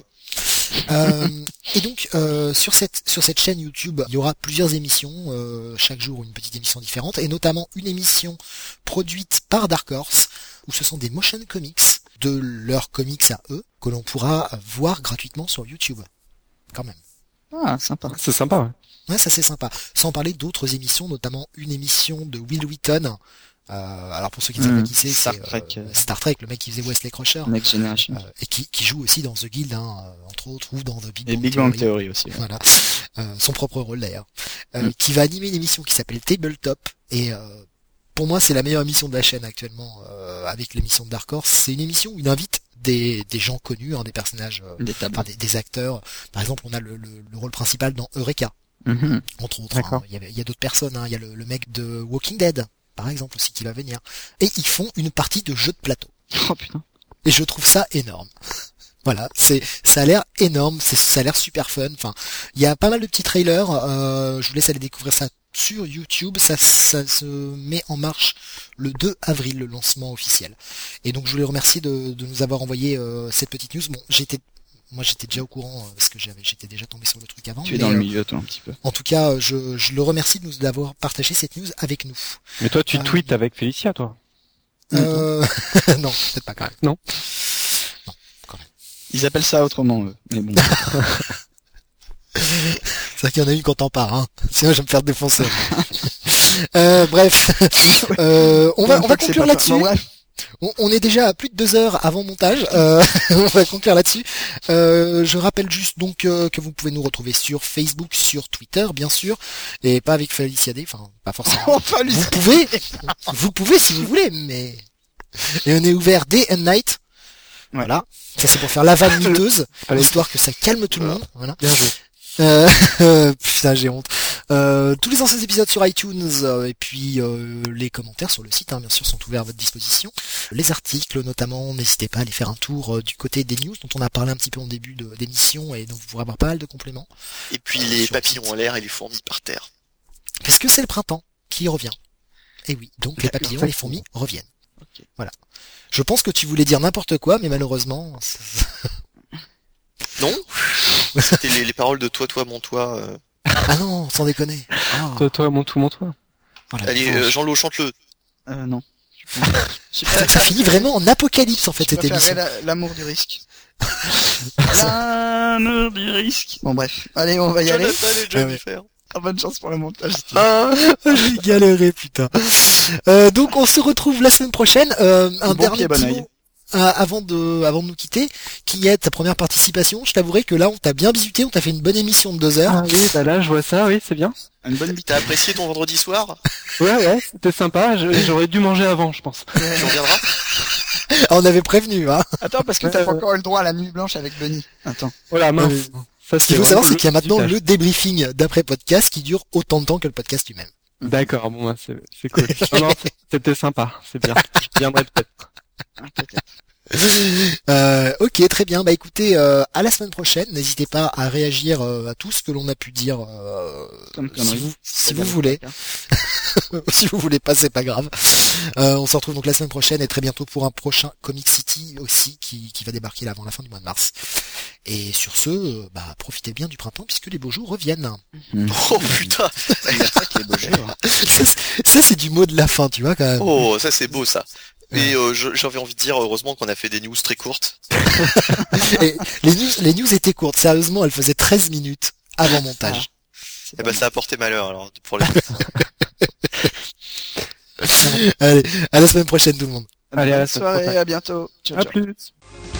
Et donc sur cette chaîne YouTube, il y aura plusieurs émissions, chaque jour une petite émission différente, et notamment une émission produite par Dark Horse, où ce sont des motion comics de leurs comics à eux, que l'on pourra voir gratuitement sur YouTube. Quand même. Ah, sympa. C'est sympa, ouais. Ouais, ça c'est sympa. Sans parler d'autres émissions, notamment une émission de Will Wheaton. Alors pour ceux qui ne savent pas qui c'est, Star c'est Trek. Star Trek, le mec qui faisait Wesley Crusher. Next Generation. Et qui joue aussi dans The Guild, hein, entre autres, ou dans The Big Et Bang Big Bang Theory. Theory aussi. Ouais. Voilà, son propre rôle d'ailleurs, qui va animer une émission qui s'appelle Tabletop, et pour moi c'est la meilleure émission de la chaîne actuellement, avec l'émission de Dark Horse. C'est une émission où il invite des gens connus, hein, des personnages, Des tables. enfin des acteurs. Par exemple, on a le rôle principal dans Eureka, Mhm. entre autres. D'accord. Hein. Il y a d'autres personnes, hein. Il y a le mec de Walking Dead, par exemple, aussi, qui va venir. Et ils font une partie de jeu de plateau. Oh putain. Et je trouve ça énorme. Voilà, ça a l'air énorme, ça a l'air super fun. Enfin, il y a pas mal de petits trailers. Je vous laisse aller découvrir ça sur YouTube. Ça se met en marche le 2 avril, le lancement officiel. Et donc je voulais remercier de nous avoir envoyé cette petite news. Bon, j'étais déjà au courant parce que j'étais déjà tombé sur le truc avant. Tu es dans le milieu, toi, un petit peu. En tout cas, je le remercie de nous avoir partagé cette news avec nous. Mais toi, tu tweets avec Félicia, toi. Non, peut-être pas quand même. Non. Quand même. Ils appellent ça autrement, eux. Mais bon. C'est vrai qu'il y en a une quand t'en pars, hein. Sinon, je vais me faire défoncer. Bref. On va conclure là-dessus. Bon, bref. On est déjà à plus de 2 heures avant montage. On va conclure là-dessus. Je rappelle juste donc que vous pouvez nous retrouver sur Facebook, sur Twitter, bien sûr, et pas avec Félicia D. Enfin, pas forcément. Enfin, Vous pouvez si vous voulez, mais et on est ouvert day and night. Ouais. Voilà. Ça c'est pour faire la vanne miteuse, histoire que ça calme tout le monde. Voilà. Bien joué. Putain, j'ai honte. Tous les anciens épisodes sur iTunes et puis les commentaires sur le site, hein, bien sûr, sont ouverts à votre disposition. Les articles, notamment, n'hésitez pas à aller faire un tour du côté des news dont on a parlé un petit peu en début d'émission et donc vous pourrez avoir pas mal de compléments. Et puis les papillons en l'air et les fourmis par terre. Parce que c'est le printemps qui revient. Et oui, donc les papillons et les fourmis reviennent. Okay. Voilà. Je pense que tu voulais dire n'importe quoi, mais malheureusement... Non. C'était les paroles de toi, mon toi. Ah non, sans déconner. Oh. Toi, mon toi. Voilà. Allez, Jean-Lo, chante-le. Non. Ça finit vraiment en apocalypse, en fait, cette émission. L'amour du risque. L'amour du risque. Bon, bref. Allez, on va y aller. Jennifer. Bonne chance pour le montage. J'ai galéré, putain. Donc, on se retrouve la semaine prochaine. Un dernier petit mot. Avant de nous quitter, qui est ta première participation. Je t'avouerai que là, on t'a bien bisuté, on t'a fait une bonne émission de 2 heures. Ah oui, bah là, je vois ça, oui, c'est bien. Une bonne bite. T'as apprécié ton vendredi soir? Ouais, c'était sympa. J'aurais dû manger avant, je pense. Tu reviendras? On avait prévenu, hein. Attends, parce que t'as pas encore eu le droit à la nuit blanche avec Bunny. Attends. Voilà, mince. Ça, Ce qu'il faut savoir, c'est qu'il y a maintenant le débriefing d'après podcast qui dure autant de temps que le podcast lui-même. D'accord, bon, bah, c'est cool. Non, c'était sympa, c'est bien. Je viendrai peut-être. Ok, très bien. Bah écoutez, à la semaine prochaine. N'hésitez pas à réagir à tout ce que l'on a pu dire. Si vous voulez. Si vous voulez pas, c'est pas grave. On se retrouve donc la semaine prochaine et très bientôt pour un prochain Comic City aussi qui va débarquer là avant la fin du mois de mars. Et sur ce, profitez bien du printemps puisque les beaux jours reviennent. Oh putain. Ça c'est du mot de la fin, tu vois quand même. Oh, ça c'est beau ça. Et j'avais envie de dire heureusement qu'on a fait des news très courtes. Et les news étaient courtes, sérieusement, elles faisaient 13 minutes avant montage. Et bah ça a porté malheur alors pour les... Allez, à la semaine prochaine tout le monde. Allez, à la soirée, à bientôt. Ciao, À ciao. plus.